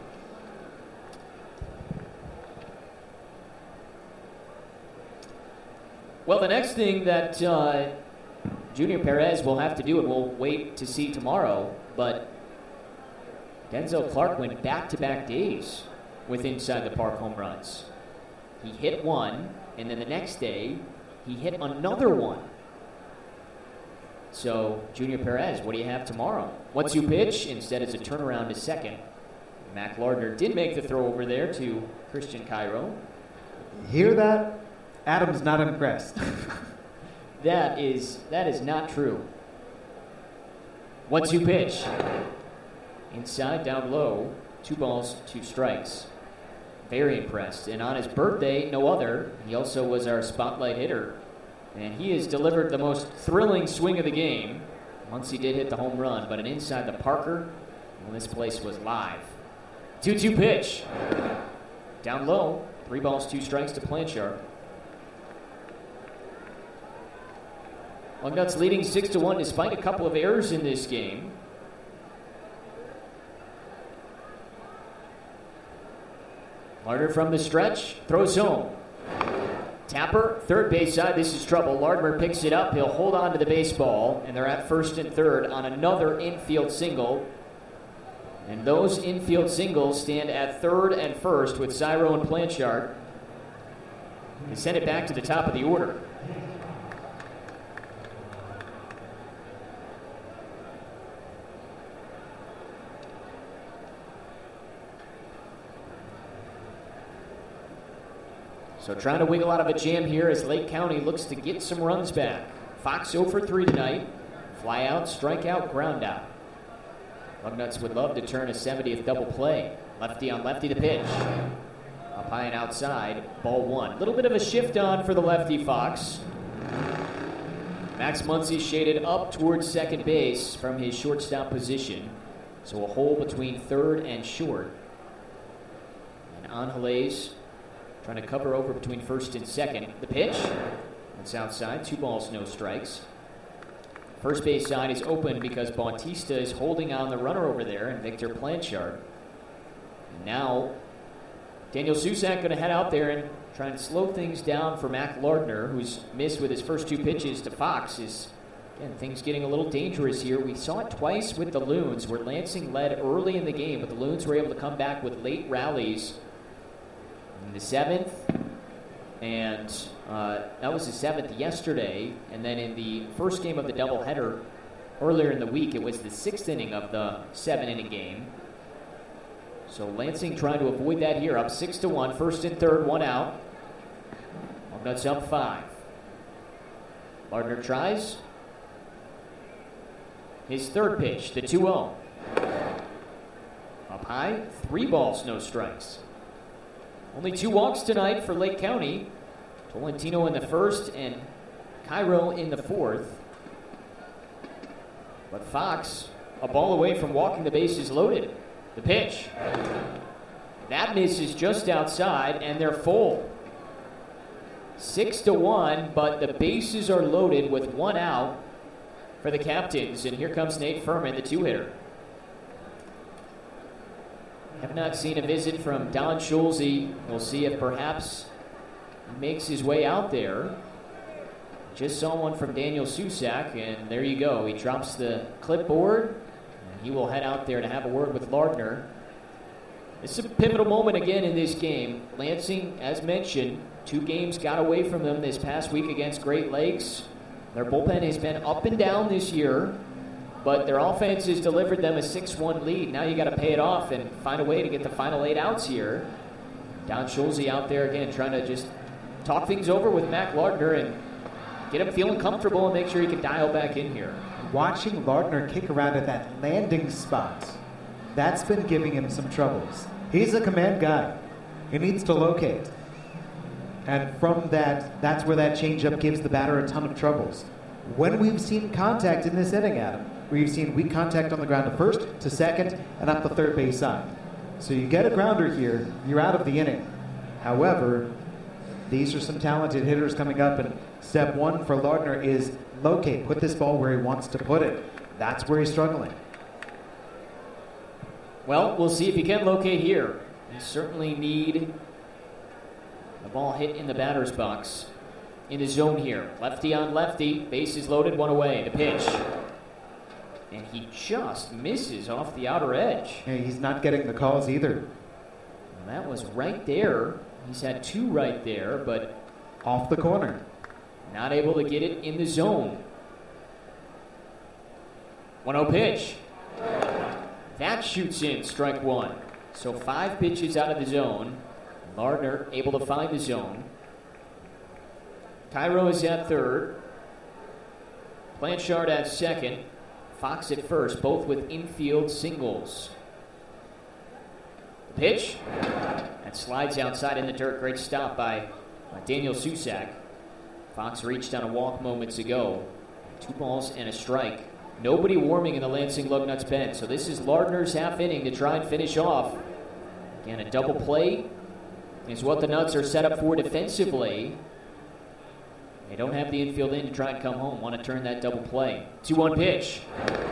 Well, the next thing that uh, Junior Perez will have to do, and we'll wait to see tomorrow, but Denzel Clark went back-to-back days with inside the park home runs. He hit one, and then the next day, he hit another one. So, Junior Perez, what do you have tomorrow? one two pitch, instead it's a turnaround to second. Mac Lardner did make the throw over there to Christian Cairo. Hear that? Adam's not impressed. That is that is not true. one two pitch. Inside, down low. Two balls, two strikes. Very impressed. And on his birthday, no other, he also was our spotlight hitter. And he has delivered the most thrilling swing of the game. Once he did hit the home run, but an inside the Parker, well, this place was live. two two pitch. Down low. Three balls, two strikes to Blanchard. Lugnuts leading six to one despite a couple of errors in this game. Lardner from the stretch, throws home. Tapper, third base side, this is trouble. Lardner picks it up, he'll hold on to the baseball, and they're at first and third on another infield single. And those infield singles stand at third and first with Cyro and Blanchard. They send it back to the top of the order. So trying to wiggle out of a jam here as Lake County looks to get some runs back. Fox oh for three tonight. Fly out, strike out, ground out. Lugnuts would love to turn a seventieth double play. Lefty on lefty to pitch. Up high and outside, ball one. A little bit of a shift on for the lefty Fox. Max Muncy shaded up towards second base from his shortstop position. So a hole between third and short. And Angeles trying to cover over between first and second. The pitch. That's outside. Two balls, no strikes. First base side is open because Bautista is holding on the runner over there and Victor Blanchard. And now, Daniel Susak going to head out there and try and slow things down for Mac Lardner, who's missed with his first two pitches to Fox. Is again, things getting a little dangerous here. We saw it twice with the Loons, where Lansing led early in the game, but the Loons were able to come back with late rallies. In the seventh, and uh, that was the seventh yesterday, and then in the first game of the doubleheader earlier in the week, it was the sixth inning of the seven-inning game. So Lansing trying to avoid that here, up six to one, first and third, one out. Lugnuts up five. Lardner tries. His third pitch, the two oh. Up high, three balls, no strikes. Only two walks tonight for Lake County. Tolentino in the first and Cairo in the fourth. But Fox, a ball away from walking the bases loaded. The pitch. That misses just outside, and they're full. Six to one, but the bases are loaded with one out for the Captains. And here comes Nate Furman, the two-hitter. Have not seen a visit from Don Schulze. We'll see if perhaps he makes his way out there. Just saw one from Daniel Susak, and there you go. He drops the clipboard, and he will head out there to have a word with Lardner. It's a pivotal moment again in this game. Lansing, as mentioned, two games got away from them this past week against Great Lakes. Their bullpen has been up and down this year, but their offense has delivered them a six one lead. Now you got to pay it off and find a way to get the final eight outs here. Don Schulze out there again trying to just talk things over with Mac Lardner and get him feeling comfortable and make sure he can dial back in here. Watching Lardner kick around at that landing spot, that's been giving him some troubles. He's a command guy. He needs to locate. And from that, that's where that changeup gives the batter a ton of troubles. When we've seen contact in this inning, Adam, we've seen weak contact on the ground to first, to second, and up the third base side. So you get a grounder here, you're out of the inning. However, these are some talented hitters coming up, and step one for Lardner is locate, put this ball where he wants to put it. That's where he's struggling. Well, we'll see if he can locate here. You certainly need the ball hit in the batter's box. In the zone here. Lefty on lefty. Bases loaded, one away. The pitch. And he just misses off the outer edge. Yeah, he's not getting the calls either. Well, that was right there. He's had two right there, but off the corner. Not able to get it in the zone. one oh pitch. That shoots in, strike one. So five pitches out of the zone. Lardner able to find the zone. Cairo is at third. Blanchard at second. Fox at first, both with infield singles. The pitch. That slides outside in the dirt. Great stop by, by Daniel Susak. Fox reached on a walk moments ago. Two balls and a strike. Nobody warming in the Lansing Lugnuts pen. So this is Lardner's half inning to try and finish off. Again, a double play is what the Nuts are set up for defensively. They don't have the infield in to try and come home. Want to turn that double play. two one pitch.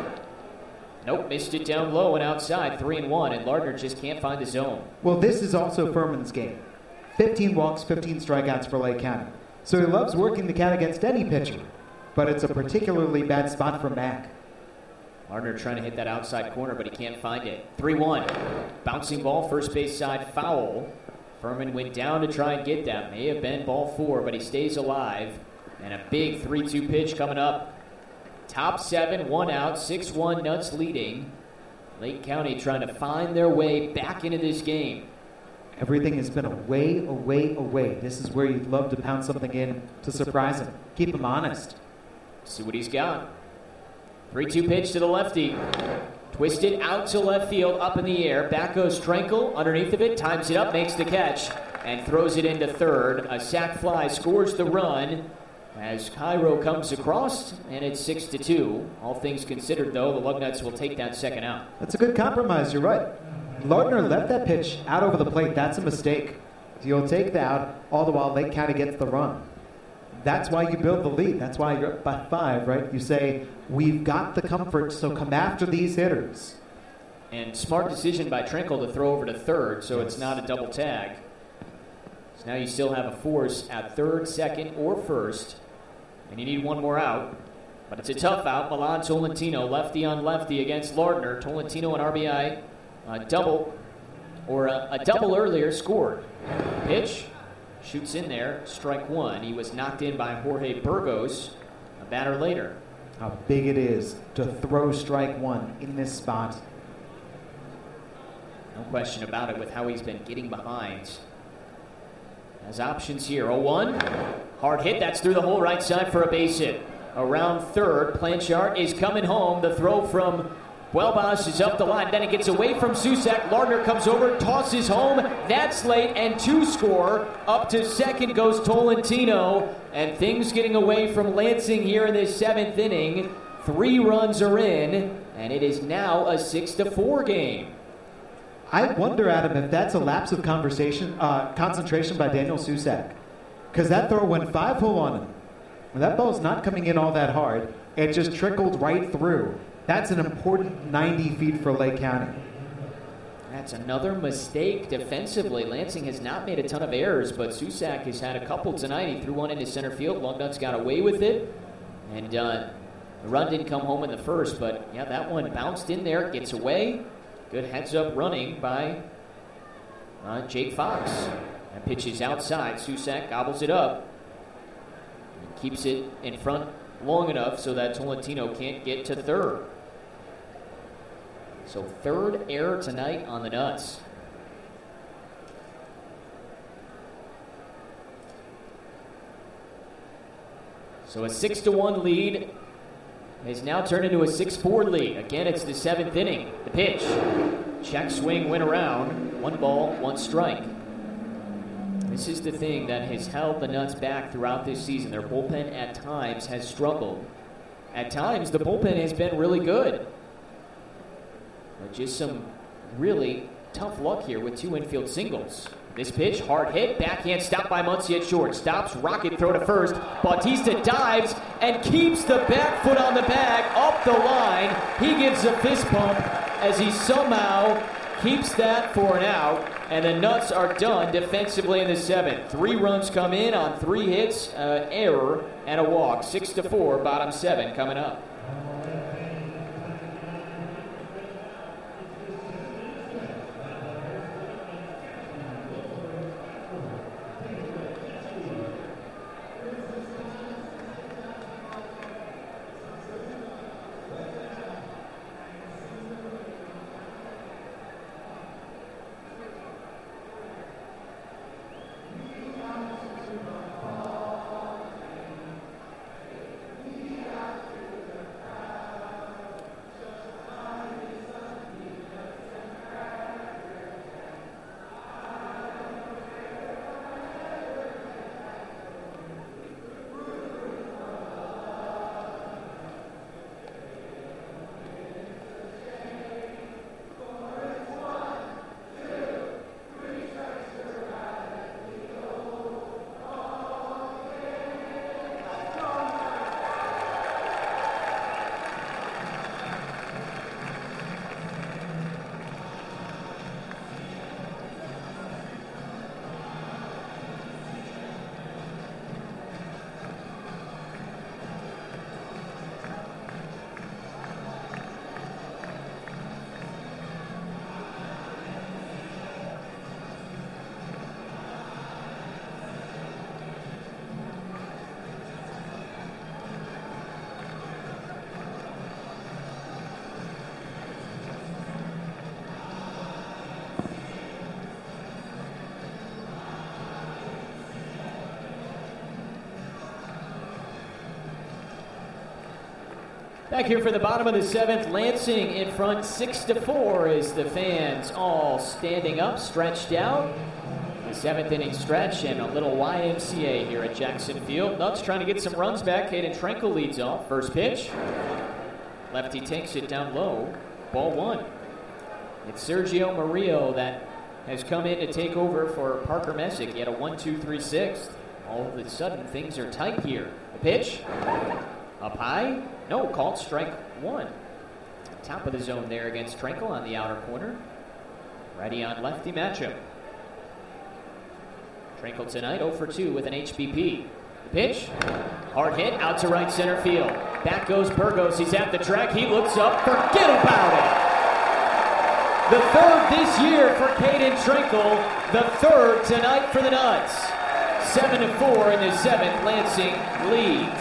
Nope, missed it down low and outside. three and one, and Lardner just can't find the zone. Well, this is also Furman's game. fifteen walks, fifteen strikeouts for Lake County. So he loves working the count against any pitcher. But it's a particularly bad spot for Mack. Lardner trying to hit that outside corner, but he can't find it. three one. Bouncing ball, first base side, foul. Furman went down to try and get that. May have been ball four, but he stays alive. And a big three two pitch coming up. Top seven, one out, six one, Nuts leading. Lake County trying to find their way back into this game. Everything has been away, away, away. This is where you'd love to pound something in to surprise him. Keep him honest. See what he's got. three two pitch to the lefty. Twisted out to left field, up in the air. Back goes Trankel, underneath of it, times it up, makes the catch, and throws it into third. A sac fly scores the run as Cairo comes across, and it's six to two. All things considered, though, the Lugnuts will take that second out. That's a good compromise, you're right. Lardner left that pitch out over the plate. That's a mistake. You'll take that out, all the while Lake County gets the run. That's why you build the lead. That's why you're up by five, right? You say, we've got the comfort, so come after these hitters. And smart decision by Trankel to throw over to third, so it's not a double tag. So now you still have a force at third, second, or first, and you need one more out. But it's a tough out. Milan Tolentino, lefty on lefty against Lardner. Tolentino, an R B I uh, double, or a, a double earlier, scored. Pitch. Shoots in there, strike one. He was knocked in by Jorge Burgos, a batter later. How big it is to throw strike one in this spot. No question about it with how he's been getting behind. Has options here. oh one. Hard hit. That's through the whole right side for a base hit. Around third, Blanchard is coming home. The throw from Buelbas is up the line. Then it gets away from Susak. Lardner comes over, tosses home. That's late, and two score. Up to second goes Tolentino. And things getting away from Lansing here in this seventh inning. Three runs are in, and it is now a six to four game. I wonder, Adam, if that's a lapse of conversation, uh, concentration by Daniel Susak. Because that throw went five hole on him. And that ball's not coming in all that hard. It just trickled right through. That's an important ninety feet for Lake County. That's another mistake defensively. Lansing has not made a ton of errors, but Susak has had a couple tonight. He threw one into center field. Lugnuts got away with it. And uh, the run didn't come home in the first, but yeah, that one bounced in there, gets away. Good heads-up running by uh, Jake Fox. That pitch is outside. Susak gobbles it up. And keeps it in front long enough so that Tolentino can't get to third. So third error tonight on the Nuts. So a six to one lead has now turned into a six four lead. Again, it's the seventh inning. The pitch. Check swing went around. One ball, one strike. This is the thing that has held the Nuts back throughout this season. Their bullpen at times has struggled. At times, the bullpen has been really good. But just some really tough luck here with two infield singles. This pitch, hard hit, backhand stop by Muncy at short. Stops, rocket throw to first. Bautista dives and keeps the back foot on the bag up the line. He gives a fist pump as he somehow keeps that for an out. And the Nuts are done defensively in the seventh. Three runs come in on three hits, uh, error, and a walk. Six to four, bottom seven coming up. Back here for the bottom of the seventh, Lansing in front six to four as the fans all standing up, stretched out. The seventh inning stretch and a little Y M C A here at Jackson Field. Nuts trying to get some runs back. Caden Trenkle leads off. First pitch. Lefty takes it down low. Ball one. It's Sergio Murillo that has come in to take over for Parker Messick. He had a one two three sixth. All of a sudden, things are tight here. The pitch. Up high. No, called strike one. Top of the zone there against Trenkle on the outer corner. Righty on lefty matchup. Trenkle tonight oh for two with an H B P. The pitch. Hard hit out to right center field. Back goes Burgos. He's at the track. He looks up. Forget about it. The third this year for Caden Trenkle. The third tonight for the Nuts. Seven to four in the seventh. Lansing leads.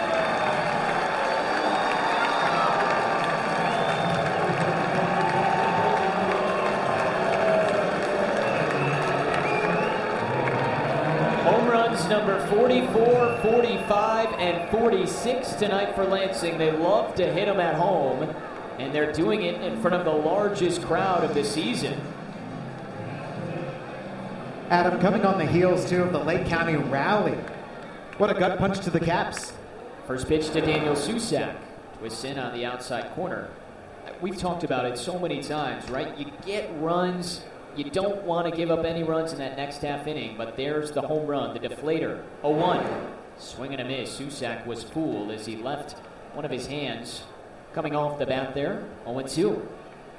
Number forty-four, forty-five, and forty-six tonight for Lansing. They love to hit them at home, and they're doing it in front of the largest crowd of the season. Adam, coming on the heels, too, of the Lake County rally. What a gut punch to the Caps. First pitch to Daniel Susak. Twists in on the outside corner. We've talked about it so many times, right? You get runs. You don't want to give up any runs in that next half inning, but there's the home run, the deflator. oh one. Swing and a miss. Susak was fooled as he left one of his hands coming off the bat there. oh two.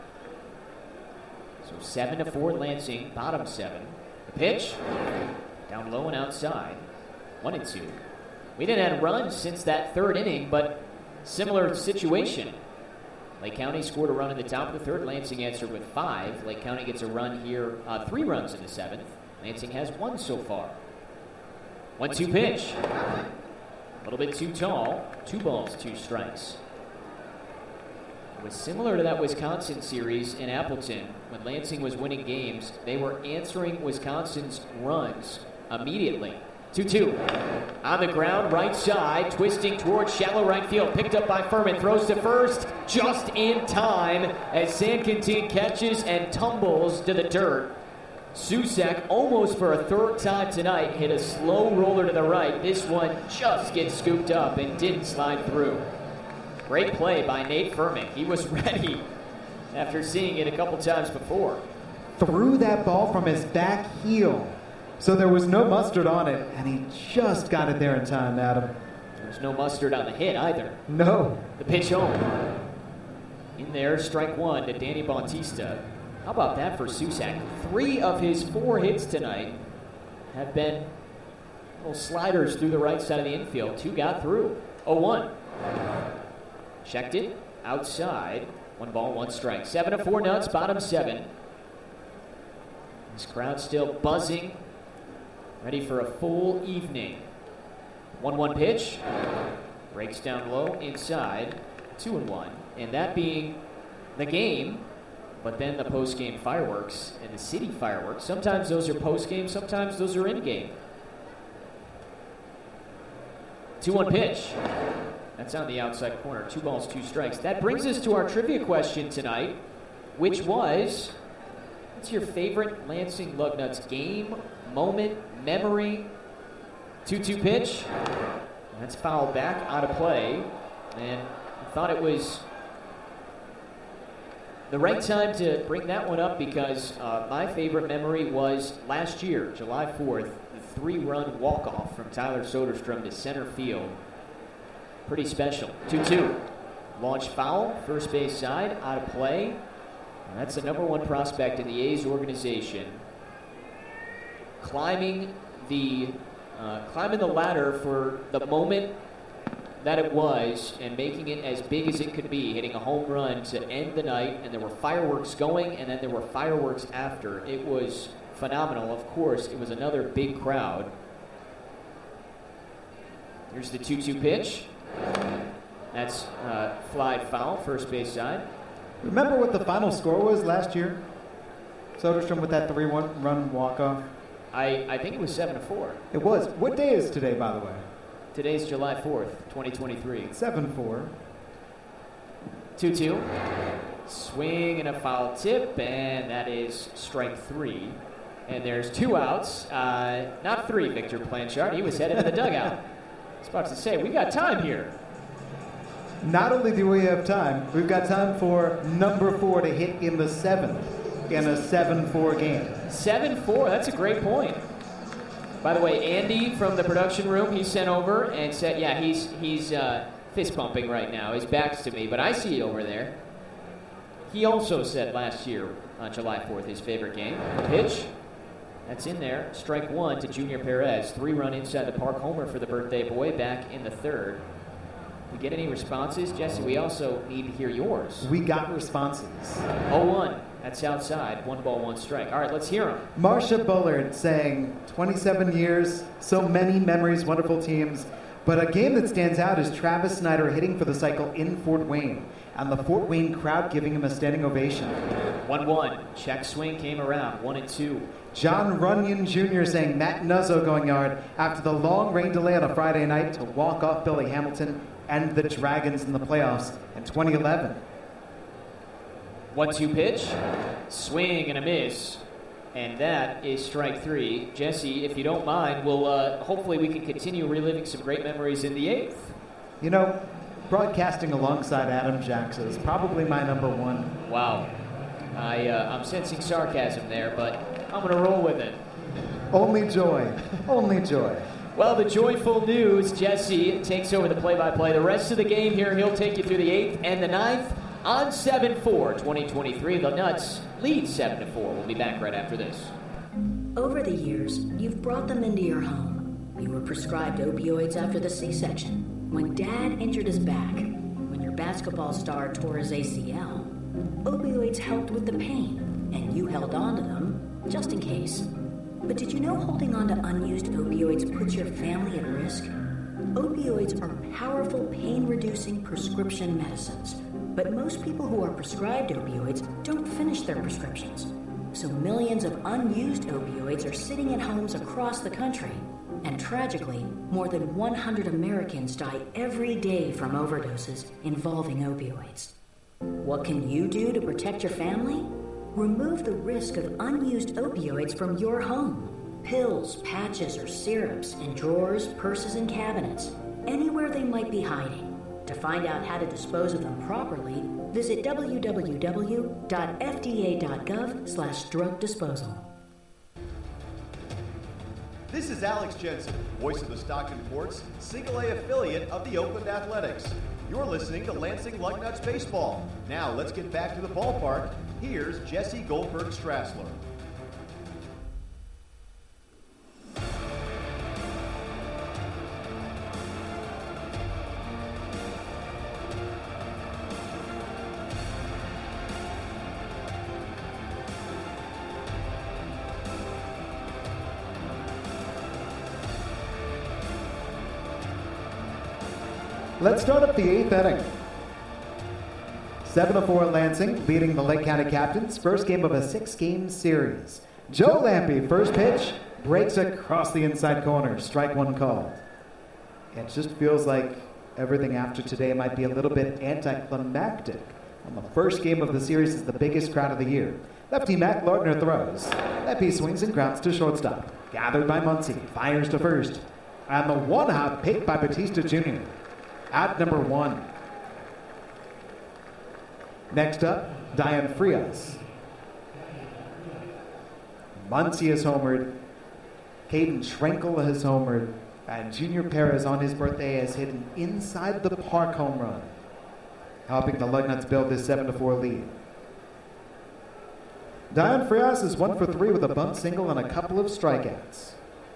So seven to four Lansing, bottom seven. The pitch. Down low and outside. one and two. We didn't have runs since that third inning, but similar situation. Lake County scored a run in the top of the third. Lansing answered with five. Lake County gets a run here, uh, three runs in the seventh. Lansing has one so far. one two pitch. A little bit too tall. Two balls, two strikes. It was similar to that Wisconsin series in Appleton. When Lansing was winning games, they were answering Wisconsin's runs immediately. two two. On the ground, right side, twisting towards shallow right field. Picked up by Furman, throws to first, just in time as Sanquintin catches and tumbles to the dirt. Susak, almost for a third time tonight, hit a slow roller to the right. This one just gets scooped up and didn't slide through. Great play by Nate Furman. He was ready after seeing it a couple times before. Threw that ball from his back heel. So there was no mustard on it, and he just got it there in time, Adam. There's no mustard on the hit either. No. The pitch home. In there, strike one to Danny Bautista. How about that for Susak? Three of his four hits tonight have been little sliders through the right side of the infield. Two got through. oh one. Checked it. Outside. One ball, one strike. Seven to four Nuts, bottom seven. This crowd still buzzing. Ready for a full evening. one one pitch. Breaks down low, inside. two and one. And that being the game, but then the post-game fireworks and the city fireworks. Sometimes those are post-game, sometimes those are in-game. two one pitch. That's on the outside corner. Two balls, two strikes. That brings us to our trivia question tonight, which was, what's your favorite Lansing Lugnuts game, moment, memory? two two pitch. That's fouled back, out of play. And I thought it was the right time to bring that one up because uh, my favorite memory was last year, July fourth, the three-run walk-off from Tyler Soderstrom to center field. Pretty special. two two. Launch foul, first base side, out of play. And that's the number one prospect in the A's organization. Climbing the uh, climbing the ladder for the moment that it was and making it as big as it could be, hitting a home run to end the night, and there were fireworks going, and then there were fireworks after. It was phenomenal. Of course, it was another big crowd. Here's the two two pitch. That's uh, fly foul, first base side. Remember what the final score was last year? Soderstrom with that three-one run walk-off? I, I think it was seven to four. It was. What day is today, by the way? Today's July fourth, twenty twenty-three. seven four. two two. Swing and a foul tip, and that is strike three. And there's two outs. Uh, not three, Victor Blanchard. He was headed to the dugout. I was about to say, we got time here. Not only do we have time, we've got time for number four to hit in the seventh in a seven four game. seven four, that's a great point. By the way, Andy from the production room, he sent over and said, yeah, he's he's uh, fist pumping right now. His back's to me, but I see it over there. He also said last year on July fourth, his favorite game. Pitch, that's in there. Strike one to Junior Perez. Three-run inside the park homer for the birthday boy back in the third. We get any responses? Jesse, we also need to hear yours. We got responses. oh one. That's outside. One ball, one strike. All right, let's hear them. Marcia Bullard saying, twenty-seven years, so many memories, wonderful teams. But a game that stands out is Travis Snyder hitting for the cycle in Fort Wayne, and the Fort Wayne crowd giving him a standing ovation. one one. Check swing came around. one and two. John Runyon Junior saying Matt Nuzzo going yard after the long rain delay on a Friday night to walk off Billy Hamilton and the Dragons in the playoffs in twenty eleven. one two pitch. Swing and a miss. And that is strike three. Jesse, if you don't mind, we'll uh, hopefully we can continue reliving some great memories in the eighth. You know, broadcasting alongside Adam Jackson is probably my number one. Wow. I, uh, I'm sensing sarcasm there, but I'm going to roll with it. Only joy. Only joy. Well, the joyful news, Jesse takes over the play-by-play. The rest of the game here, he'll take you through the eighth and the ninth on seven four twenty twenty-three. The Nuts lead seven to four. We'll be back right after this. Over the years, you've brought them into your home. You were prescribed opioids after the C-section, when Dad injured his back, when your basketball star tore his A C L. Opioids helped with the pain, and you held on to them just in case. But did you know holding on to unused opioids puts your family at risk? Opioids are powerful pain-reducing prescription medicines, but most people who are prescribed opioids don't finish their prescriptions. So millions of unused opioids are sitting in homes across the country. And tragically, more than one hundred Americans die every day from overdoses involving opioids. What can you do to protect your family? Remove the risk of unused opioids from your home. Pills, patches, or syrups in drawers, purses, and cabinets, anywhere they might be hiding. To find out how to dispose of them properly, visit w w w dot f d a dot gov slash drug disposal. This is Alex Jensen, voice of the Stockton Ports, single A affiliate of the Oakland Athletics. You're listening to Lansing Lugnuts Baseball. Now let's get back to the ballpark. Here's Jesse Goldberg Strassler. Let's start up the eighth inning. seven to four Lansing, leading the Lake County Captains. First game of a six-game series. Joe Lampe, first pitch, breaks across the inside corner. Strike one called. It just feels like everything after today might be a little bit anticlimactic. On the first game of the series is the biggest crowd of the year. Lefty Matt Lardner throws. Lefty swings and grounds to shortstop. Gathered by Muncie, fires to first. And the one-hop pick by Batista Junior At number one. Next up, Diane Frias. Muncie has homered. Caden Schrenkel has homered. And Junior Perez on his birthday has hit an inside the park home run, helping the Lugnuts build this seven to four lead. Diane Frias is one for three with a bunt single and a couple of strikeouts.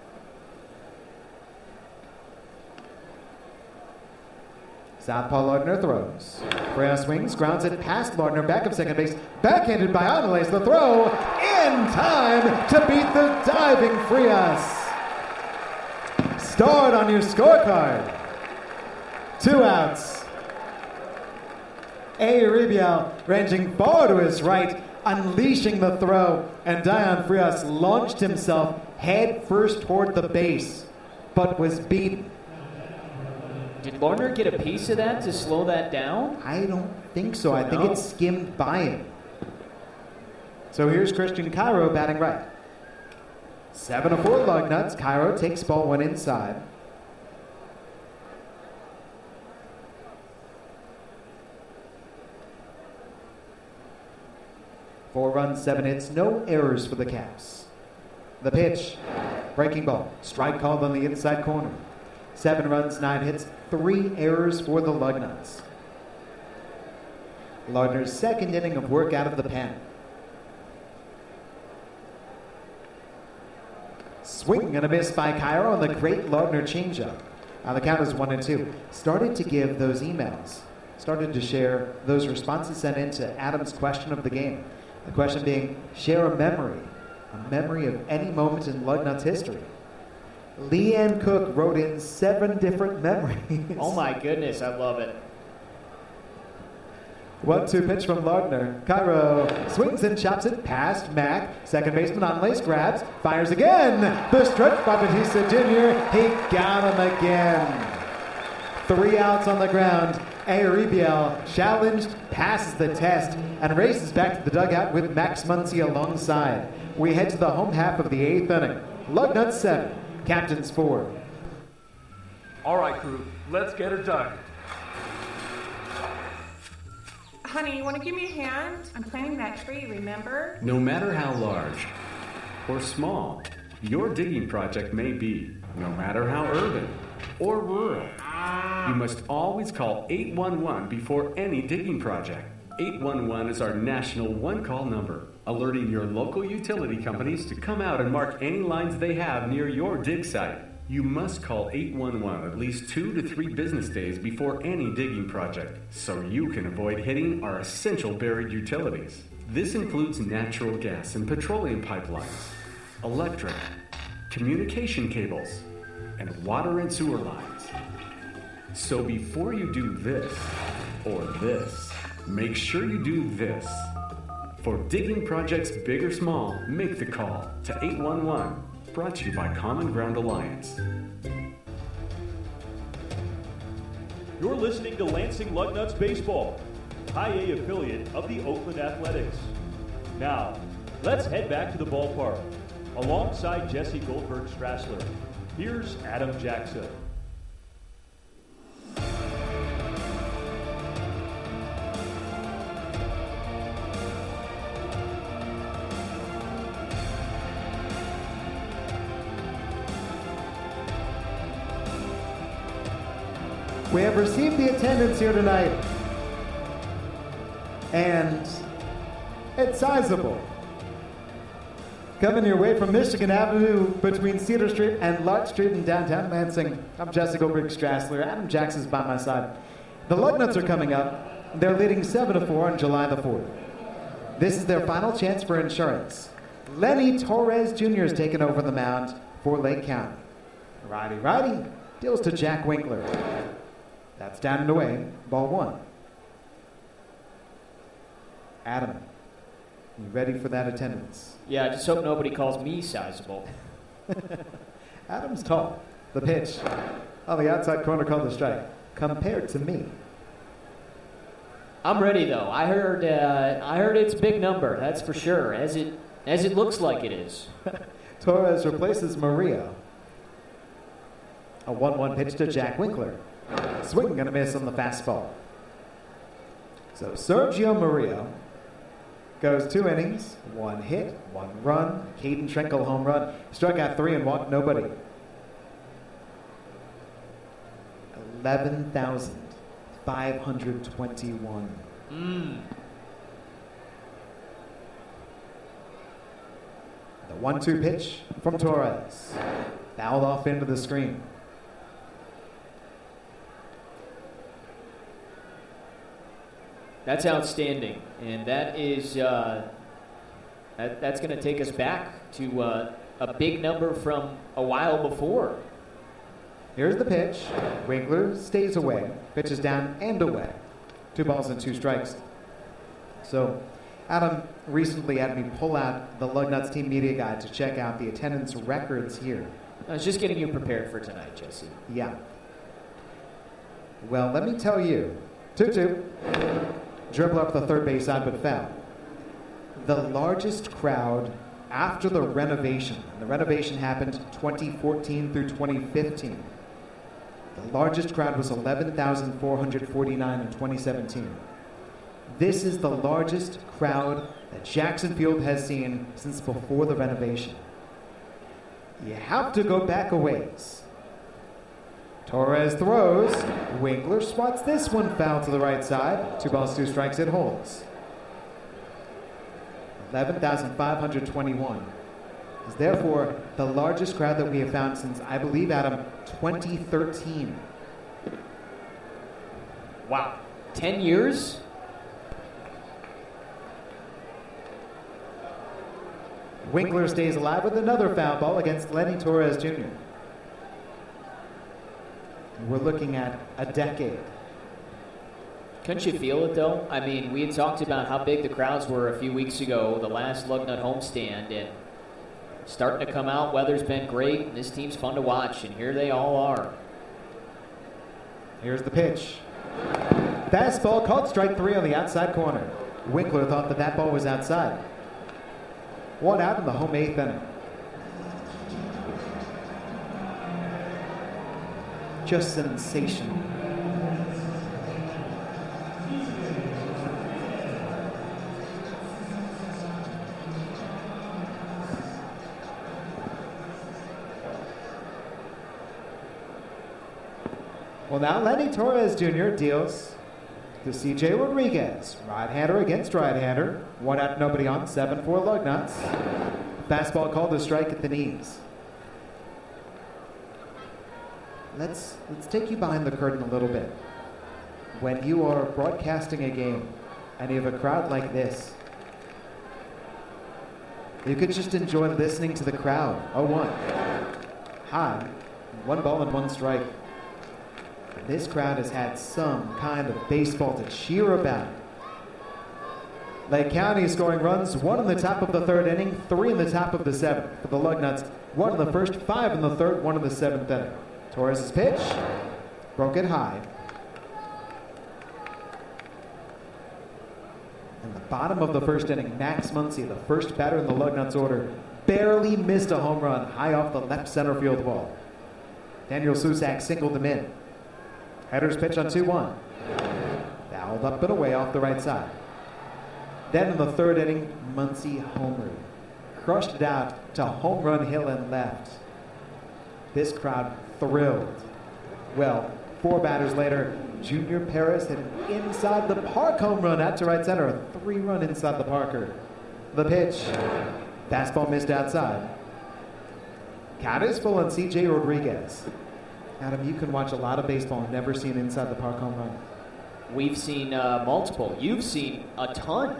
Southpaw Lardner throws. Frias swings, grounds it past Lardner, back of second base. Backhanded by Angeles, the throw in time to beat the diving Frias. Start on your scorecard. Two outs. A. Uribiel ranging far to his right, unleashing the throw, and Diane Frias launched himself head first toward the base, but was beaten. Did Lardner get a piece of that to slow that down? I don't think so. I think No? it skimmed by him. So here's Christian Cairo batting right. Seven to four Lugnuts. Cairo takes ball one inside. Four runs, seven hits, no errors for the Caps. The pitch, breaking ball, strike called on the inside corner. Seven runs, nine hits, three errors for the Lugnuts. Lardner's second inning of work out of the pen. Swing and a miss by Cairo on the great Lardner changeup. Now the count is one and two. Started to give those emails. Started to share those responses sent in to Adam's question of the game. The question being, share a memory. A memory of any moment in Lugnuts history. Leanne Cook wrote in seven different memories. Oh my goodness, I love it. One two pitch from Lardner. Cairo swings and chops it past Mack. Second baseman on lace grabs. Fires again. The stretch by Batista Junior He got him again. Three outs on the ground. Aribiel challenged, passes the test, and races back to the dugout with Max Muncy alongside. We head to the home half of the eighth inning. Lugnuts seven, Captains four. All right, crew, let's get her done. Honey, you want to give me a hand? I'm planting that tree, remember? No matter how large or small your digging project may be, no matter how urban or rural, you must always call eight one one before any digging project. eight one one is our national one-call number, alerting your local utility companies to come out and mark any lines they have near your dig site. You must call eight one one at least two to three business days before any digging project, so you can avoid hitting our essential buried utilities. This includes natural gas and petroleum pipelines, electric, communication cables, and water and sewer lines. So before you do this or this, make sure you do this. For digging projects big or small, make the call to eight one one. Brought to you by Common Ground Alliance. You're listening to Lansing Lugnuts Baseball, High A affiliate of the Oakland Athletics. Now, let's head back to the ballpark. Alongside Jesse Goldberg-Strassler, here's Adam Jackson. We have received the attendance here tonight, and it's sizable. Coming your way from Michigan Avenue between Cedar Street and Larch Street in downtown Lansing, I'm Jesse Goldberg-Strassler. Adam Jackson's by my side. The Lugnuts are coming up. They're leading seven to four on July the fourth. This is their final chance for insurance. Lenny Torres Junior is taking over the mound for Lake County. Righty, righty, deals to Jack Winkler. That's down and away, ball one. Adam, you ready for that attendance? Yeah, I just hope nobody calls me sizable. Adam's tall. The pitch on the outside corner called the strike. Compared to me. I'm ready though. I heard uh, I heard it's a big number, that's for sure, as it as it looks like it is. Torres replaces Maria. A one one pitch to Jack Winkler. Swing and a miss on the fastball. So Sergio Murillo goes two innings, one hit, one run, Caden Schenkel home run, struck out three and walked nobody. eleven thousand five hundred twenty-one. Mm. The one two pitch from Torres. Fouled off into the screen. That's outstanding, and that is uh, that, that's going to take us back to uh, a big number from a while before. Here's the pitch. Winkler stays away. Pitches down and away. Two balls and two strikes. So, Adam recently had me pull out the Lugnuts team media guide to check out the attendance records here. I was just getting you prepared for tonight, Jesse. Yeah. Well, let me tell you, two two. Dribble up the third base side, but foul. The largest crowd after the renovation. And the renovation happened twenty fourteen through twenty fifteen. The largest crowd was eleven thousand four hundred forty-nine in twenty seventeen. This is the largest crowd that Jackson Field has seen since before the renovation. You have to go back a ways. Torres throws. Winkler swats this one foul to the right side. Two balls, two strikes, it holds. eleven thousand five hundred twenty-one is therefore the largest crowd that we have found since, I believe, Adam, twenty thirteen. Wow. Ten years? Winkler stays alive with another foul ball against Lenny Torres Junior We're looking at a decade. Couldn't you feel it, though? I mean, we had talked about how big the crowds were a few weeks ago, the last Lugnut homestand, and starting to come out. Weather's been great, and this team's fun to watch, and here they all are. Here's the pitch. Fastball called strike three on the outside corner. Winkler thought that that ball was outside. One out in the home eighth inning. Just sensational. Well, now Lenny Torres Junior deals to C J Rodriguez. Right-hander against right-hander. One out, nobody on. seven four Lugnuts. Fastball called a strike at the knees. Let's, let's take you behind the curtain a little bit. When you are broadcasting a game and you have a crowd like this, you could just enjoy listening to the crowd. oh one. High. One ball and one strike. This crowd has had some kind of baseball to cheer about. Lake County scoring runs, one in the top of the third inning, three in the top of the seventh. For the Lugnuts, one in the first, five in the third, one in the seventh inning. Torres' pitch, broke it high. In the bottom of the first inning, Max Muncy, the first batter in the Lugnuts order, barely missed a home run high off the left center field wall. Daniel Susak singled him in. Header's pitch on two one. Fouled up and away off the right side. Then in the third inning, Muncy homered. Crushed it out to home run hill and left. This crowd thrilled. Well, four batters later, Junior Perez hit an inside the park home run out to right center. A three-run inside the Parker. The pitch. Fastball missed outside. Count is full on C J Rodriguez. Adam, you can watch a lot of baseball and never see an inside the park home run. We've seen uh, multiple. You've seen a ton.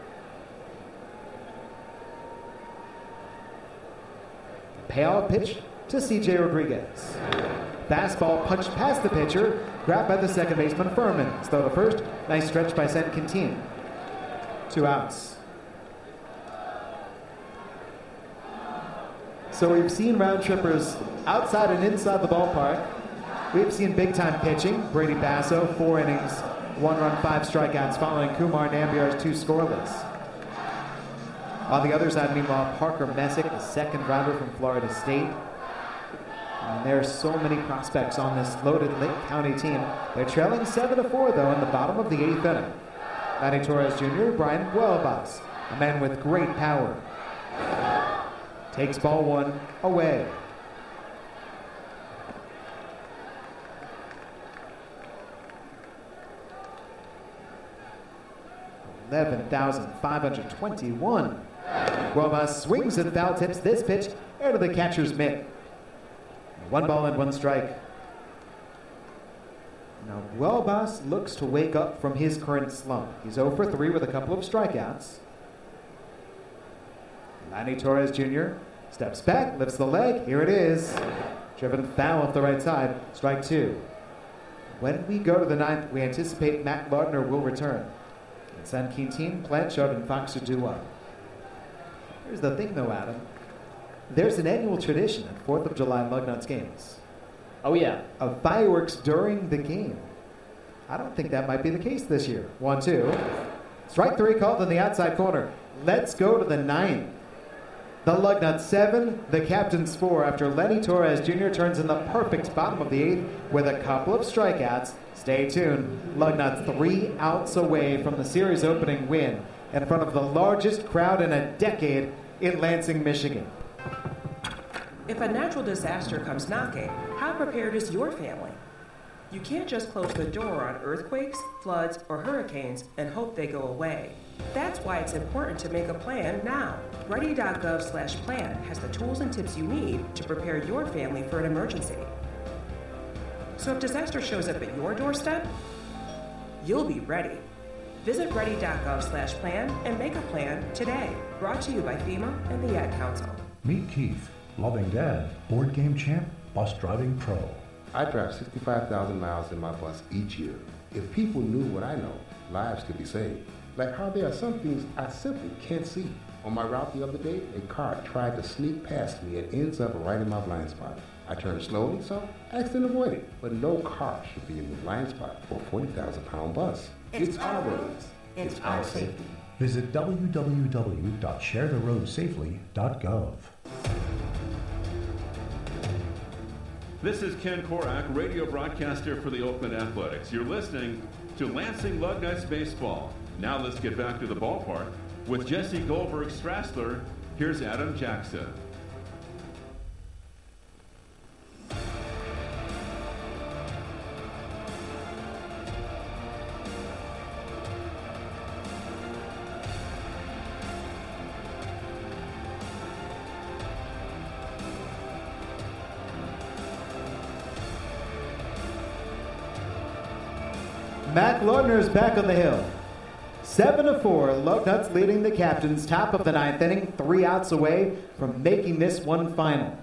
Payoff pitch to C J Rodriguez. Fastball punched past the pitcher, grabbed by the second baseman Furman. Throw to first. Nice stretch by Saint Quintin. Two outs. So we've seen round trippers outside and inside the ballpark. We've seen big-time pitching. Brady Basso, four innings, one run, five strikeouts, following Kumar Nambiar's two scoreless. On the other side, meanwhile, Parker Messick, the second rounder from Florida State. And there are so many prospects on this loaded Lake County team. They're trailing seven to four, though, in the bottom of the eighth inning. Lenny Torres Junior, Brian Huelvas, a man with great power. Takes ball one away. eleven thousand five hundred twenty-one. Huelvas swings and foul tips this pitch into the catcher's mitt. One ball and one strike. Now Huelvas looks to wake up from his current slump. He's oh for three with a couple of strikeouts. Lenny Torres Junior steps back, lifts the leg. Here it is. Driven foul off the right side. Strike two. When we go to the ninth, we anticipate Matt Lardner will return. And Saint Quintin, Blanchard, and Fox are due up. Here's the thing, though, Adam. There's an annual tradition at fourth of July Lugnuts games. Oh, yeah. Of fireworks during the game. I don't think that might be the case this year. One, two. Strike three called in the outside corner. Let's go to the ninth. The Lugnuts seven, the Captains four, after Lenny Torres Junior turns in the perfect bottom of the eighth with a couple of strikeouts. Stay tuned. Lugnuts three outs away from the series opening win in front of the largest crowd in a decade in Lansing, Michigan. If a natural disaster comes knocking, how prepared is your family? You can't just close the door on earthquakes, floods, or hurricanes and hope they go away. That's why it's important to make a plan now. Ready.gov slash plan has the tools and tips you need to prepare your family for an emergency. So if disaster shows up at your doorstep, you'll be ready. Visit ready.gov slash plan and make a plan today. Brought to you by FEMA and the Ad Council. Meet Keith, loving dad, board game champ, bus driving pro. I drive sixty-five thousand miles in my bus each year. If people knew what I know, lives could be saved. Like how there are some things I simply can't see. On my route the other day, a car tried to sneak past me and ends up right in my blind spot. I turned slowly, so I accident avoided. But no car should be in the blind spot for a forty thousand pound bus. It's, it's our roads. It's, it's our safety. safety. Visit w w w dot share the road safely dot gov. This is Ken Korak, radio broadcaster for the Oakland Athletics. You're listening to Lansing Lugnuts Baseball. Now let's get back to the ballpark with Jesse Goldberg Strassler. Here's Adam Jackson. Matt Lardner's back on the hill. Seven to four, Lugnuts leading the Captains, top of the ninth inning, three outs away from making this one final.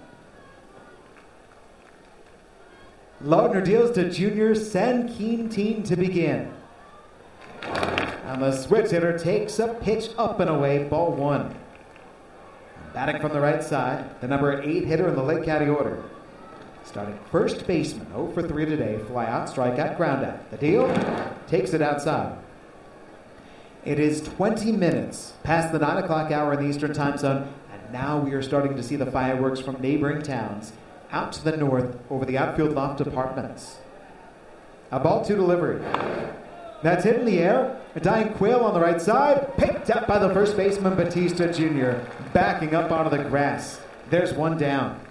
Lardner deals to junior San Quintin to begin. And the switch hitter takes a pitch up and away, ball one. Batting from the right side, the number eight hitter in the Lake County order. Starting first baseman, oh for three today, fly out, strikeout, ground out. The deal takes it outside. It is twenty minutes past the nine o'clock hour in the Eastern Time Zone, and now we are starting to see the fireworks from neighboring towns out to the north over the outfield loft apartments. A ball two delivery. That's hit in the air. A dying Quail on the right side, picked up by the first baseman Batista Junior, backing up onto the grass. There's one down.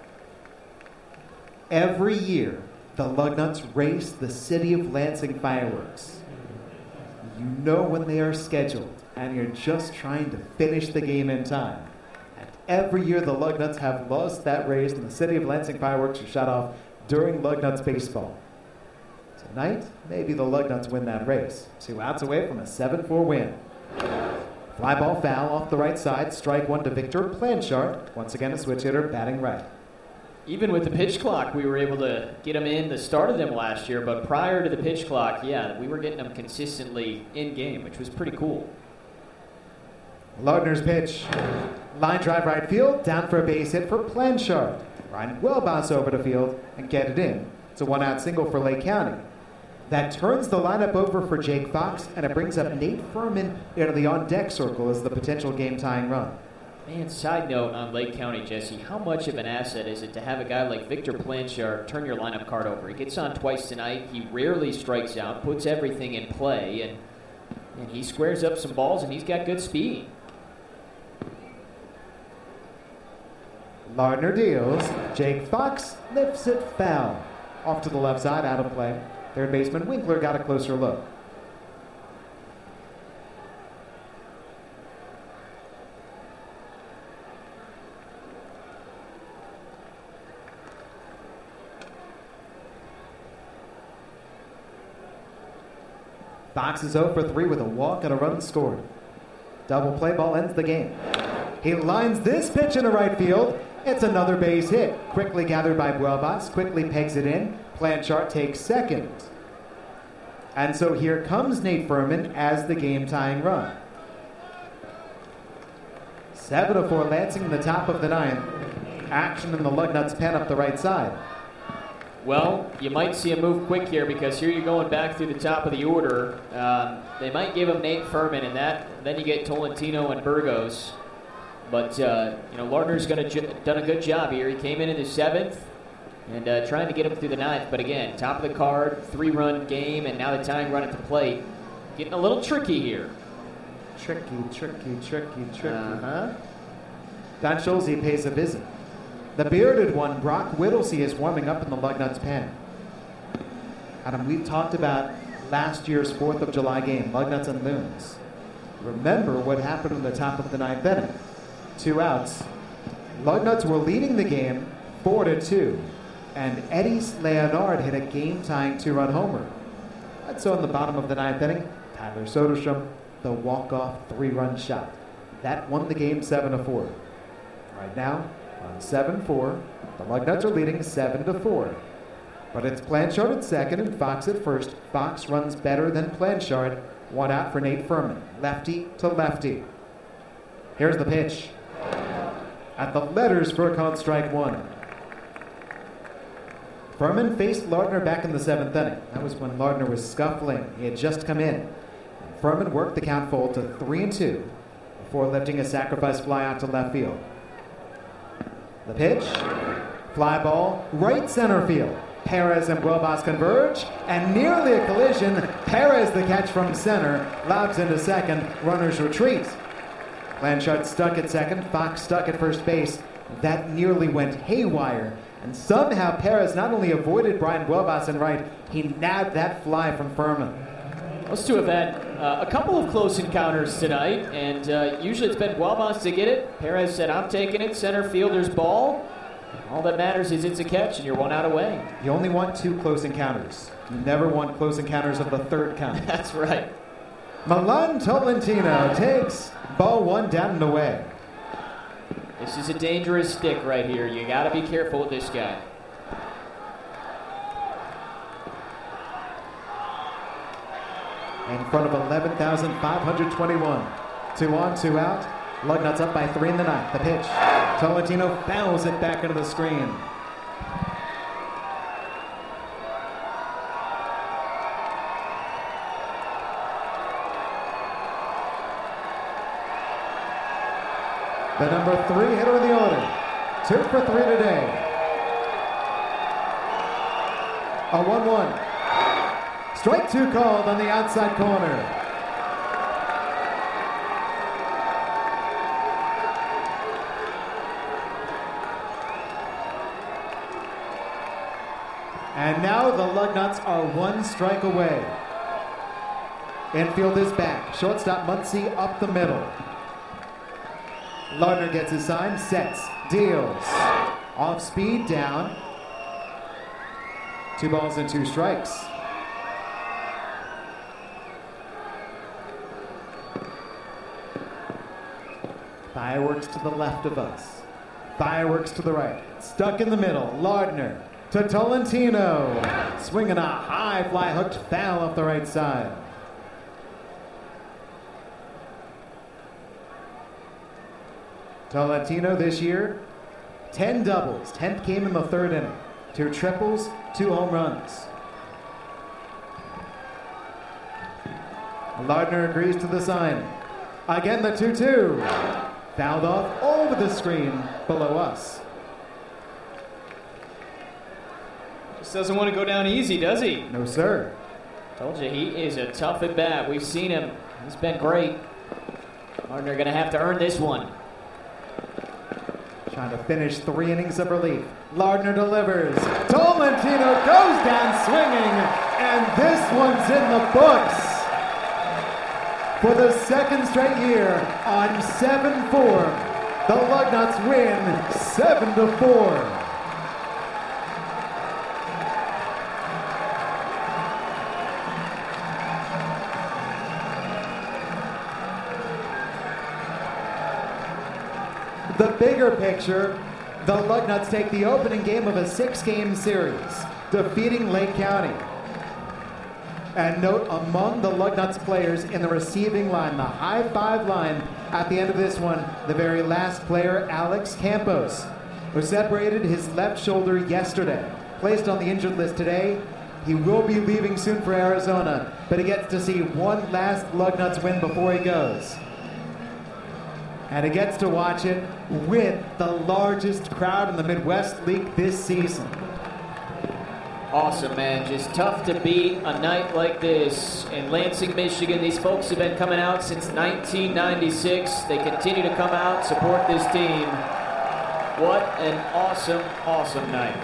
Every year, the Lugnuts race the City of Lansing fireworks. You know when they are scheduled, and you're just trying to finish the game in time. And every year, the Lugnuts have lost that race, and the City of Lansing fireworks are shut off during Lugnuts baseball. Tonight, maybe the Lugnuts win that race. Two outs away from a seven four win. Fly ball foul off the right side, strike one to Victor Blanchard. Once again, a switch hitter batting right. Even with the pitch clock, we were able to get them in the start of them last year, but prior to the pitch clock, yeah, we were getting them consistently in game, which was pretty cool. Lardner's pitch. Line drive right field, down for a base hit for Blanchard. Ryan will bounce over to field and get it in. It's a one-out single for Lake County. That turns the lineup over for Jake Fox, and it brings up Nate Furman into the on-deck circle as the potential game-tying run. Man, side note on Lake County, Jesse, how much of an asset is it to have a guy like Victor Blanchard turn your lineup card over? He gets on twice tonight, he rarely strikes out, puts everything in play, and, and he squares up some balls, and he's got good speed. Lardner deals. Jake Fox lifts it foul. Off to the left side, out of play. Third baseman Winkler got a closer look. Fox is oh for three with a walk and a run scored. Double play ball ends the game. He lines this pitch into right field. It's another base hit. Quickly gathered by Buelbas, quickly pegs it in. Blanchard takes second. And so here comes Nate Furman as the game-tying run. seven to four Lansing in the top of the ninth. Action in the Lugnuts pen up the right side. Well, you might see him move quick here because here you're going back through the top of the order. Um, they might give him Nate Furman, and that then you get Tolentino and Burgos. But uh, you know, Lardner's gonna ju- done a good job here. He came in in the seventh and uh, trying to get him through the ninth. But again, top of the card, three-run game, and now the tying run at the plate. Getting a little tricky here. Tricky, tricky, tricky, tricky. Uh-huh. Don Schulze pays a visit. The bearded one, Brock Whittlesey, is warming up in the Lugnuts pen. Adam, we talked about last year's fourth of July game, Lugnuts and Loons. Remember what happened in the top of the ninth inning. Two outs. Lugnuts were leading the game four to two, and Eddie Leonard hit a game-tying two-run homer. And so in the bottom of the ninth inning, Tyler Soderstrom, the walk-off three-run shot. That won the game seven to four. Right now, on seven four, the Lugnuts are leading seven to four. But it's Blanchard at second and Fox at first. Fox runs better than Blanchard. One out for Nate Furman, lefty to lefty. Here's the pitch. At the letters for a called strike one. Furman faced Lardner back in the seventh inning. That was when Lardner was scuffling. He had just come in. Furman worked the count full to three and two before lifting a sacrifice fly out to left field. The pitch, fly ball, right center field. Perez and Buelbas converge, and nearly a collision. Perez, the catch from center, lobs into second. Runners retreat. Blanchard stuck at second, Fox stuck at first base. That nearly went haywire. And somehow Perez not only avoided Brian Buelbas in right, he nabbed that fly from Furman. Those two have had uh, a couple of close encounters tonight, and uh, usually it's been Buelbas to get it. Perez said, I'm taking it, center fielder's ball. All that matters is it's a catch, and you're one out away. You only want two close encounters. You never want close encounters of the third kind. That's right. Milan Tolentino takes ball one down and away. This is a dangerous stick right here. You got to be careful with this guy. In front of eleven thousand five hundred twenty-one. Two on, two out. Lugnuts up by three in the ninth. The pitch. Tolentino fouls it back into the screen. The number three hitter of the order. Two for three today. A one one. Strike two called on the outside corner. And now the Lugnuts are one strike away. Infield is back. Shortstop Muncy up the middle. Lardner gets his sign, sets, deals. Off speed, down. Two balls and two strikes. Fireworks to the left of us. Fireworks to the right. Stuck in the middle. Lardner to Tolentino. Swinging a high fly hooked foul off the right side. Tolentino this year, ten doubles. tenth came in the third inning. Two triples, two home runs. Lardner agrees to the sign. Again, the two two. Fouled off over the screen below us. Just doesn't want to go down easy, does he? No, sir. Told you, he is a tough at bat. We've seen him. He's been great. Lardner going to have to earn this one. Trying to finish three innings of relief. Lardner delivers. Tolentino goes down swinging, and this one's in the books. For the second straight year on seven four, the Lugnuts win seven to four. The bigger picture, the Lugnuts take the opening game of a six-game series, defeating Lake County. And note, among the Lugnuts players in the receiving line, the high-five line at the end of this one, the very last player, Alex Campos, who separated his left shoulder yesterday, placed on the injured list today. He will be leaving soon for Arizona, but he gets to see one last Lugnuts win before he goes. And he gets to watch it with the largest crowd in the Midwest League this season. Awesome, man. Just tough to beat a night like this in Lansing, Michigan. These folks have been coming out since nineteen ninety-six. They continue to come out, support this team. What an awesome, awesome night.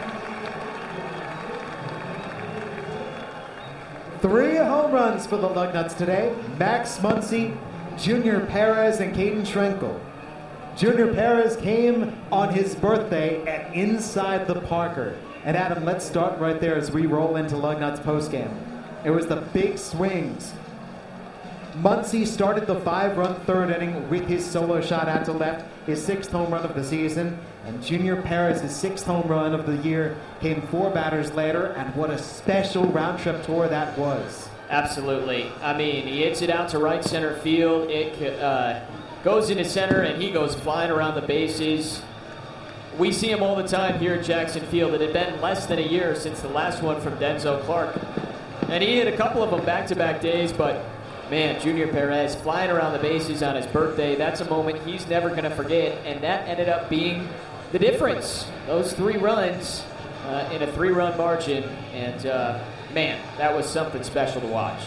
Three home runs for the Lugnuts today. Max Muncy, Junior Perez, and Caden Schrenkel. Junior Perez came on his birthday at Inside the Parker. And Adam, let's start right there as we roll into Lugnuts postgame. It was the big swings. Muncy started the five-run third inning with his solo shot out to left, his sixth home run of the season. And Junior Perez's sixth home run of the year came four batters later, and what a special round-trip tour that was. Absolutely. I mean, he hits it out to right center field. It uh, goes into center, and he goes flying around the bases. We see him all the time here at Jackson Field. It had been less than a year since the last one from Denzel Clark. And he hit a couple of them back-to-back days, but, man, Junior Perez flying around the bases on his birthday, that's a moment he's never going to forget, and that ended up being the difference. Those three runs uh, in a three-run margin, and, uh, man, that was something special to watch.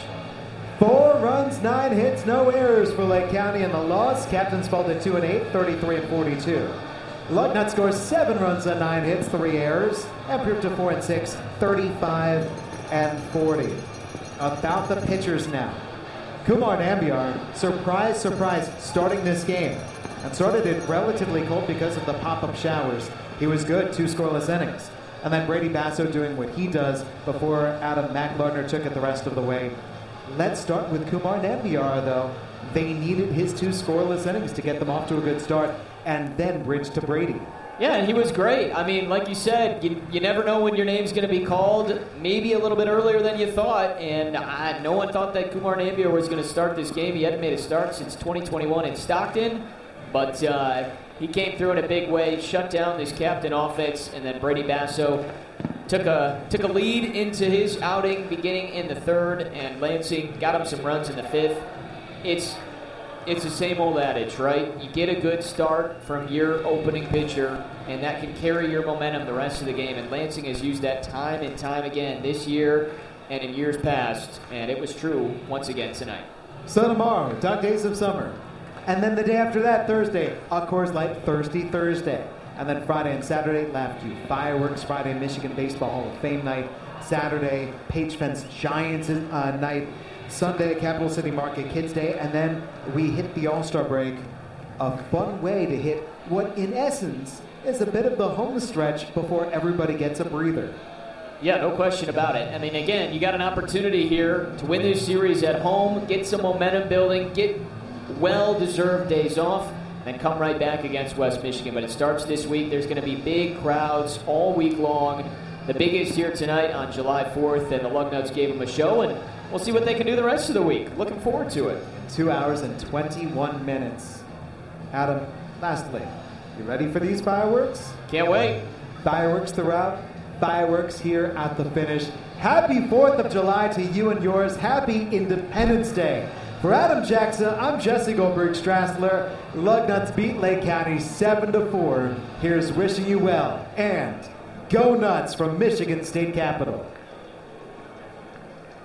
Four runs, nine hits, no errors for Lake County in the loss. Captains fall to two and eight, thirty-three and forty-two. Lugnut scores seven runs on nine hits, three errors, and improved to four and six, thirty-five and forty. About the pitchers now. Kumar Nambiar, surprise, surprise, starting this game. And started it relatively cold because of the pop-up showers. He was good, two scoreless innings. And then Brady Basso doing what he does before Adam McLardner took it the rest of the way. Let's start with Kumar Nambiar, though. They needed his two scoreless innings to get them off to a good start, and then bridge to Brady. Yeah, and he was great. I mean, like you said, you, you never know when your name's going to be called, maybe a little bit earlier than you thought, and uh, no one thought that Kumar Nambiar was going to start this game. He hadn't made a start since twenty twenty-one in Stockton, but uh, he came through in a big way, shut down this captain offense, and then Brady Basso took a took a lead into his outing beginning in the third, and Lansing got him some runs in the fifth. It's it's the same old adage, right? You get a good start from your opening pitcher, and that can carry your momentum the rest of the game. And Lansing has used that time and time again this year and in years past, and it was true once again tonight. So tomorrow, Dog Days of Summer. And then the day after that, Thursday, of course, like Thirsty Thursday. And then Friday and Saturday, LabQ Fireworks Friday, Michigan Baseball Hall of Fame night. Saturday, Page Fence Giants uh, night. Sunday, Capital City Market Kids Day, and then we hit the All-Star break. A fun way to hit what, in essence, is a bit of the home stretch before everybody gets a breather. Yeah, no question about it. I mean, again, you got an opportunity here to win this series at home, get some momentum building, get well-deserved days off, and come right back against West Michigan. But it starts this week. There's going to be big crowds all week long. The biggest here tonight on July fourth, and the Lugnuts gave them a show, and we'll see what they can do the rest of the week. Looking forward to it. Two hours and twenty-one minutes. Adam, lastly, you ready for these fireworks? Can't wait. Fireworks throughout, fireworks here at the finish. Happy fourth of July to you and yours. Happy Independence Day. For Adam Jackson, I'm Jesse Goldberg Strassler. Lugnuts beat Lake County seven to four. Here's wishing you well, and go Nuts from Michigan State Capitol.